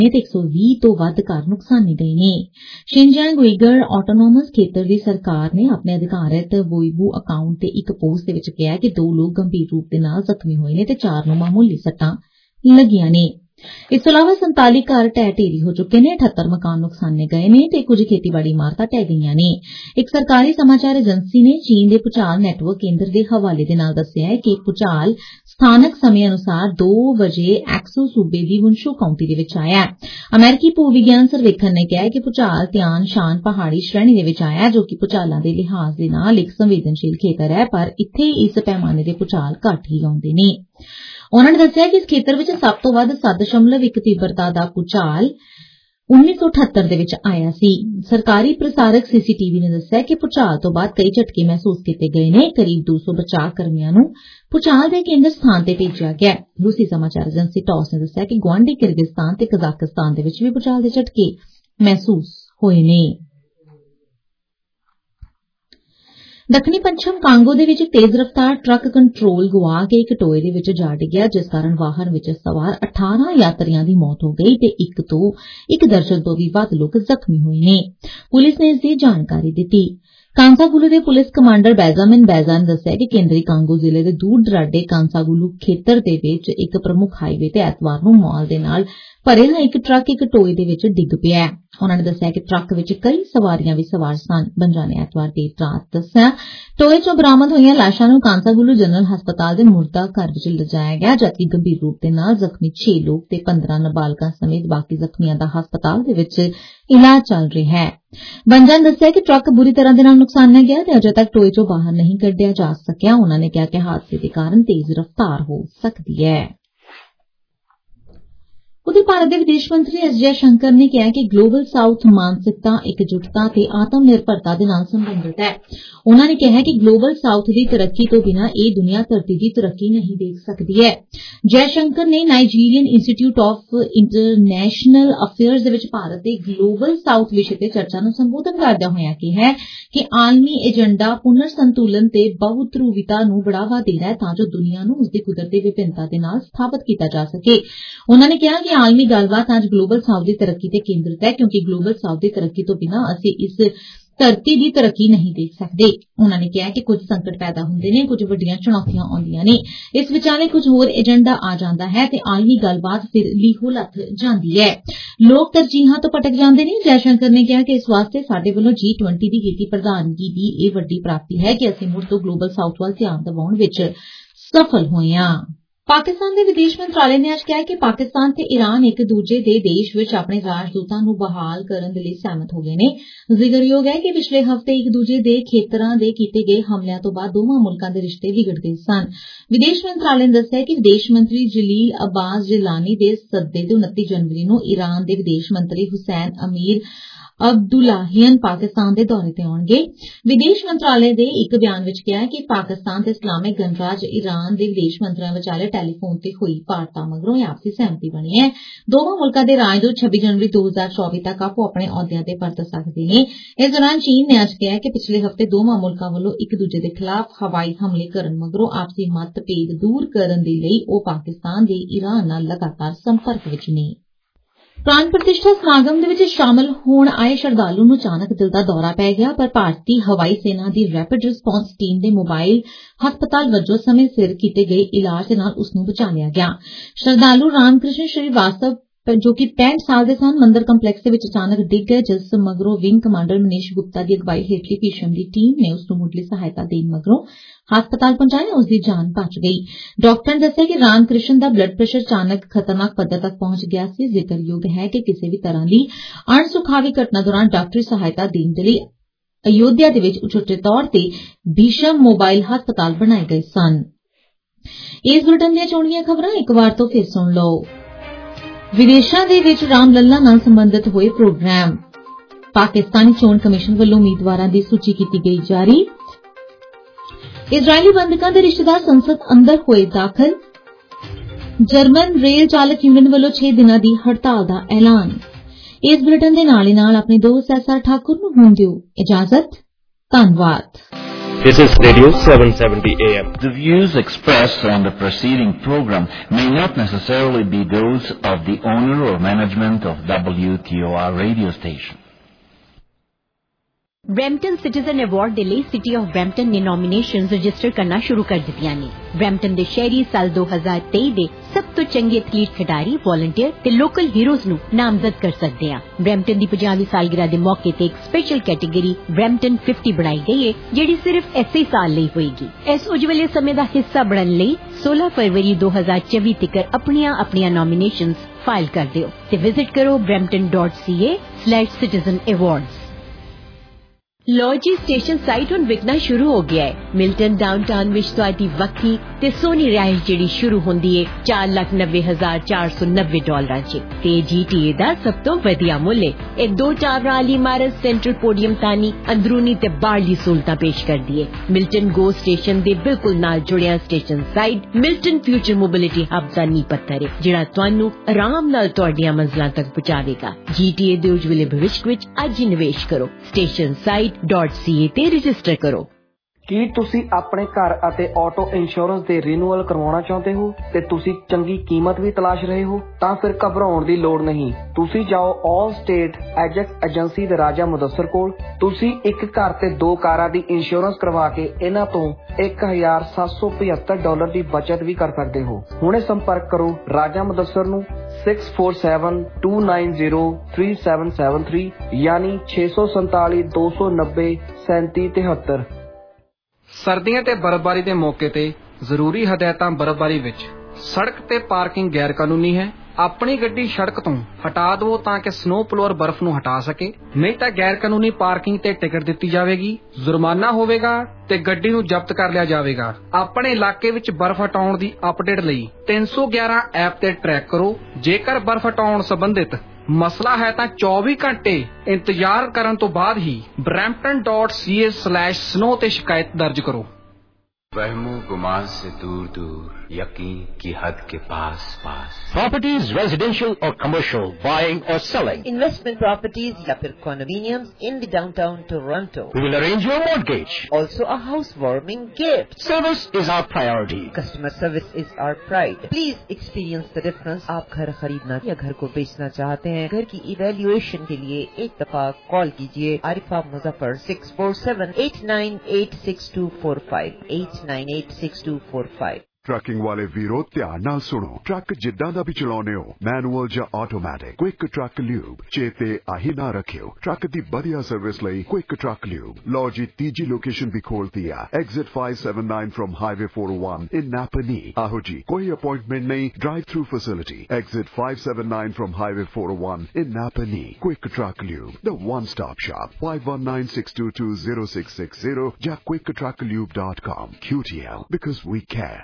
ਤੇ 120 ਤੋਂ ਵੱਧ ਘਰ ਨੁਕਸਾਨੇ ਗਏ ਨੇ। ਸ਼ਿਨਜਿयांग ਉਈਗਰ ਆਟੋਨੋਮਸ ਖੇਤਰ ਦੀ ਸਰਕਾਰ ਨੇ ਆਪਣੇ ਅਧਿਕਾਰਤ ਵੋਈਬੂ ਅਕਾਊਂਟ ਤੇ ਇੱਕ ਪੋਸਟ ਦੇ ਵਿੱਚ ਕਿਹਾ ਕਿ 2 ਲੋਕ ਗੰਭੀਰ ਰੂਪ ਦੇ ਨਾਲ ਜ਼ਖਮੀ ਹੋਏ ਨੇ ਤੇ 4 ਨੂੰ ਮਾਮੂਲੀ ਸੱਟਾਂ ਲੱਗੀਆਂ ਨੇ। ਇਸ ਤੋਂ ਇਲਾਵਾ 47 ਘਰ ਢਹਿ ਢੇਰੀ ਹੋ ਚੁੱਕੇ ਨੇ, 78 ਮਕਾਨ ਨੁਕਸਾਨੇ ਗਏ ਨੇ ਤੇ ਕੁਝ ਖੇਤੀਬਾੜੀ ਇਮਾਰਤਾਂ ਢਹਿ ਗਈਆਂ ਨੇ। ਇੱਕ ਸਰਕਾਰੀ ਸਮਾਚਾਰ ਏਜੰਸੀ ਨੇ ਚੀਨ ਦੇ ਭੂਚਾਲ ਨੈਟਵਰਕ ਕੇਂਦਰ ਦੇ ਹਵਾਲੇ ਦੇ ਨਾਲ ਦੱਸਿਆ ਹੈ ਕਿ ਭੂਚਾਲ ਸਥਾਨਕ ਸਮੇਂ ਅਨੁਸਾਰ 2 ਵਜੇ ਐਕਸੋ ਸੂਬੇ ਦੀ ਵੁਨਸ਼ੂ ਕਾਉਂਟੀ ਦੇ ਵਿੱਚ ਆਇਆ। ਅਮਰੀਕੀ ਭੂ ਵਿਗਿਆਨ ਸਰਵੇਖਣ ਨੇ ਕਿਹਾ ਕਿ ਭੂਚਾਲ ਤਿਆਨ ਸ਼ਾਨ ਪਹਾੜੀ ਸ਼੍ਰੇਣੀ ਦੇ ਵਿੱਚ ਆਇਆ, ਜੋ ਕਿ ਭੂਚਾਲਾਂ ਦੇ ਲਿਹਾਜ਼ ਦੇ ਨਾਲ ਇੱਕ ਸੰਵੇਦਨਸ਼ੀਲ ਖੇਤਰ ਹੈ, ਪਰ ਇੱਥੇ ਇਸ ਪੈਮਾਨੇ ਦੇ ਭੂਚਾਲ ਘੱਟ ਹੀ ਆਉਂਦੇ ਨੇ। ਉਨ੍ਹਾਂ ਨੇ ਦੱਸਿਆ ਕਿ ਇਸ ਖੇਤਰ ਵਿੱਚ ਸਭ ਤੋਂ ਵੱਧ 7.1 ਤੀਬਰਤਾ ਦਾ ਭੂਚਾਲ 1978 ਦੇ ਵਿੱਚ ਆਇਆ ਸੀ। ਸਰਕਾਰੀ ਪ੍ਰਸਾਰਕ ਸੀਸੀਟੀਵੀ ਨੇ ਦੱਸਿਆ ਕਿ ਭੂਚਾਲ ਤੋਂ ਬਾਅਦ ਕਈ ਝਟਕੇ ਮਹਿਸੂਸ ਕੀਤੇ ਗਏ ਨੇ। ਕਰੀਬ 200 ਬਚਾਅ ਕਰਮੀਆਂ ਨੂੰ ਭੂਚਾਲ ਦੇ ਕੇਂਦਰ ਸਥਾਨ ਤੇ ਭੇਜਿਆ ਗਿਆ। ਰੂਸੀ ਸਮਾਚਾਰ ਏਜੰਸੀ ਟੌਸ ਨੇ ਦੱਸਿਆ ਕਿ ਗੁਆਂਢੀ ਕਿਰਗਿਜ਼ਸਤਾਨ ਤੇ ਕਜ਼ਾਕਿਸਤਾਨ ਦੇ ਵਿੱਚ ਵੀ ਭੂਚਾਲ ਦੇ ਝਟਕੇ ਮਹਿਸੂਸ ਹੋਏ ਨੇ। ਦੱਖਣੀ ਪੰਛਮ ਕਾਂਗੋ ਦੇ ਵਿੱਚ ਤੇਜ਼ ਰਫ਼ਤਾਰ ਟਰੱਕ ਕੰਟਰੋਲ ਗੁਆ ਕੇ ਇੱਕ ਟੋਏ ਦੇ ਵਿੱਚ ਜਾ ਡਿੱਗਿਆ, ਜਿਸ ਕਾਰਨ ਵਾਹਨ ਵਿੱਚ ਸਵਾਰ 18 ਯਾਤਰੀਆਂ ਦੀ ਮੌਤ ਹੋ ਗਈ ਤੇ ਇੱਕ ਦਰਜਨ ਤੋਂ ਵੀ ਵੱਧ ਲੋਕ ਜ਼ਖਮੀ ਹੋਏ ਨੇ। ਪੁਲਿਸ ਨੇ ਇਸ ਦੀ ਜਾਣਕਾਰੀ ਦਿੱਤੀ। ਕਾਂਸਾਗੁਲੂ ਦੇ ਪੁਲਿਸ ਕਮਾਂਡਰ ਬੈਜ਼ਾਮਿਨ ਬੈਜ਼ਾ ਨੇ ਦੱਸਿਆ ਕਿ ਕੇਂਦਰੀ ਕਾਂਗੋ ਜ਼ਿਲ੍ਹੇ ਦੇ ਦੂਰ ਦਰਾਡੇ ਕਾਂਸਾਗੁਲੂ ਖੇਤਰ ਦੇ ਵਿੱਚ ਇੱਕ ਪ੍ਰਮੁੱਖ ਹਾਈਵੇ ਤੇ ਐਤਵਾਰ ਨੂੰ ਮਾਲ ਦੇ ਨਾਲ ਭਰਿਆ ਇੱਕ ਟਰੱਕ ਇੱਕ ਟੋਏ ਦੇ ਵਿੱਚ ਡਿੱਗ ਪਿਆ। ਉਨ੍ਹਾਂ ਨੇ ਦੱਸਿਆ ਕਿ ਟਰੱਕ ਵਿੱਚ ਕਈ ਸਵਾਰੀਆਂ ਵੀ ਸਵਾਰ ਸਨ। ਬੰਜਾਂ ਨੇ ਐਤਵਾਰ ਦੇਰ ਰਾਤ ਦੱਸਿਆ ਟੋਏ ਚੋਂ ਬਰਾਮਦ ਹੋਈਆਂ ਲਾਸ਼ਾਂ ਨੂੰ ਕਾਂਸਾਗੁਲੂ ਜਨਰਲ ਹਸਪਤਾਲ ਦੇ ਮੁਰਦਾ ਘਰ ਵਿੱਚ ਲਿਜਾਇਆ ਗਿਆ, ਜਦਕਿ ਗੰਭੀਰ ਰੂਪ ਦੇ ਨਾਲ ਜ਼ਖਮੀ 6 ਲੋਕ ਤੇ 15 ਨਾਬਾਲਗਾਂ ਸਮੇਤ ਬਾਕੀ ਜ਼ਖਮੀਆਂ ਦਾ ਹਸਪਤਾਲ ਦੇ ਵਿੱਚ ਇਲਾਜ ਚੱਲ ਰਿਹਾ ਹੈ। ਬੰਜਾਂ ਨੇ ਦੱਸਿਆ ਕਿ ਟਰੱਕ ਬੁਰੀ ਤਰ੍ਹਾਂ ਦੇ ਨਾਲ ਨੁਕਸਾਨਿਆ ਗਿਆ ਤੇ ਅਜੇ ਤੱਕ ਟੋਏ ਚੋਂ ਬਾਹਰ ਨਹੀਂ ਕੱਢਿਆ ਜਾ ਸਕਿਆ। ਉਨ੍ਹਾਂ ਨੇ ਕਿਹਾ ਕਿ ਹਾਦਸੇ ਦੇ ਕਾਰਨ ਤੇਜ਼ ਰਫ਼ਤਾਰ ਹੋ ਸਕਦੀ ਹੈ। ਉਧਰ ਭਾਰਤ ਦੇ ਵਿਦੇਸ਼ ਮੰਤਰੀ ਐਸ ਜੈਸ਼ੰਕਰ ਨੇ ਕਿਹਾ ਕਿ ਗਲੋਬਲ ਸਾਊਥ ਮਾਨਸਿਕਤਾ, ਇਕਜੁੱਟਤਾ ਤੇ ਆਤਮ ਨਿਰਭਰਤਾ ਦੇ ਨਾਲ ਸੰਬੰਧਿਤ ਹੈ। ਉਨ੍ਹਾਂ ਨੇ ਕਿਹਾ ਕਿ ਗਲੋਬਲ ਸਾਊਥ ਦੀ ਤਰੱਕੀ ਤੋਂ ਬਿਨਾਂ ਇਹ ਦੁਨੀਆ ਧਰਤੀ ਦੀ ਤਰੱਕੀ ਨਹੀਂ ਦੇਖ ਸਕਦੀ ਹੈ। ਜੈਸ਼ੰਕਰ ਨੇ Nigerian Institute of International Affairs ਦੇ ਵਿੱਚ ਭਾਰਤ ਦੇ ਗਲੋਬਲ ਸਾਊਥ ਵਿਸ਼ੇ ਤੇ ਚਰਚਾ ਨੂੰ ਸੰਬੋਧਨ ਕਰਦਿਆਂ ਹੋਇਆਂ ਕਿਹਾ ਕਿ ਆਲਮੀ ਏਜੰਡਾ ਪੁਨਰ ਸੰਤੁਲਨ ਤੇ ਬਹੁਧਰੂਵਿਤਾ ਨੂੰ ਬੜਾਵਾ ਦੇਣਾ ਹੈ ਤਾਂ ਜੋ ਦੁਨੀਆ ਨੂੰ ਉਸਦੀ ਕੁਦਰਤੀ ਵਿਭਿੰਨਤਾ ਦੇ ਨਾਲ ਸਥਾਪਿਤ ਕੀਤਾ ਜਾ ਸਕੇ। ਉਨ੍ਹਾਂ ਨੇ ਕਿਹਾ ਕਿ ਆਲਮੀ ਗੱਲਬਾਤ ਅੱਜ ਗਲੋਬਲ ਸਾਊਥ ਦੀ ਤਰੱਕੀ ਤੇ ਕੇਂਦਰਿਤ ਹੈ, ਕਿਉਂਕਿ ਗਲੋਬਲ ਸਾਊਥ ਦੀ ਤਰੱਕੀ ਤੋਂ ਬਿਨਾਂ ਅਸੀਂ ਇਸ ਧਰਤੀ ਦੀ ਤਰੱਕੀ ਨਹੀਂ ਦੇਖ ਸਕਦੇ। ਉਨ੍ਹਾਂ ਨੇ ਕਿਹਾ ਕਿ ਕੁਝ ਸੰਕਟ ਪੈਦਾ ਹੁੰਦੇ ਨੇ, ਕੁਝ ਵੱਡੀਆਂ ਚੁਣੌਤੀਆਂ ਆਉਂਦੀਆਂ ਨੇ, ਇਸ ਵਿਚਾਲੇ ਕੁਝ ਹੋਰ ਏਜੰਡਾ ਆ ਜਾਂਦਾ ਹੈ ਤੇ ਆਲਮੀ ਗੱਲਬਾਤ ਫਿਰ ਲੀਹੋ ਲੱਥ ਜਾਂਦੀ ਹੈ। ਲੋਕ ਤਰਜੀਹਾਂ ਤੋਂ ਭਟਕ ਜਾਂਦੇ ਨੇ। ਜੈਸ਼ੰਕਰ ਨੇ ਕਿਹਾ ਕਿ ਇਸ ਵਾਸਤੇ ਸਾਡੇ ਵੱਲੋਂ G20 ਦੀ ਕੀਤੀ ਪ੍ਰਧਾਨਗੀ ਦੀ ਇਹ ਵੱਡੀ ਪ੍ਰਾਪਤੀ ਹੈ ਕਿ ਅਸੀਂ ਮੁੜ ਤੋਂ ਗਲੋਬਲ ਸਾਊਥ ਵੱਲ ਧਿਆਨ ਦਿਵਾਉਣ ਵਿੱਚ ਸਫਲ ਹੋਏ ਹਾਂ। ਪਾਕਿਸਤਾਨ ਦੇ ਵਿਦੇਸ਼ ਮੰਤਰਾਲੇ ਨੇ ਅੱਜ ਕਿਹਾ ਕਿ ਪਾਕਿਸਤਾਨ ਤੇ ਈਰਾਨ ਇੱਕ ਦੂਜੇ ਦੇ ਦੇਸ਼ ਵਿੱਚ ਆਪਣੇ ਰਾਜਦੂਤਾਂ ਨੂੰ ਬਹਾਲ ਕਰਨ ਦੇ ਲਈ ਸਹਿਮਤ ਹੋ ਗਏ ਨੇ। ਜ਼ਿਕਰਯੋਗ ਹੈ ਕਿ ਪਿਛਲੇ ਹਫ਼ਤੇ ਇੱਕ ਦੂਜੇ ਦੇ ਖੇਤਰਾਂ ਦੇ ਕੀਤੇ ਗਏ ਹਮਲਿਆਂ ਤੋਂ ਬਾਅਦ ਦੋਵਾਂ ਮੁਲਕਾਂ ਦੇ ਰਿਸ਼ਤੇ ਵਿਗੜ ਗਏ ਸਨ। ਵਿਦੇਸ਼ ਮੰਤਰਾਲੇ ਨੇ ਦੱਸਿਆ ਕਿ ਵਿਦੇਸ਼ ਮੰਤਰੀ ਜਲੀਲ ਅਬਾਸ ਜਿਲਾਨੀ ਦੇ ਸੱਦੇ ਤੇ 29 ਜਨਵਰੀ ਨੂੰ ਈਰਾਨ ਦੇ ਵਿਦੇਸ਼ ਮੰਤਰੀ ਹੁਸੈਨ ਅਮੀਰ ਅਬਦੁਲਾਹੀਅਨ ਪਾਕਿਸਤਾਨ ਦੇ ਦੌਰੇ ਤੇ ਆਉਣਗੇ। ਵਿਦੇਸ਼ ਮੰਤਰਾਲੇ ਦੇ ਇੱਕ ਬਿਆਨ ਵਿੱਚ ਕਿਹਾ ਕਿ ਪਾਕਿਸਤਾਨ ਤੇ ਇਸਲਾਮਿਕ ਗਣਰਾਜ ਈਰਾਨ ਦੇ ਵਿਦੇਸ਼ ਮੰਤਰੀਆਂ ਵਿਚਾਲੇ ਟੈਲੀਫੋਨ ਤੇ ਹੋਈ ਵਾਰਤਾ ਮਗਰੋਂ ਇਹ ਆਪਸੀ ਸਹਿਮਤੀ ਬਣੀ ਹੈ। ਦੋਵਾਂ ਮੁਲਕਾਂ ਦੇ ਰਾਜਦੂਤ 26 ਜਨਵਰੀ 2024 ਤੱਕ ਆਪੋ ਆਪਣੇ ਅਹੁਦਿਆਂ ਤੇ ਪਰਤ ਸਕਦੇ ਨੇ। ਇਸ ਦੌਰਾਨ ਚੀਨ ਨੇ ਅੱਜ ਕਿਹਾ ਕਿ ਪਿਛਲੇ ਹਫ਼ਤੇ ਦੋਵਾਂ ਮੁਲਕਾਂ ਵੱਲੋਂ ਇੱਕ ਦੂਜੇ ਦੇ ਖਿਲਾਫ ਹਵਾਈ ਹਮਲੇ ਕਰਨ ਮਗਰੋਂ ਆਪਸੀ ਮਤਭੇਦ ਦੂਰ ਕਰਨ ਦੇ ਲਈ ਉਹ ਪਾਕਿਸਤਾਨ ਦੇ ਈਰਾਨ ਨਾਲ ਲਗਾਤਾਰ ਸੰਪਰਕ ਵਿੱਚ ਨੇ। ਪ੍ਰਾਣ ਪ੍ਰਤਿਸ਼ਠਾ ਸਮਾਗਮ ਦੇ ਵਿੱਚ ਸ਼ਾਮਲ ਹੋਣ ਆਏ ਸ਼ਰਧਾਲੂ ਨੂੰ ਅਚਾਨਕ ਦਿਲ ਦਾ ਦੌਰਾ ਪੈ ਗਿਆ, ਪਰ ਭਾਰਤੀ ਹਵਾਈ ਸੈਨਾ ਦੀ ਰੈਪਿਡ ਰਿਸਪਾਂਸ ਟੀਮ ਦੇ ਮੋਬਾਈਲ ਹਸਪਤਾਲ ਵਜੋਂ ਸਮੇਂ ਸਿਰ ਕੀਤੇ ਗਏ ਇਲਾਜ ਦੇ ਨਾਲ ਉਸ ਨੂੰ ਬਚਾ ਲਿਆ ਗਿਆ। ਸ਼ਰਧਾਲੂ ਰਾਮਕ੍ਰਿਸ਼ਨ ਸ਼੍ਰੀਵਾਸਤਵ ਜੋ ਕਿ 65 ਸਾਲ ਦੇ ਸਨ, ਮੰਦਰ ਕੰਪਲੈਕਸ ਦੇ ਵਿੱਚ ਅਚਾਨਕ ਡਿੱਗ ਗਏ, ਜਿਸ ਮਗਰੋਂ ਵਿੰਗ ਕਮਾਂਡਰ ਮਨੀਸ਼ ਗੁਪਤਾ ਦੀ ਅਗਵਾਈ ਹੇਠਲੀ ਭੀਸ਼ਮ ਦੀ ਟੀਮ ਨੇ ਉਸ ਨੂੰ ਮੁੱਢਲੀ ਸਹਾਇਤਾ ਦੇਣ ਮਗਰੋਂ ਹਸਪਤਾਲ ਪਹੁੰਚਾਇਆ। ਉਸ ਦੀ ਜਾਨ ਬਚ ਗਈ। ਡਾਕਟਰ ਨੇ ਦੱਸਿਆ ਕਿ ਰਾਮਕ੍ਰਿਸ਼ਨ ਦਾ ਬਲੱਡ ਪ੍ਰੈਸ਼ਰ ਅਚਾਨਕ ਖਤਰਨਾਕ ਪੱਧਰ ਤੱਕ ਪਹੁੰਚ ਗਿਆ ਸੀ। ਜ਼ਿਕਰਯੋਗ ਹੈ ਕਿ ਕਿਸੇ ਵੀ ਤਰ੍ਹਾਂ ਦੀ ਅਣਸੁਖਾਵੀ ਘਟਨਾ ਦੌਰਾਨ ਡਾਕਟਰੀ ਸਹਾਇਤਾ ਦੇਣ ਦੇ ਲਈ ਅਯੋਧਿਆ ਦੇ ਵਿੱਚ ਉਚੇਚੇ ਤੌਰ ਤੇ ਭੀਸ਼ਮ ਮੋਬਾਈਲ ਹਸਪਤਾਲ ਬਣਾਏ ਗਏ ਸਨ। ਇਸ ਬੁਲੇਟਿਨ ਦੀਆਂ ਚੋਣੀਆਂ ਖਬਰਾਂ ਇੱਕ ਵਾਰ ਤੋਂ ਫਿਰ ਸੁਣ ਲਓ। ਵਿਦੇਸ਼ਾਂ ਦੇ ਵਿੱਚ ਰਾਮ ਲੱਲਾ ਨਾਲ ਸੰਬੰਧਿਤ ਹੋਏ ਪ੍ਰੋਗਰਾਮ। ਪਾਕਿਸਤਾਨੀ ਚੋਣ ਕਮਿਸ਼ਨ ਵੱਲੋਂ ਉਮੀਦਵਾਰਾਂ ਦੀ ਸੂਚੀ ਕੀਤੀ ਗਈ ਜਾਰੀ। ਇਜ਼ਰਾਈਲੀ ਬੰਦਕਾਂ ਦੇ ਰਿਸ਼ਤੇਦਾਰ ਸੰਸਦ ਅੰਦਰ ਹੋਏ ਦਾਖਲ। ਜਰਮਨ ਰੇਲ ਚਾਲਕ ਯੂਨੀਅਨ ਵੱਲੋਂ 6 ਦਿਨਾਂ ਦੀ ਹੜਤਾਲ ਦਾ ਐਲਾਨ। ਇਸ ਬੁਲੇਟਿਨ ਦੇ ਨਾਲ ਹੀ ਨਾਲ ਆਪਣੇ ਦੋਸਤ ਐਸਆਰ ਠਾਕੁਰ ਨੂੰ ਹੁਣ ਦਿਓ ਇਜਾਜ਼ਤ। ਧੰਨਵਾਦ। This is Radio 770 AM. The views expressed on the preceding program may not necessarily be those of the owner or management of WTOR radio station. Brampton citizen award ਦੇ ਲਈ ਸਿਟੀ ਆਫ ਬ੍ਰੈਂਪਟਨ ਨੇ nominations register ਕਰਨਾ ਸ਼ੁਰੂ ਕਰ ਦਿੱਤੀਆਂ ਨੇ। Brampton ਦੇ ਸ਼ਹਿਰੀ ਸਾਲ 2023 ਦੇ ਸਭ ਤੋਂ ਚੰਗੇ ਐਥਲੀਟ ਖਿਡਾਰੀ, ਵੋਲੰਟੀਅਰ ਤੇ ਲੋਕਲ ਹੀਰੋਜ਼ ਨੂੰ ਨਾਮਜ਼ਦ ਕਰ ਸਕਦੇ ਆ। ਬ੍ਰੈਂਪਟਨ ਦੀ 50ਵੀਂ ਸਾਲਗਿਰਾ ਦੇ ਮੌਕੇ ਤੇ ਇੱਕ ਸਪੈਸ਼ਲ ਕੈਟੇਗਰੀ ਬ੍ਰੈਂਪਟਨ 50 ਬਣਾਈ ਗਈ ਹੈ, ਜਿਹੜੀ ਸਿਰਫ ਇਸੇ ਸਾਲ ਲਈ ਹੋਏਗੀ। ਇਸ ਉਜਵਲੇ ਸਮੇਂ ਦਾ ਹਿੱਸਾ ਬਣਨ ਲਈ 16 ਫਰਵਰੀ 2024 ਤੱਕ ਆਪਣੀਆਂ ਨੋਮੀਨੇਸ਼ਨਸ ਫਾਈਲ ਕਰ ਦਿਓ ਤੇ ਵਿਜ਼ਿਟ ਕਰੋ brampton.ca/citizen-awards। ਲੋ ਜੀ, ਸਟੇਸ਼ਨ ਸਾਈਟ ਹੁਣ ਵਿਕਣਾ ਸ਼ੁਰੂ ਹੋ ਗਿਆ ਹੈ। ਮਿਲਟਨ ਡਾਊਨਟਾਊਨ ਵਿੱਚ ਤੁਹਾਡੀ ਵੱਖਰੀ ਤੇ ਸੋਹਣੀ ਰਿਹਾਇਸ਼ ਜਿਹੜੀ ਸ਼ੁਰੂ ਹੁੰਦੀ ਹੈ $4,90,490 ਚ ਤੇ GTA ਦਾ ਸਭ ਤੋਂ ਵਧੀਆ ਮੁੱਲ ਹੈ। ਇਹ 2 ਟਾਵਰਾਂ ਵਾਲੀ ਇਮਾਰਤ ਸੈਂਟਰਲ ਪੋਡੀਅਮ ਤਾਨੀ ਅੰਦਰੂਨੀ ਤੇ ਬਾਹਰਲੀ ਸਹੂਲਤਾਂ ਪੇਸ਼ ਕਰਦੀ ਹੈ। ਮਿਲਟਨ ਗੋ ਸਟੇਸ਼ਨ ਦੇ ਬਿਲਕੁਲ ਨਾਲ ਜੁੜਿਆ station site Milton future mobility hub ਦਾ ਨੀਂਹ ਪੱਥਰ ਹੈ, ਜਿਹੜਾ ਤੁਹਾਨੂੰ ਆਰਾਮ ਨਾਲ ਤੁਹਾਡੀਆਂ ਮੰਜ਼ਲਾਂ ਤੱਕ ਪਹੁੰਚਾਵੇਗਾ। GTA ਦੇ ਉਜਵਲੇ ਭਵਿੱਖ ਵਿੱਚ ਅੱਜ ਹੀ ਨਿਵੇਸ਼ ਕਰੋ। ਸਟੇਸ਼ਨ ਸਾਈਟ .ca ਤੇ ਰਜਿਸਟਰ ਕਰੋ। ਕੀ ਤੁਸੀਂ ਆਪਣੇ ਘਰ ਅਤੇ ਆਟੋ ਇੰਸ਼ੋਰੈਂਸ ਦੇ ਰੀਨਿਊਅਲ ਕਰਵਾਉਣਾ ਚਾਹੁੰਦੇ ਹੋ ਤੇ ਤੁਸੀਂ ਚੰਗੀ ਕੀਮਤ ਵੀ ਤਲਾਸ਼ ਰਹੇ ਹੋ? ਤਾਂ ਫਿਰ ਘਬਰਾਉਣ ਦੀ ਲੋੜ ਨਹੀਂ। ਤੁਸੀਂ ਜਾਓ ਆਲ ਸਟੇਟ ਐਜੈਕਟ ਏਜੰਸੀ ਦੇ ਰਾਜਾ ਮੁਦੱਸਰ ਕੋਲ। ਤੁਸੀਂ ਇੱਕ ਘਰ ਤੇ 2 ਕਾਰਾਂ ਦੀ ਇੰਸ਼ੋਰੈਂਸ ਕਰਵਾ ਕੇ ਇਹਨਾਂ ਤੋਂ $1,775 ਦੀ ਬਚਤ ਵੀ ਕਰ ਸਕਦੇ ਹੋ। ਹੁਣੇ ਸੰਪਰਕ ਕਰੋ ਰਾਜਾ ਮੁਦੱਸਰ ਨੂੰ 647-290-3773 ਯਾਨੀ 647-290-3773। ਸਰਦੀਆਂ ਤੇ ਬਰਫ਼ਬਾਰੀ ਦੇ ਮੌਕੇ ਤੇ ਜ਼ਰੂਰੀ ਹਦਾਇਤਾਂ। ਬਰਫ਼ਬਾਰੀ ਵਿੱਚ ਸੜਕ ਤੇ ਪਾਰਕਿੰਗ ਗੈਰ ਕਾਨੂੰਨੀ ਹੈ। ਆਪਣੀ ਗੱਡੀ ਸੜਕ ਤੋਂ ਹਟਾ ਦਿਓ ਤਾਂ ਕਿ ਸਨੋ ਪਲੋਅਰ ਬਰਫ਼ ਨੂੰ ਹਟਾ ਸਕੇ, ਨਹੀਂ ਤਾਂ ਗੈਰ ਕਾਨੂੰਨੀ ਪਾਰਕਿੰਗ ਤੇ ਟਿਕਟ ਦਿੱਤੀ ਜਾਵੇਗੀ, ਜੁਰਮਾਨਾ ਹੋਵੇਗਾ ਤੇ ਗੱਡੀ ਨੂੰ ਜ਼ਬਤ ਕਰ ਲਿਆ ਜਾਵੇਗਾ। ਆਪਣੇ ਇਲਾਕੇ ਵਿੱਚ ਬਰਫ਼ ਹਟਾਉਣ ਦੀ ਅਪਡੇਟ ਲਈ 311 ਐਪ ਤੇ ਟਰੈਕ ਕਰੋ। ਜੇਕਰ ਬਰਫ਼ ਹਟਾਉਣ ਸੰਬੰਧਿਤ ਮਸਲਾ ਹੈ ਤਾਂ 24 ਘੰਟੇ ਇੰਤਜ਼ਾਰ ਕਰਨ ਤੋਂ ਬਾਅਦ ਹੀ brampton.ca/snow ਤੇ ਸ਼ਿਕਾਇਤ ਦਰਜ ਕਰੋ। वहमो गुमान से दूर दूर, यकीन की हद के पास पास। Properties, residential or commercial, buying or selling. Investment properties या फिर condominiums in the downtown Toronto. We will arrange your mortgage. Also a housewarming gift. Service is our priority. Customer service is our pride. Please experience the difference. आप घर खरीदना या घर को बेचना चाहते हैं, घर की evaluation के लिए एक दफा कॉल कीजिए आरिफा मुजफ्फर 647-898-6245 898-6245। ट्रकिंग वाले वीरो ध्यान नाल सुनो। ट्रक जिद्दां दा भी चलाउने हो, मैनुअल या ऑटोमैटिक, क्विक ट्रक ल्यूब चेते आही ना रखियो। ट्रक दी बढ़िया सर्विस लई क्विक ट्रक ल्यूब। लो जी तीजी लोकेशन भी खोलती है, exit 579 from highway 401 in Napanee. आहो जी, कोई अपॉइंटमेंट नहीं, drive through facility. Exit 579 from highway 401 in Napanee. Quick Truck Lube, the one stop shop. 5196220660 या quicktrucklube.com। QTL, because we care।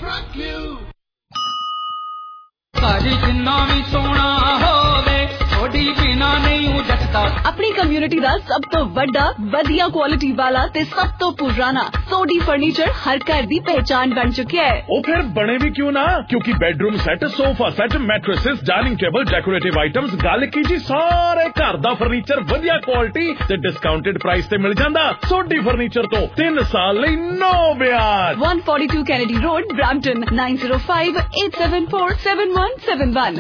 ਸਾਡੀ ਜਿੰਨਾ ਵੀ ਸੋਹਣਾ ਹੋਵੇ, ਥੋੜੀ ਬਿਨਾ ਨਹੀਂ ਜੱਟਦਾ। ਆਪਣੀ ਕਮਿਊਨਿਟੀ ਦਾ ਸਭ ਤੋਂ ਵੱਡਾ, ਵਧੀਆ ਕੁਆਲਿਟੀ ਵਾਲਾ ਤੇ ਸਭ ਤੋਂ ਪੁਰਾਣਾ ਸੋਡੀ ਫਰਨੀਚਰ ਹਰ ਘਰ ਦੀ ਪਹਿਚਾਨ ਬਣ ਚੁੱਕਿਆ ਹੈ। ਉਹ ਫਿਰ ਬਣੇ ਵੀ ਕਿਉਂ ਨਾ, ਕਿਉਂਕਿ bedroom set, sofa set, mattresses, dining table, decorative items, ਗੱਲ ਕੀ ਜੀ ਸਾਰੇ ਘਰ ਦਾ ਫਰਨੀਚਰ ਵਧੀਆ ਕੁਆਲਿਟੀ ਤੇ ਡਿਸਕਾਊਂਟਡ ਪ੍ਰਾਈਸ ਤੇ ਮਿਲ ਜਾਂਦਾ। ਸੋਡੀ ਫਰਨੀਚਰ ਤੋਂ 3 ਸਾਲ ਲਈ ਨੋ ਵਿਆਜ। 142 Kennedy Road, Brampton 9058747171।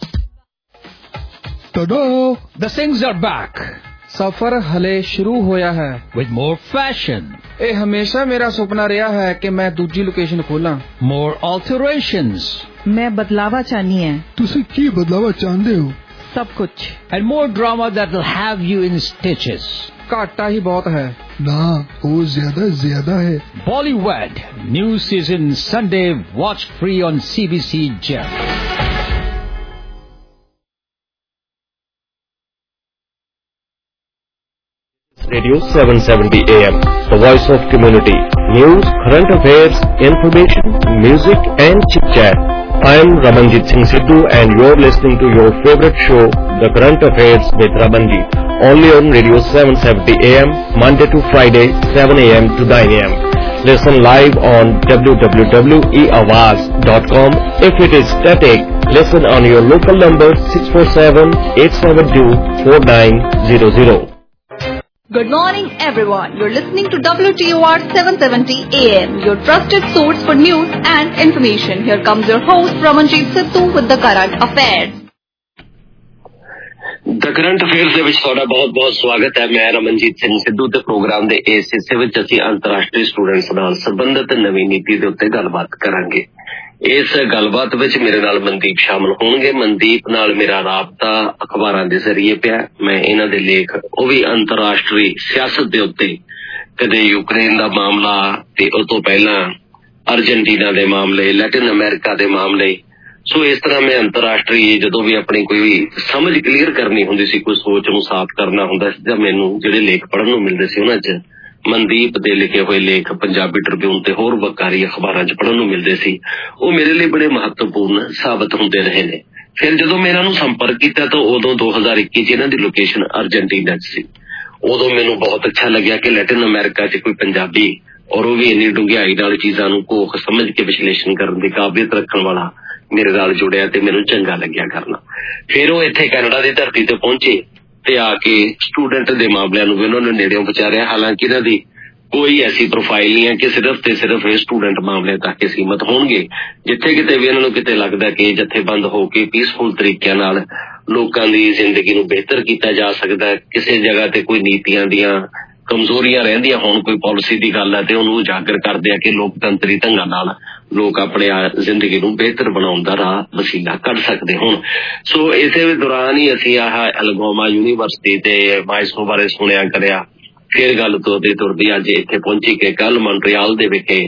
Tada! The Singhs are back. ਸਫ਼ਰ ਹਲੇ ਸ਼ੁਰੂ ਹੋਇਆ ਹੈ। With more fashion. ਇਹ ਹਮੇਸ਼ਾ ਮੇਰਾ ਸੁਪਨਾ ਰਿਹਾ ਹੈ ਕਿ ਮੈਂ ਦੂਜੀ ਲੋਕੇਸ਼ਨ ਖੋਲਾਂ। More alterations. ਮੈਂ ਬਦਲਾਵਾ ਚਾਹਨੀ ਹੈ। ਤੁਸੀਂ ਕੀ ਬਦਲਾਵਾ ਚਾਹੁੰਦੇ ਹੋ? ਸਭ ਕੁਝ। And more drama that will have you in stitches. ਘਾਟਾ ਹੀ ਬਹੁਤ ਹੈ। ਨਾ, ਉਹ ਜ਼ਿਆਦਾ ਹੈ। Bollywood. New season Sunday. Watch free on CBC Gem. Radio 770 AM, the voice of community. News, current affairs, information, music and chit-chat. I am Ramanjit Singh Sidhu and you're listening to your favorite show, The Current Affairs with Ramanjit, only on Radio 770 AM, Monday to Friday, 7 AM to 9 AM. Listen live on www.eawaz.com. If it is static, listen on your local number 647-872-4900. Good morning, everyone. You're listening to WTOR 770 AM, your trusted source for news and information. Here comes your host, Ramanjeet Sittu, with the current affairs. The current affairs ਦੇ ਵਿੱਚ ਤੁਹਾਡਾ ਬਹੁਤ-ਬਹੁਤ ਸਵਾਗਤ ਹੈ। ਮੈਂ ਰਮਨਜੀਤ ਸਿੰਘ ਸਿੱਧੂ ਤੇ programme ਦੇ ਇਸ ਹਿੱਸੇ ਵਿੱਚ ਅਸੀਂ ਅੰਤਰਰਾਸ਼ਟਰੀ ਸਟੂਡੈਂਟਸ ਨਾਲ ਸੰਬੰਧਿਤ ਨਵੀਂ ਨੀਤੀ ਦੇ ਉੱਤੇ ਗੱਲਬਾਤ ਕਰਾਂਗੇ। ਇਸ ਗੱਲਬਾਤ ਵਿੱਚ ਮੇਰੇ ਨਾਲ ਮਨਦੀਪ ਸ਼ਾਮਲ ਹੋਣਗੇ। ਮਨਦੀਪ ਨਾਲ ਮੇਰਾ ਰਾਬਤਾ ਅਖਬਾਰਾਂ ਦੇ ਜ਼ਰੀਏ ਪਿਆ। ਮੈਂ ਇਹਨਾਂ ਦੇ ਲੇਖ ਉਹ ਵੀ ਅੰਤਰਰਾਸ਼ਟਰੀ ਸਿਆਸਤ ਦੇ ਉੱਤੇ, ਕਦੇ ਯੂਕਰੇਨ ਦਾ ਮਾਮਲਾ ਤੇ ਉਸ ਤੋਂ ਪਹਿਲਾਂ ਅਰਜਨਟੀਨਾ ਦੇ ਮਾਮਲੇ, ਲੈਟਿਨ ਅਮਰੀਕਾ ਦੇ ਮਾਮਲੇ, ਸੋ ਇਸ ਤਰ੍ਹਾਂ ਮੈਂ ਅੰਤਰਰਾਸ਼ਟਰੀ ਜਦੋਂ ਵੀ ਆਪਣੀ ਕੋਈ ਸਮਝ ਕਲੀਅਰ ਕਰਨੀ ਹੁੰਦੀ ਸੀ, ਕੋਈ ਸੋਚ ਨੂੰ ਸਾਫ਼ ਕਰਨਾ ਹੁੰਦਾ ਸੀ, ਤਾਂ ਮੈਨੂੰ ਜਿਹੜੇ ਲੇਖ ਪੜ੍ਹਨ ਨੂੰ ਮਿਲਦੇ ਸੀ ਉਹਨਾਂ 'ਚ ਮਨਦੀਪ ਦੇ ਲਿਖੇ ਹੋਏ ਲੇਖ ਪੰਜਾਬੀ ਟ੍ਰਿਬਿਊਨ ਤੇ ਹੋਰ ਵੱਕਾਰੀ ਅਖਬਾਰਾਂ 'ਚ ਪੜ੍ਹਨ ਨੂੰ ਮਿਲਦੇ ਸੀ। ਉਹ ਮੇਰੇ ਲਈ ਬੜੇ ਮਹੱਤਵਪੂਰਨ ਸਾਬਤ ਹੁੰਦੇ ਰਹੇ ਨੇ। ਫਿਰ ਜਦੋਂ ਮੈਂ ਇਹਨਾਂ ਨੂੰ ਸੰਪਰਕ ਕੀਤਾ ਤਾਂ ਉਦੋਂ 2021 'ਚ ਇਹਨਾਂ ਦੀ ਲੋਕੇਸ਼ਨ ਅਰਜਨਟੀਨਾ 'ਚ ਸੀ। ਉਦੋਂ ਮੈਨੂੰ ਬਹੁਤ ਅੱਛਾ ਲੱਗਿਆ ਕਿ ਲੈਟਿਨ ਅਮਰੀਕਾ 'ਚ ਕੋਈ ਪੰਜਾਬੀ, ਔਰ ਉਹ ਵੀ ਇੰਨੀ ਡੂੰਘਾਈ ਨਾਲ ਚੀਜ਼ਾਂ ਨੂੰ ਘੋਖ ਸਮਝ ਕੇ ਵਿਸ਼ਲੇਸ਼ਣ ਕਰਨ ਦੀ ਕਾਬਲੀਅਤ ਰੱਖਣ ਵਾਲਾ ਮੇਰੇ ਨਾਲ ਜੁੜਿਆ ਤੇ ਮੈਨੂੰ ਚੰਗਾ ਲੱਗਿਆ ਕਰਨਾ। ਫਿਰ ਉਹ ਇੱਥੇ ਕੈਨੇਡਾ ਦੀ ਧਰਤੀ ਤੇ ਪਹੁੰਚੇ ਤੇ ਆ ਕੇ ਸਟੂਡੈਂਟ ਦੇ ਮਾਮਲਿਆਂ ਨੂੰ ਵੀ ਉਹਨਾਂ ਨੇ ਨੇੜਿਓਂ ਵਿਚਾਰਿਆ। ਹਾਲਾਂਕਿ ਇਹਨਾਂ ਦੀ ਕੋਈ ਐਸੀ ਪ੍ਰੋਫਾਈਲ ਨਹੀਂ ਹੈ ਕਿ ਸਿਰਫ ਤੇ ਸਿਰਫ ਇਹ ਸਟੂਡੈਂਟ ਮਾਮਲੇ ਤੱਕ ਸੀਮਤ ਹੋਣਗੇ। ਜਿੱਥੇ ਕਿਤੇ ਵੀ ਇਹਨਾਂ ਨੂੰ ਕਿਤੇ ਲੱਗਦਾ ਕਿ ਜਥੇਬੰਦ ਹੋ ਕੇ ਪੀਸਫੁਲ ਤਰੀਕਿਆਂ ਨਾਲ ਲੋਕਾਂ ਦੀ ਜ਼ਿੰਦਗੀ ਨੂੰ ਬਿਹਤਰ ਕੀਤਾ ਜਾ ਸਕਦਾ, ਕਿਸੇ ਜਗ੍ਹਾ ਤੇ ਕੋਈ ਨੀਤੀਆਂ ਦੀਆਂ ਕਮਜ਼ੋਰੀਆਂ ਰਹਿੰਦੀਆਂ ਹੋਣ, ਕੋਈ ਪਾਲਿਸੀ ਦੀ ਗੱਲ ਹੈ ਤੇ ਉਹਨੂੰ ਉਜਾਗਰ ਕਰਦੇ ਆ ਕਿ ਲੋਕਤੰਤਰੀ ਢੰਗਾਂ ਨਾਲ ਲੋਕ ਆਪਣੇ ਜ਼ਿੰਦਗੀ ਨੂੰ ਬਿਹਤਰ ਬਣਾਉਣ ਦਾ ਰਾਹ ਵਸੀਲਾ ਕੱਢ ਸਕਦੇ ਹੋਣ। ਸੋ ਇਸੇ ਦੌਰਾਨ ਹੀ ਅਸੀਂ ਆਹ ਅਲਗੋਮਾ ਯੂਨੀਵਰਸਿਟੀ ਤੇ ਮਾਇਸੋ ਬਾਰੇ ਸੁਣਿਆ ਕਰਿਆ। ਫਿਰ ਗੱਲ ਤੁਰਦੀ ਅੱਜ ਇੱਥੇ ਪਹੁੰਚੀ ਕਿ ਕੱਲ ਮੌਂਟਰੀਆਲ ਦੇ ਵਿਖੇ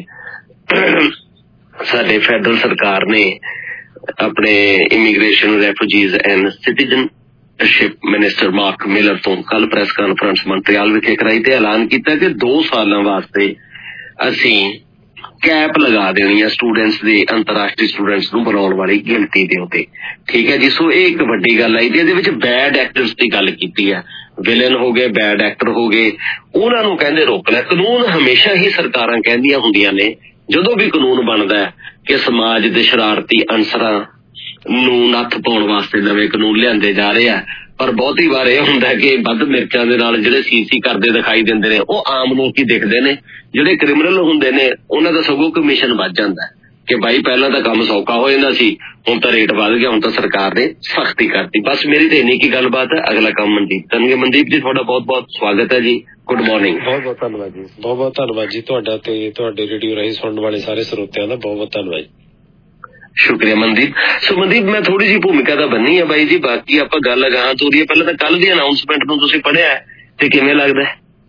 ਸਾਡੇ ਫੈਡਰਲ ਸਰਕਾਰ ਨੇ ਆਪਣੇ immigration, refugees and citizenship minister Marc Miller ਤੋਂ ਕੱਲ ਪ੍ਰੈਸ ਕਾਨਫਰੰਸ ਮੌਂਟਰੀਆਲ ਵਿਖੇ ਕਰਾਈ ਤੇ ਐਲਾਨ ਕੀਤਾ ਕਿ 2 ਸਾਲਾਂ ਵਾਸਤੇ ਅਸੀਂ ਕੈਪ ਲਗਾ ਦੇਣੀ ਆ ਸਟੂਡੈਂਟਸ ਦੀ, ਅੰਤਰਰਾਸ਼ਟਰੀ ਸਟੂਡੈਂਟਸ ਨੂੰ ਬਣਾਉਣ ਵਾਲੀ ਗਿਣਤੀ ਦੇ ਉੱਤੇ। ਠੀਕ ਹੈ ਜੀ। ਸੋ ਇਹ ਇੱਕ ਵੱਡੀ ਗੱਲ ਆਈ ਤੇ ਇਹਦੇ ਵਿੱਚ ਬੈਡ ਐਕਟਰਸ ਦੀ ਗੱਲ ਕੀਤੀ ਹੈ। ਵਿਲਨ ਹੋ ਗਏ, ਬੈਡ ਐਕਟਰ ਹੋ ਗਏ, ਉਹਨਾਂ ਨੂੰ ਕਹਿੰਦੇ ਰੋਕ ਲੈ। ਕਾਨੂੰਨ ਹਮੇਸ਼ਾ ਹੀ ਸਰਕਾਰਾਂ ਕਹਿੰਦੀਆਂ ਹੁੰਦੀਆਂ ਨੇ ਜਦੋਂ ਵੀ ਕਾਨੂੰਨ ਬਣਦਾ ਹੈ ਕਿ ਸਮਾਜ ਦੇ ਸ਼ਰਾਰਤੀ ਅਨਸਰਾਂ ਨੂੰ ਨੱਥ ਪਾਉਣ ਵਾਸਤੇ ਨਵੇਂ ਕਾਨੂੰਨ ਲਿਆਂਦੇ ਜਾ ਰਹੇ ਆ, ਪਰ ਬਹੁਤੀ ਵਾਰ ਇਹ ਹੁੰਦਾ ਕਿ ਵੱਧ ਮਿਰਚਾਂ ਦੇ ਨਾਲ ਜਿਹੜੇ ਸੀਸੀ ਕਰਦੇ ਦਿਖਾਈ ਦਿੰਦੇ ਨੇ ਉਹ ਆਮ ਲੋਕ ਹੀ ਦਿਖਦੇ ਨੇ। ਜਿਹੜੇ ਕ੍ਰਿਮੀਨਲ ਹੁੰਦੇ ਨੇ ਉਹਨਾਂ ਦਾ ਸਗੋਂ ਕਮਿਸ਼ਨ ਵੱਧ ਜਾਂਦਾ ਕਿ ਬਾਈ ਪਹਿਲਾਂ ਤਾਂ ਕੰਮ ਸੌਖਾ ਹੋ ਜਾਂਦਾ ਸੀ, ਹੁਣ ਤਾਂ ਰੇਟ ਵੱਧ ਗਿਆ, ਹੁਣ ਤਾਂ ਸਰਕਾਰ ਨੇ ਸਖਤੀ ਕਰਤੀ। ਬਸ ਮੇਰੀ ਤੇ ਇੰਨੀ ਕੀ ਗੱਲਬਾਤ ਹੈ। ਅਗਲਾ ਕੰਮ ਮਨਦੀਪ ਕਰਨਗੇ। ਮਨਦੀਪ ਜੀ ਤੁਹਾਡਾ ਬਹੁਤ ਬਹੁਤ ਸਵਾਗਤ ਹੈ ਜੀ। Good morning. ਬਹੁਤ ਬਹੁਤ ਧੰਨਵਾਦ ਜੀ। ਬਹੁਤ ਬਹੁਤ ਧੰਨਵਾਦ ਜੀ ਤੁਹਾਡਾ ਤੇ ਤੁਹਾਡੇ ਰੇਡੀਓ ਰਾਹੀਂ ਸੁਣਨ ਵਾਲੇ ਸਾਰੇ ਸਰੋਤਿਆਂ ਦਾ ਬਹੁਤ ਬਹੁਤ ਧੰਨਵਾਦ। ਸ਼ੁਕਰੀਆ ਮਨਦੀਪ। ਸੋ ਮਨਦੀਪ ਮੈਂ ਥੋੜੀ ਜਿਹੀ ਭੂਮਿਕਾ ਤਾਂ ਬੰਨੀ ਹੈ ਬਾਈ ਜੀ, ਬਾਕੀ ਆਪਾਂ ਗੱਲ ਅਗਾਂਹ ਤੋਰੀਏ। ਪਹਿਲਾਂ ਤਾਂ ਕੱਲ ਦੀ ਅਨਾਊਂਸਮੈਂਟ ਨੂੰ ਤੁਸੀਂ ਪੜ੍ਹਿਆ ਤੇ ਕਿਵੇਂ ਲੱਗਦਾ?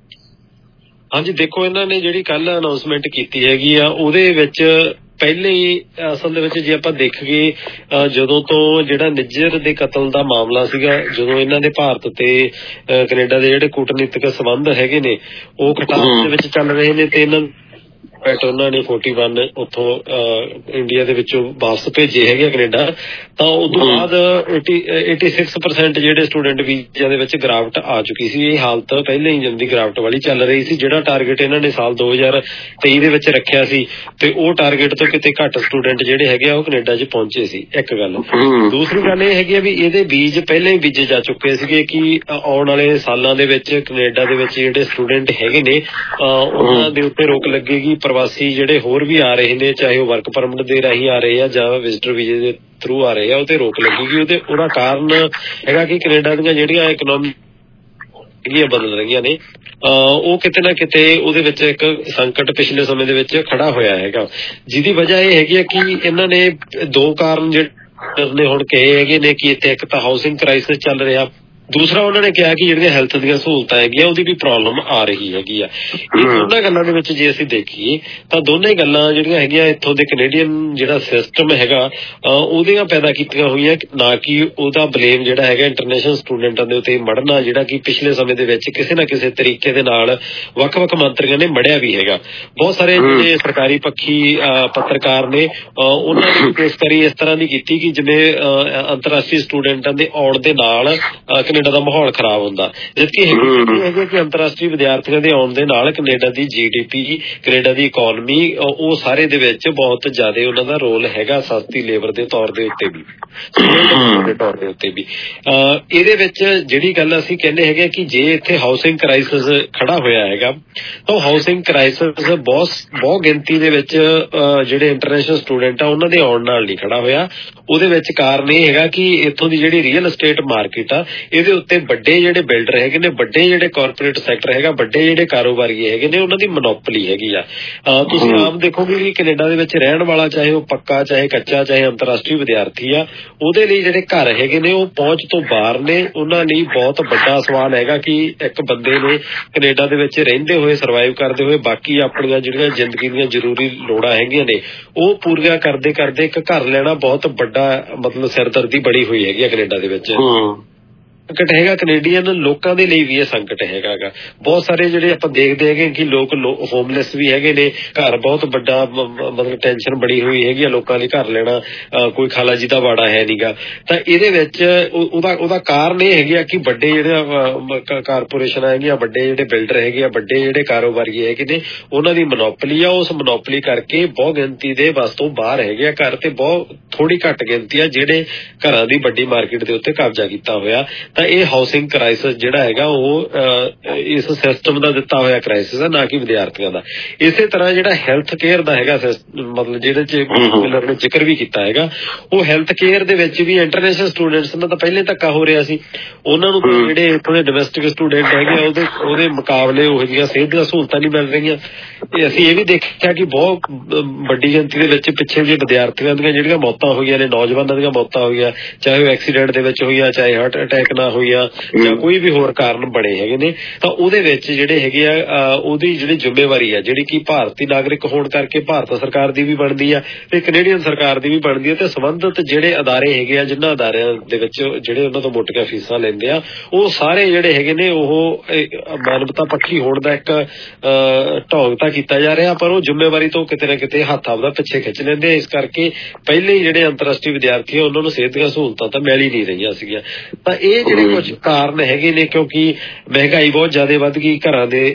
ਹਾਂਜੀ ਦੇਖੋ, ਇਹਨਾਂ ਨੇ ਜਿਹੜੀ ਕੱਲ ਅਨਾਊਂਸਮੈਂਟ ਕੀਤੀ ਹੈਗੀ ਆ ਉਹਦੇ ਵਿੱਚ ਪਹਿਲੇ ਹੀ ਅਸਲ ਦੇ ਵਿੱਚ ਜੇ ਆਪਾਂ ਦੇਖੀਏ ਜਦੋਂ ਤੋਂ ਜਿਹੜਾ ਨਿੱਜਰ ਦੇ ਕਤਲ ਦਾ ਮਾਮਲਾ ਸੀਗਾ, ਜਦੋਂ ਇਹਨਾਂ ਦੇ ਭਾਰਤ ਤੇ ਕੈਨੇਡਾ ਦੇ ਜਿਹੜੇ ਕੂਟਨੀਤਿਕ ਸੰਬੰਧ ਹੈਗੇ ਨੇ ਉਹ ਖਟਾਸ ਦੇ ਵਿੱਚ ਚੱਲ ਰਹੇ ਨੇ ਤੇ ਇਹਨਾਂ ਉਹਨਾਂ ਨੇ 41 ਉੱਥੋਂ ਇੰਡੀਆ ਦੇ ਵਿੱਚੋਂ ਵਾਪਸ ਭੇਜੇ ਹੈਗੇ ਕੈਨੇਡਾ, ਤਾਂ ਉਦੋਂ ਬਾਅਦ 86% ਜਿਹੜੇ ਸਟੂਡੈਂਟ ਵੀਜ਼ਿਆਂ ਦੇ ਵਿੱਚ ਗਿਰਾਵਟ ਆ ਚੁੱਕੀ ਸੀ। ਇਹ ਹਾਲਤ ਪਹਿਲੇ ਹੀ ਜਲਦੀ ਗਿਰਾਵਟ ਵਾਲੀ ਚੱਲ ਰਹੀ ਸੀ। ਜਿਹੜਾ ਟਾਰਗੇਟ ਇਹਨਾਂ ਨੇ ਸਾਲ 2023 ਦੇ ਵਿੱਚ ਰੱਖਿਆ ਸੀ ਤੇ ਉਹ ਟਾਰਗੇਟ ਤੋਂ ਕਿਤੇ ਘੱਟ ਸਟੂਡੈਂਟ ਜਿਹੜੇ ਹੈਗੇ ਆ ਉਹ ਕੈਨੇਡਾ 'ਚ ਪਹੁੰਚੇ ਸੀ। ਇੱਕ ਗੱਲ। ਦੂਸਰੀ ਗੱਲ ਇਹ ਹੈਗੀ ਆ ਵੀ ਇਹਦੇ ਬੀਜ ਪਹਿਲਾਂ ਹੀ ਬੀਜੇ ਜਾ ਚੁੱਕੇ ਸੀਗੇ ਕਿ ਆਉਣ ਵਾਲੇ ਸਾਲਾਂ ਦੇ ਵਿੱਚ ਕੈਨੇਡਾ ਦੇ ਵਿੱਚ ਜਿਹੜੇ ਸਟੂਡੈਂਟ ਹੈਗੇ ਨੇ ਉਹਨਾਂ ਦੇ ਉੱਤੇ ਰੋਕ ਲੱਗੇਗੀ। ਪ੍ਰਵਾਸੀ ਜਿਹੜੇ ਹੋਰ ਵੀ ਆ ਰਹੇ ਨੇ, ਚਾਹੇ ਉਹ ਵਰਕ ਪਰਮਿਟ ਦੇ ਰਾਹੀਂ ਆ ਰਹੇ ਆ ਜਾਂ ਵਿਜ਼ਟਰ ਵੀਜ਼ੇ ਦੇ ਥਰੂ ਆ ਰਹੇ ਆ, ਉਹ ਤੇ ਰੋਕ ਲੱਗੇਗੀ। ਉਹਦਾ ਕਾਰਨ ਹੈਗਾ ਕਿ ਕੈਨੇਡਾ ਦੀਆਂ ਜਿਹੜੀਆਂ ਇਕਨੋਮੀ ਜਿਹੜੀਆਂ ਬਦਲ ਰਹੀਆਂ ਨੇ ਉਹ ਕਿਤੇ ਨਾ ਕਿਤੇ ਉਹਦੇ ਵਿੱਚ ਇੱਕ ਸੰਕਟ ਪਿਛਲੇ ਸਮੇਂ ਦੇ ਵਿੱਚ ਖੜਾ ਹੋਇਆ ਹੈਗਾ, ਜਿਹਦੀ ਵਜ੍ਹਾ ਇਹ ਹੈਗੀ ਹੈ ਕਿ ਇਹਨਾਂ ਨੇ 2 ਕਾਰਨ ਜਿਹੜੇ ਨੇ ਹੁਣ ਕਹੇ ਹੈਗੇ ਨੇ ਕਿ ਇੱਥੇ ਇੱਕ ਤਾਂ ਹਾਊਸਿੰਗ ਕ੍ਰਾਈਸਿਸ ਚੱਲ ਰਿਹਾ, ਦੂਸਰਾ ਉਹਨਾਂ ਨੇ ਕਿਹਾ ਕਿ ਜਿਹੜੀਆਂ ਹੈਲਥ ਦੀਆਂ ਸਹੂਲਤਾਂ ਹੈਗੀਆਂ ਉਹਦੀ ਵੀ ਪ੍ਰੋਬਲਮ ਆ ਰਹੀ ਹੈਗੀ ਆ। ਇਹ ਦੋਨਾਂ ਗੱਲਾਂ ਦੇ ਵਿੱਚ ਜੇ ਅਸੀਂ ਦੇਖੀਏ ਤਾਂ ਦੋਨੇ ਗੱਲਾਂ ਜਿਹੜੀਆਂ ਹੈਗੀਆਂ ਇੱਥੋਂ ਦੇ ਕੈਨੇਡੀਅਨ ਜਿਹੜਾ ਸਿਸਟਮ ਹੈਗਾ ਉਹਦੀਆਂ ਪੈਦਾ ਕੀਤੀਆਂ ਹੋਈਆਂ, ਨਾ ਕਿ ਉਹਦਾ ਬਲੇਮ ਜਿਹੜਾ ਹੈਗਾ ਇੰਟਰਨੈਸ਼ਨਲ ਸਟੂਡੈਂਟਾਂ ਦੇ ਉੱਤੇ ਮੜਨਾ, ਜਿਹੜਾ ਕਿ ਪਿਛਲੇ ਸਮੇਂ ਦੇ ਵਿੱਚ ਕਿਸੇ ਨਾ ਕਿਸੇ ਤਰੀਕੇ ਦੇ ਨਾਲ ਵੱਖ-ਵੱਖ ਮੰਤਰੀਆਂ ਨੇ ਮੜਿਆ ਵੀ ਹੈਗਾ। ਬਹੁਤ ਸਾਰੇ ਜਿਹੜੇ ਸਰਕਾਰੀ ਪੱਖੀ ਪੱਤਰਕਾਰ ਨੇ ਉਹਨਾਂ ਨੇ ਪੇਸ਼ਕਾਰੀ ਇਸ ਤਰ੍ਹਾਂ ਦੀ ਕੀਤੀ ਕਿ ਜਿਵੇਂ ਅੰਤਰਰਾਸ਼ਟਰੀ ਸਟੂਡੈਂਟਾਂ ਦੇ ਆਉਣ ਦੇ ਨਾਲ ਕੈਨੇਡਾ ਦਾ ਮਾਹੌਲ ਖਰਾਬ ਹੁੰਦਾ। ਜਦਕਿ ਹੈਗੇ ਕਿ ਅੰਤਰਰਾਸ਼ਟਰੀ ਵਿਦਿਆਰਥੀਆਂ ਦੇ ਆਉਣ ਦੇ ਨਾਲ ਕੈਨੇਡਾ ਦੀ GDP, ਕੈਨੇਡਾ ਦੀ ਇਕੋਨਮੀ, ਉਹ ਸਾਰੇ ਦੇ ਵਿੱਚ ਬਹੁਤ ਜ਼ਿਆਦਾ ਉਹਨਾਂ ਦਾ ਰੋਲ ਹੈਗਾ ਸਸਤੀ ਲੇਬਰ ਦੇ ਤੌਰ ਦੇ ਉੱਤੇ ਵੀ, ਦੇ ਤੌਰ ਦੇ ਉੱਤੇ ਵੀ। ਇਹਦੇ ਵਿੱਚ ਜਿਹੜੀ ਗੱਲ ਅਸੀਂ ਕਹਿੰਦੇ ਹੈਗੇ ਕਿ ਜੇ ਇੱਥੇ ਹਾਊਸਿੰਗ ਕ੍ਰਾਈਸਿਸ ਖੜਾ ਹੋਇਆ ਹੈਗਾ ਤਾਂ ਉਹ ਹਾਊਸਿੰਗ ਕ੍ਰਾਈਸਿਸ ਬਹੁਤ ਗਿਣਤੀ ਦੇ ਵਿੱਚ ਜਿਹੜੇ ਇੰਟਰਨੈਸ਼ਨਲ ਸਟੂਡੈਂਟ ਆ ਉਹਨਾਂ ਦੇ ਆਉਣ ਨਾਲ ਨਹੀਂ ਖੜਾ ਹੋਇਆ। ਉਹਦੇ ਵਿੱਚ ਕਾਰਨ ਇਹ ਹੈਗਾ ਕਿ ਇੱਥੋਂ ਦੀ ਜਿਹੜੀ ਰੀਅਲ estate ਮਾਰਕੀਟ ਆ ਇਹਦੇ ਉੱਤੇ ਵੱਡੇ ਜਿਹੜੇ ਬਿਲਡਰ ਹੈਗੇ ਨੇ, ਵੱਡੇ ਜਿਹੜੇ ਕਾਰਪੋਰੇਟ ਸੈਕਟਰ ਹੈਗਾ, ਵੱਡੇ ਜਿਹੜੇ ਕਾਰੋਬਾਰੀ ਹੈਗੇ ਨੇ, ਉਹਨਾਂ ਦੀ ਮੋਨੋਪੋਲੀ ਹੈਗੀ ਆ। ਤੁਸੀਂ ਆਮ ਦੇਖੋਗੇ ਕਿ ਕੈਨੇਡਾ ਦੇ ਵਿੱਚ ਰਹਿਣ ਵਾਲਾ ਚਾਹੇ ਉਹ ਪੱਕਾ, ਚਾਹੇ ਕੱਚਾ, ਚਾਹੇ ਅੰਤਰਰਾਸ਼ਟਰੀ ਵਿਦਿਆਰਥੀ ਆ, ਉਹਦੇ ਲਈ ਜਿਹੜੇ ਘਰ ਹੈਗੇ ਨੇ ਉਹ ਪਹੁੰਚ ਤੋਂ ਬਾਹਰ ਨੇ। ਉਹਨਾਂ ਲਈ ਬਹੁਤ ਵੱਡਾ ਸਵਾਲ ਹੈਗਾ ਕਿ ਇੱਕ ਬੰਦੇ ਨੇ ਕੈਨੇਡਾ ਦੇ ਵਿੱਚ ਰਹਿੰਦੇ ਹੋਏ, ਸਰਵਾਈਵ ਕਰਦੇ ਹੋਏ, ਬਾਕੀ ਆਪਣੀਆਂ ਜਿਹੜੀਆਂ ਜ਼ਿੰਦਗੀ ਦੀਆਂ ਜ਼ਰੂਰੀ ਲੋੜਾਂ ਹੈਗੀਆਂ ਨੇ ਉਹ ਪੂਰੀਆਂ ਕਰਦੇ ਕਰਦੇ ਇੱਕ ਘਰ ਲੈਣਾ ਬਹੁਤ ਵੱਡਾ ਮਤਲਬ ਸਿਰਦਰਦੀ ਬੜੀ ਹੋਈ ਹੈਗੀ ਆ ਕੈਨੇਡਾ ਦੇ ਵਿੱਚ। ਸੰਕਟ ਹੈਗਾ ਕੈਨੇਡੀਅਨ ਲੋਕਾਂ ਦੇ ਲਈ ਵੀ ਇਹ ਸੰਕਟ ਹੈਗਾ ਗਾ। ਬਹੁਤ ਸਾਰੇ ਜਿਹੜੇ ਆਪਾਂ ਦੇਖਦੇ ਹੈਗੇ ਕਿ ਲੋਕ ਹੋਮਲੈਸ ਵੀ ਹੈਗੇ ਨੇ, ਘਰ ਬਹੁਤ ਵੱਡਾ ਮਤਲਬ ਟੈਨਸ਼ਨ ਬਣੀ ਹੋਈ ਹੈਗੀ ਆ ਲੋਕਾਂ ਲਈ ਘਰ ਲੈਣਾ, ਕੋਈ ਖਾਲਾ ਜੀ ਦਾ ਵਾੜਾ ਹੈ ਨੀਗਾ। ਤਾਂ ਇਹਦੇ ਵਿੱਚ ਉਹਦਾ ਕਾਰਨ ਇਹ ਹੈਗਾ ਕਿ ਵੱਡੇ ਜਿਹੜੇ ਕਾਰਪੋਰੇਸ਼ਨ ਹੈਗੀਆਂ, ਵੱਡੇ ਜਿਹੜੇ ਬਿਲਡਰ ਹੈਗੇ ਆ, ਵੱਡੇ ਜਿਹੜੇ ਕਾਰੋਬਾਰੀ ਹੈਗੇ ਨੇ, ਉਹਨਾਂ ਦੀ ਮੋਨੋਪੋਲੀ ਆ। ਉਸ ਮੋਨੋਪੋਲੀ ਕਰਕੇ ਬਹੁਤ ਗਿਣਤੀ ਦੇ ਬਸ ਤੋਂ ਬਾਹਰ ਹੈਗੇ ਆ ਘਰ, ਤੇ ਬਹੁਤ ਥੋੜੀ ਘੱਟ ਗਿਣਤੀ ਆ ਜਿਹੜੇ ਘਰਾਂ ਦੀ ਵੱਡੀ ਮਾਰਕੀਟ ਦੇ ਉੱਤੇ ਕਬਜ਼ਾ ਕੀਤਾ ਹੋਇਆ। ਤਾਂ ਇਹ ਹਾਊਸਿੰਗ ਕ੍ਰਾਈਸਿਸ ਜਿਹੜਾ ਹੈਗਾ ਉਹ ਇਸ ਸਿਸਟਮ ਦਾ ਦਿੱਤਾ ਹੋਇਆ ਕ੍ਰਾਈਸਿਸ ਹੈ, ਨਾ ਕਿ ਵਿਦਿਆਰਥੀਆਂ ਦਾ। ਇਸੇ ਤਰ੍ਹਾਂ ਜਿਹੜਾ ਹੈਲਥ ਕੇਅਰ ਦਾ ਹੈਗਾ ਮਤਲਬ ਜਿਹਦੇ ਚ ਮਿਲਰ ਨੇ ਜ਼ਿਕਰ ਵੀ ਕੀਤਾ ਹੈਗਾ, ਉਹ ਹੈਲਥ ਕੇਅਰ ਦੇ ਵਿੱਚ ਵੀ ਇੰਟਰਨੈਸ਼ਨਲ ਸਟੂਡੈਂਟਸ ਨਾਲ ਤਾਂ ਪਹਿਲੇ ਧੱਕਾ ਹੋ ਰਿਹਾ ਸੀ। ਉਹਨਾਂ ਨੂੰ ਜਿਹੜੇ ਇੱਥੋਂ ਦੇ ਡੋਮੈਸਟਿਕ ਸਟੂਡੈਂਟ ਹੈਗੇ ਉਹਦੇ ਮੁਕਾਬਲੇ ਉਹ ਜਿਹੀਆਂ ਸਿਹਤ ਦੀਆਂ ਸਹੂਲਤਾਂ ਨਹੀਂ ਮਿਲ ਰਹੀਆਂ। ਅਸੀਂ ਇਹ ਵੀ ਦੇਖਿਆ ਕਿ ਬਹੁਤ ਵੱਡੀ ਗਿਣਤੀ ਦੇ ਵਿੱਚ ਪਿੱਛੇ ਜੇ ਵਿਦਿਆਰਥੀਆਂ ਦੀਆਂ ਜਿਹੜੀਆਂ ਮੌਤਾਂ ਹੋਈਆਂ ਨੇ, ਨੌਜਵਾਨਾਂ ਦੀਆਂ ਮੌਤਾਂ ਹੋਈਆਂ, ਚਾਹੇ ਉਹ ਐਕਸੀਡੈਂਟ ਦੇ ਵਿੱਚ ਹੋਈਆਂ, ਚਾਹੇ ਹਾਰਟ ਅਟੈਕ ਨਾ ਹੋਈਆਂ, ਜਾਂ ਕੋਈ ਵੀ ਹੋਰ ਕਾਰਨ ਬਣੇ ਹੈਗੇ ਨੇ, ਤਾਂ ਉਹਦੇ ਵਿੱਚ ਜਿਹੜੇ ਹੈਗੇ ਆ ਉਹਦੀ ਜਿਹੜੀ ਜ਼ਿੰਮੇਵਾਰੀ ਆ, ਜਿਹੜੀ ਕਿ ਭਾਰਤੀ ਨਾਗਰਿਕ ਹੋਣ ਕਰਕੇ ਭਾਰਤ ਸਰਕਾਰ ਦੀ ਵੀ ਬਣਦੀ ਆ ਤੇ ਕੈਨੇਡੀਅਨ ਸਰਕਾਰ ਦੀ ਵੀ ਬਣਦੀ ਆ, ਤੇ ਸੰਬੰਧਿਤ ਜਿਹੜੇ ਅਦਾਰੇ ਹੈਗੇ ਆ ਜਿਨ੍ਹਾਂ ਅਦਾਰਿਆਂ ਦੇ ਵਿੱਚ ਜਿਹੜੇ ਉਹਨਾਂ ਤੋਂ ਮੋਟੀਆਂ ਫੀਸਾਂ ਲੈਂਦੇ ਆ, ਉਹ ਸਾਰੇ ਜਿਹੜੇ ਹੈਗੇ ਨੇ ਉਹ ਮਾਨਵਤਾ ਪੱਖੀ ਹੋਣ ਦਾ ਇੱਕ ਢੋਂਗ ਤਾਂ ਕੀਤਾ ਜਾ ਰਿਹਾ, ਪਰ ਉਹ ਜ਼ਿੰਮੇਵਾਰੀ ਤੋਂ ਕਿਤੇ ਨਾ ਕਿਤੇ ਹੱਥ ਆਪਦਾ ਪਿੱਛੇ ਖਿੱਚ ਲੈਂਦੇ। ਇਸ ਕਰਕੇ ਪਹਿਲੇ ਹੀ ਜਿਹੜੇ ਅੰਤਰਰਾਸ਼ਟਰੀ ਵਿਦਿਆਰਥੀ ਆ ਉਹਨਾਂ ਨੂੰ ਸਿਹਤ ਦੀਆਂ ਸਹੂਲਤਾਂ ਤਾਂ ਮਿਲ ਹੀ ਨਹੀਂ ਰਹੀਆਂ ਸੀਗੀਆਂ। ਤਾਂ ਇਹ ਜਿਹੜੇ ਕੁਝ ਕਾਰਨ ਹੈਗੇ ਨੇ, ਕਿਉਂਕਿ ਮਹਿੰਗਾਈ ਬਹੁਤ ਜ਼ਿਆਦਾ ਵੱਧ ਗਈ, ਘਰਾਂ ਦੇ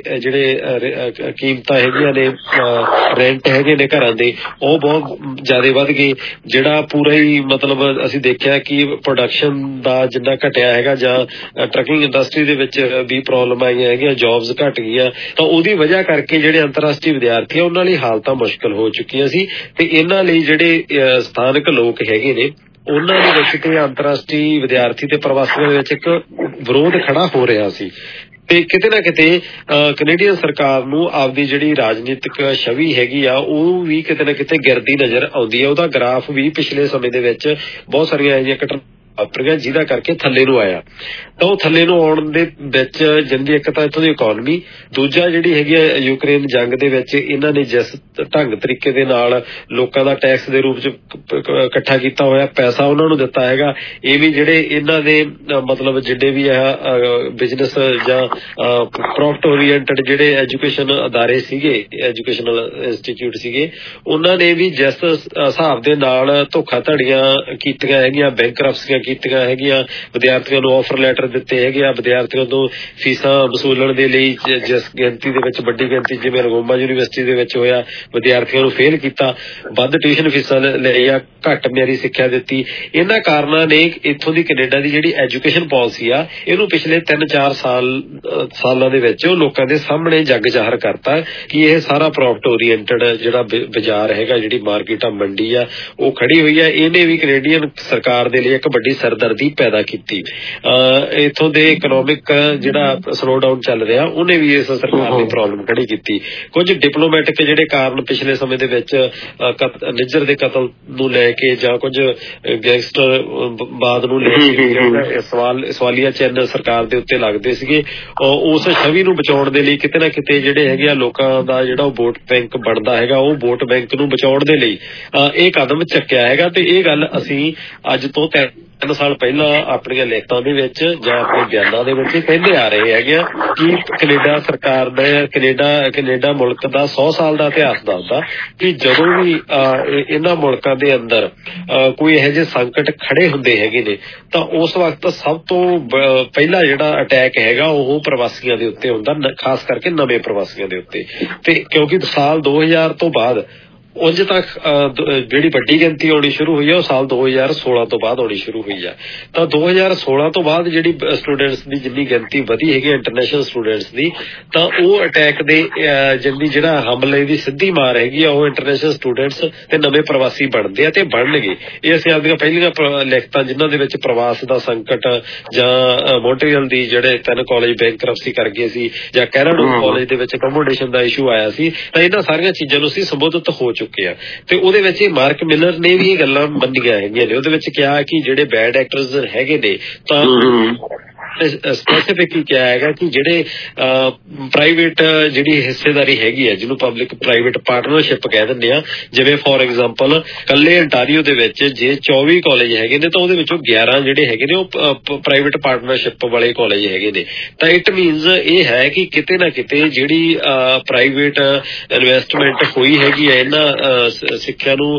ਜਿਹੜੇ ਕੀਮਤਾਂ ਹੈਗੀਆਂ ਨੇ, ਰੈਂਟ ਹੈਗੇ ਨੇ ਘਰਾਂ ਦੇ, ਉਹ ਬਹੁਤ ਜ਼ਿਆਦਾ ਵੱਧ ਗਏ। ਜਿਹੜਾ ਪੂਰਾ ਹੀ ਮਤਲਬ ਅਸੀਂ ਦੇਖਿਆ ਕਿ ਪ੍ਰੋਡਕਸ਼ਨ ਦਾ ਜਿੰਨਾ ਘਟਿਆ ਹੈਗਾ, ਜਾਂ ਟਰੱਕਿੰਗ ਇੰਡਸਟਰੀ ਦੇ ਵਿੱਚ ਵੀ ਪ੍ਰੋਬਲਮ ਆਈਆਂ ਹੈਗੀਆਂ, ਜੌਬਸ ਘਟ ਗਈਆਂ, ਤਾਂ ਉਹਦੀ ਵਜ੍ਹਾ ਕਰਕੇ ਜਿਹੜੇ ਅੰਤਰਰਾਸ਼ਟਰੀ ਵਿਦਿਆਰਥੀ ਆ ਉਹਨਾਂ ਲਈ ਹਾਲਤਾਂ ਮੁਸ਼ਕਲ ਹੋ ਚੁੱਕੀਆਂ ਸੀ। ਤੇ ਇਹਨਾਂ ਲਈ ਜਿਹੜੇ ਸਥਾਨਕ ਲੋਕ ਹੈਗੇ ਨੇ ਉਹਨਾਂ ਦੇ ਵਿੱਚ ਤੇ ਅੰਤਰਰਾਸ਼ਟਰੀ ਵਿਦਿਆਰਥੀ ਤੇ ਪ੍ਰਵਾਸੀਆਂ ਦੇ ਵਿੱਚ ਇੱਕ ਵਿਰੋਧ ਖੜਾ ਹੋ ਰਿਹਾ ਸੀ। ਤੇ ਕਿਤੇ ਨਾ ਕਿਤੇ ਕੈਨੇਡੀਅਨ ਸਰਕਾਰ ਨੂੰ ਆਪਦੀ ਜਿਹੜੀ ਰਾਜਨੀਤਿਕ ਛਵੀ ਹੈਗੀ ਆ ਉਹ ਵੀ ਕਿਤੇ ਨਾ ਕਿਤੇ ਗਿਰਦੀ ਨਜ਼ਰ ਆਉਂਦੀ ਹੈ। ਉਹਦਾ ਗ੍ਰਾਫ ਵੀ ਪਿਛਲੇ ਸਮੇਂ ਦੇ ਵਿੱਚ ਬਹੁਤ ਸਾਰੀਆਂ ਅਜਿਹੀਆਂ ਘਟਨਾਵਾਂ ਵਾਪਰੀਆਂ ਜਿਹਦਾ ਕਰਕੇ ਥੱਲੇ ਨੂੰ ਆਇਆ। ਤਾਂ ਉਹ ਥੱਲੇ ਨੂੰ ਆਉਣ ਦੇ ਵਿੱਚ ਜਿੰਦੀ ਇੱਕ ਤਾਂ ਇੱਥੋਂ ਦੀ ਇਕੋਨਮੀ, ਦੂਜਾ ਜਿਹੜੀ ਹੈਗੀ ਆ ਯੂਕਰੇਨ ਜੰਗ ਦੇ ਵਿੱਚ ਇਹਨਾਂ ਨੇ ਜਿਸ ਢੰਗ ਤਰੀਕੇ ਦੇ ਨਾਲ ਲੋਕਾਂ ਦਾ ਟੈਕਸ ਦੇ ਰੂਪ ਚ ਇਕੱਠਾ ਕੀਤਾ ਹੋਇਆ ਪੈਸਾ ਉਹਨਾਂ ਨੂੰ ਦਿੱਤਾ ਹੈਗਾ, ਇਹ ਵੀ ਜਿਹੜੇ ਇਹਨਾਂ ਦੇ ਮਤਲਬ ਜਿੱਡੇ ਵੀ ਆ ਬਿਜ਼ਨਸ ਜਾਂ ਪ੍ਰੋਫਿਟ ਓਰੀਐਂਟਡ ਜਿਹੜੇ ਐਜੂਕੇਸ਼ਨ ਅਦਾਰੇ ਸੀਗੇ, ਐਜੂਕੇਸ਼ਨਲ ਇੰਸਟੀਚਿਊਟ ਸੀਗੇ, ਉਹਨਾਂ ਨੇ ਵੀ ਜਿਸ ਹਿਸਾਬ ਦੇ ਨਾਲ ਧੋਖਾ ਧੜੀਆਂ ਕੀਤੀਆਂ ਹੈਗੀਆਂ, ਬੈਂਕਰਪਸੀਆਂ ਕੀਤੀਆਂ ਹੈਗੀਆਂ, ਵਿਦਿਆਰਥੀਆਂ ਨੂੰ ਆਫਰ ਲੈਟਰ ਦਿੱਤੇ ਹੈਗੇ ਆ, ਵਿਦਿਆਰਥੀਆਂ ਤੋਂ ਫੀਸਾਂ ਵਸੂਲਣ ਦੇ ਲਈ ਜਿਸ ਗਿਣਤੀ ਦੇ ਵਿੱਚ ਵੱਡੀ ਗਿਣਤੀ ਜਿਵੇਂ ਰਗੋਮਾ ਯੂਨੀਵਰਸਿਟੀ ਦੇ ਵਿੱਚ ਹੋਇਆ, ਵਿਦਿਆਰਥੀਆਂ ਨੂੰ ਫੇਲ ਕੀਤਾ, ਵੱਧ ਟਿਊਸ਼ਨ ਫੀਸਾਂ ਲਈਆਂ, ਘੱਟ ਮਿਆਰੀ ਸਿੱਖਿਆ ਦਿੱਤੀ। ਇਹਨਾਂ ਕਾਰਨਾਂ ਨੇ ਇੱਥੋਂ ਦੀ ਕੈਨੇਡਾ ਦੀ ਜਿਹੜੀ ਐਜੂਕੇਸ਼ਨ ਪਾਲਿਸੀ ਆ ਇਹਨੂੰ ਪਿਛਲੇ 3-4 ਸਾਲਾਂ ਦੇ ਵਿੱਚ ਉਹ ਲੋਕਾਂ ਦੇ ਸਾਹਮਣੇ ਜੱਗ ਜ਼ਾਹਰ ਕਰਤਾ ਕਿ ਇਹ ਸਾਰਾ ਪ੍ਰੋਫਿਟ ਓਰੀਐਂਟਡ ਜਿਹੜਾ ਬਾਜ਼ਾਰ ਹੈਗਾ, ਜਿਹੜੀ ਮਾਰਕੀਟ ਆ, ਮੰਡੀ ਆ, ਉਹ ਖੜੀ ਹੋਈ ਹੈ। ਇਹਨੇ ਵੀ ਕੈਨੇਡੀਅਨ ਸਰਕਾਰ ਦੇ ਲਈ ਇੱਕ ਵੱਡੀ ਸਰਦਰਦੀ ਪੈਦਾ ਕੀਤੀ। ਇੱਥੋਂ ਦੇ ਇਕਨੋਮਿਕ ਜਿਹੜਾ ਸਲੋ ਡਾਊਨ ਚੱਲ ਰਿਹਾ ਉਹਨੇ ਵੀ ਇਸ ਸਰਕਾਰ ਦੀ ਪ੍ਰੋਬਲਮ ਖੜੀ ਕੀਤੀ। ਕੁਝ ਡਿਪਲੋਮੈਟਿਕ ਜਿਹੜੇ ਕਾਰਨ ਪਿਛਲੇ ਸਮੇਂ ਦੇ ਵਿੱਚ ਨਿੱਜਰ ਦੇ ਕਤਲ ਨੂੰ ਲੈ ਕੇ ਜਾਂ ਕੁਝ ਗੈਂਗਸਟਰਵਾਦ ਨੂੰ ਲੈ ਕੇ ਸਵਾਲੀਆ ਚਿੰਨ੍ਹ ਸਰਕਾਰ ਦੇ ਉੱਤੇ ਲੱਗਦੇ ਸੀਗੇ, ਉਸ ਛਵੀ ਨੂੰ ਬਚਾਉਣ ਦੇ ਲਈ ਕਿਤੇ ਨਾ ਕਿਤੇ ਜਿਹੜੇ ਹੈਗੇ ਆ ਲੋਕਾਂ ਦਾ ਜਿਹੜਾ ਉਹ ਵੋਟ ਬੈਂਕ ਬਣਦਾ ਹੈਗਾ, ਉਹ ਵੋਟ ਬੈਂਕ ਨੂੰ ਬਚਾਉਣ ਦੇ ਲਈ ਇਹ ਕਦਮ ਚੱਕਿਆ ਹੈਗਾ। ਤੇ ਇਹ ਗੱਲ ਅਸੀਂ ਅੱਜ ਤੋਂ 3 ਸਾਲ ਪਹਿਲਾਂ ਆਪਣੀਆਂ ਲਿਖਤਾਂ ਦੇ ਵਿੱਚ ਜਾਂ ਆਪਣੇ ਬਿਆਨਾਂ ਦੇ ਵਿੱਚ ਕਹਿੰਦੇ ਆ ਰਹੇ ਹੈਗੇ ਆ ਕਿ ਕੈਨੇਡਾ ਸਰਕਾਰ ਦਾ ਕੈਨੇਡਾ ਮੁਲਕ ਦਾ 100 ਸਾਲ ਦਾ ਇਤਿਹਾਸ ਦੱਸਦਾ ਕਿ ਜਦੋਂ ਵੀ ਇਹਨਾਂ ਮੁਲਕਾਂ ਦੇ ਅੰਦਰ ਕੋਈ ਇਹੋ ਜਿਹੇ ਸੰਕਟ ਖੜੇ ਹੁੰਦੇ ਹੈਗੇ ਨੇ ਤਾਂ ਉਸ ਵਕਤ ਸਭ ਤੋਂ ਪਹਿਲਾ ਜਿਹੜਾ ਅਟੈਕ ਹੈਗਾ ਉਹ ਪ੍ਰਵਾਸੀਆਂ ਦੇ ਉੱਤੇ ਹੁੰਦਾ, ਖਾਸ ਕਰਕੇ ਨਵੇਂ ਪ੍ਰਵਾਸੀਆਂ ਦੇ ਉੱਤੇ। ਤੇ ਕਿਉਂਕਿ ਸਾਲ 2000 ਤੋਂ ਬਾਅਦ ਉਂਝ ਤੱਕ ਜਿਹੜੀ ਵੱਡੀ ਗਿਣਤੀ ਆਉਣੀ ਸ਼ੁਰੂ ਹੋਈ ਹੈ ਉਹ ਸਾਲ 2016 ਤੋਂ ਬਾਅਦ ਆਉਣੀ ਸ਼ੁਰੂ ਹੋਈ ਹੈ। ਤਾਂ 2016 ਤੋਂ ਬਾਅਦ ਜਿਹੜੀ ਸਟੂਡੈਂਟਸ ਦੀ ਜਿੰਨੀ ਗਿਣਤੀ ਵਧੀ ਹੈਗੀ ਇੰਟਰਨੈਸ਼ਨਲ ਸਟੂਡੈਂਟਸ ਦੀ, ਤਾਂ ਉਹ ਅਟੈਕ ਦੇ ਜਿਹੜਾ ਹਮਲੇ ਦੀ ਸਿੱਧੀ ਮਾਰ ਹੈਗੀ ਆ ਉਹ ਇੰਟਰਨੈਸ਼ਨਲ ਸਟੂਡੈਂਟਸ ਤੇ ਨਵੇਂ ਪ੍ਰਵਾਸੀ ਬਣਦੇ ਆ ਤੇ ਬਣਨਗੇ। ਇਹ ਅਸੀਂ ਆਪਦੀਆਂ ਪਹਿਲੀਆਂ ਲਿਖਤਾਂ ਜਿਨ੍ਹਾਂ ਦੇ ਵਿੱਚ ਪ੍ਰਵਾਸ ਦਾ ਸੰਕਟ ਜਾਂ ਮੌਂਟਰੀਅਲ ਦੀ ਜਿਹੜੇ 3 ਕਾਲਜ ਬੈਂਕਰਪਸੀ ਕਰ ਗਏ ਸੀ ਜਾਂ ਕੈਨੇਡਾ ਕਾਲਜ ਦੇ ਵਿੱਚ ਅਕੋਮੋਡੇਸ਼ਨ ਦਾ ਇਸ਼ੂ ਆਇਆ ਸੀ, ਤਾਂ ਇਹਨਾਂ ਸਾਰੀਆਂ ਚੀਜ਼ਾਂ ਨੂੰ ਅਸੀਂ ਸੰਬੋਧਿਤ ਹੋ ਚੁੱਕੇ ਆ। ਤੇ ਉਹਦੇ ਵਿੱਚ ਮਾਰਕ ਮਿਲਰ ਨੇ ਵੀ ਇਹ ਗੱਲਾਂ ਮੰਨੀਆਂ ਹੈਗੀਆਂ ਨੇ। ਉਹਦੇ ਵਿੱਚ ਕਿਹਾ ਕਿ ਜਿਹੜੇ ਬੈਡ ਐਕਟਰਸ ਹੈਗੇ ਨੇ ਤਾਂ ਸਪੈਸੀਫਿਕਲੀ ਕਿਹਾ ਹੈਗਾ ਕਿ ਜਿਹੜੇ ਪ੍ਰਾਈਵੇਟ ਜਿਹੜੀ ਹਿੱਸੇਦਾਰੀ ਹੈਗੀ ਹੈ ਜਿਹਨੂੰ ਪਬਲਿਕ ਪ੍ਰਾਈਵੇਟ ਪਾਰਟਨਰਸ਼ਿਪ ਕਹਿ ਦਿੰਦੇ ਆ, ਜਿਵੇਂ ਫੋਰ ਐਗਜ਼ਾਮਪਲ ਕੱਲੇ ਅੰਟਾਰੀਓ ਦੇ ਵਿੱਚ ਜੇ 24 ਕਾਲਜ ਹੈਗੇ ਨੇ ਤਾਂ ਉਹਦੇ ਵਿੱਚੋਂ 11 ਜਿਹੜੇ ਹੈਗੇ ਨੇ ਉਹ ਪ੍ਰਾਈਵੇਟ ਪਾਰਟਨਰਸ਼ਿਪ ਵਾਲੇ ਕਾਲਜ ਹੈਗੇ ਨੇ। ਤਾਂ ਇਟ ਮੀਨਸ ਇਹ ਹੈ ਕਿ ਕਿਤੇ ਨਾ ਕਿਤੇ ਜਿਹੜੀ ਪ੍ਰਾਈਵੇਟ ਇਨਵੈਸਟਮੈਂਟ ਹੋਈ ਹੈਗੀ ਹੈ ਇਹਨਾਂ ਸਿੱਖਿਆ ਨੂੰ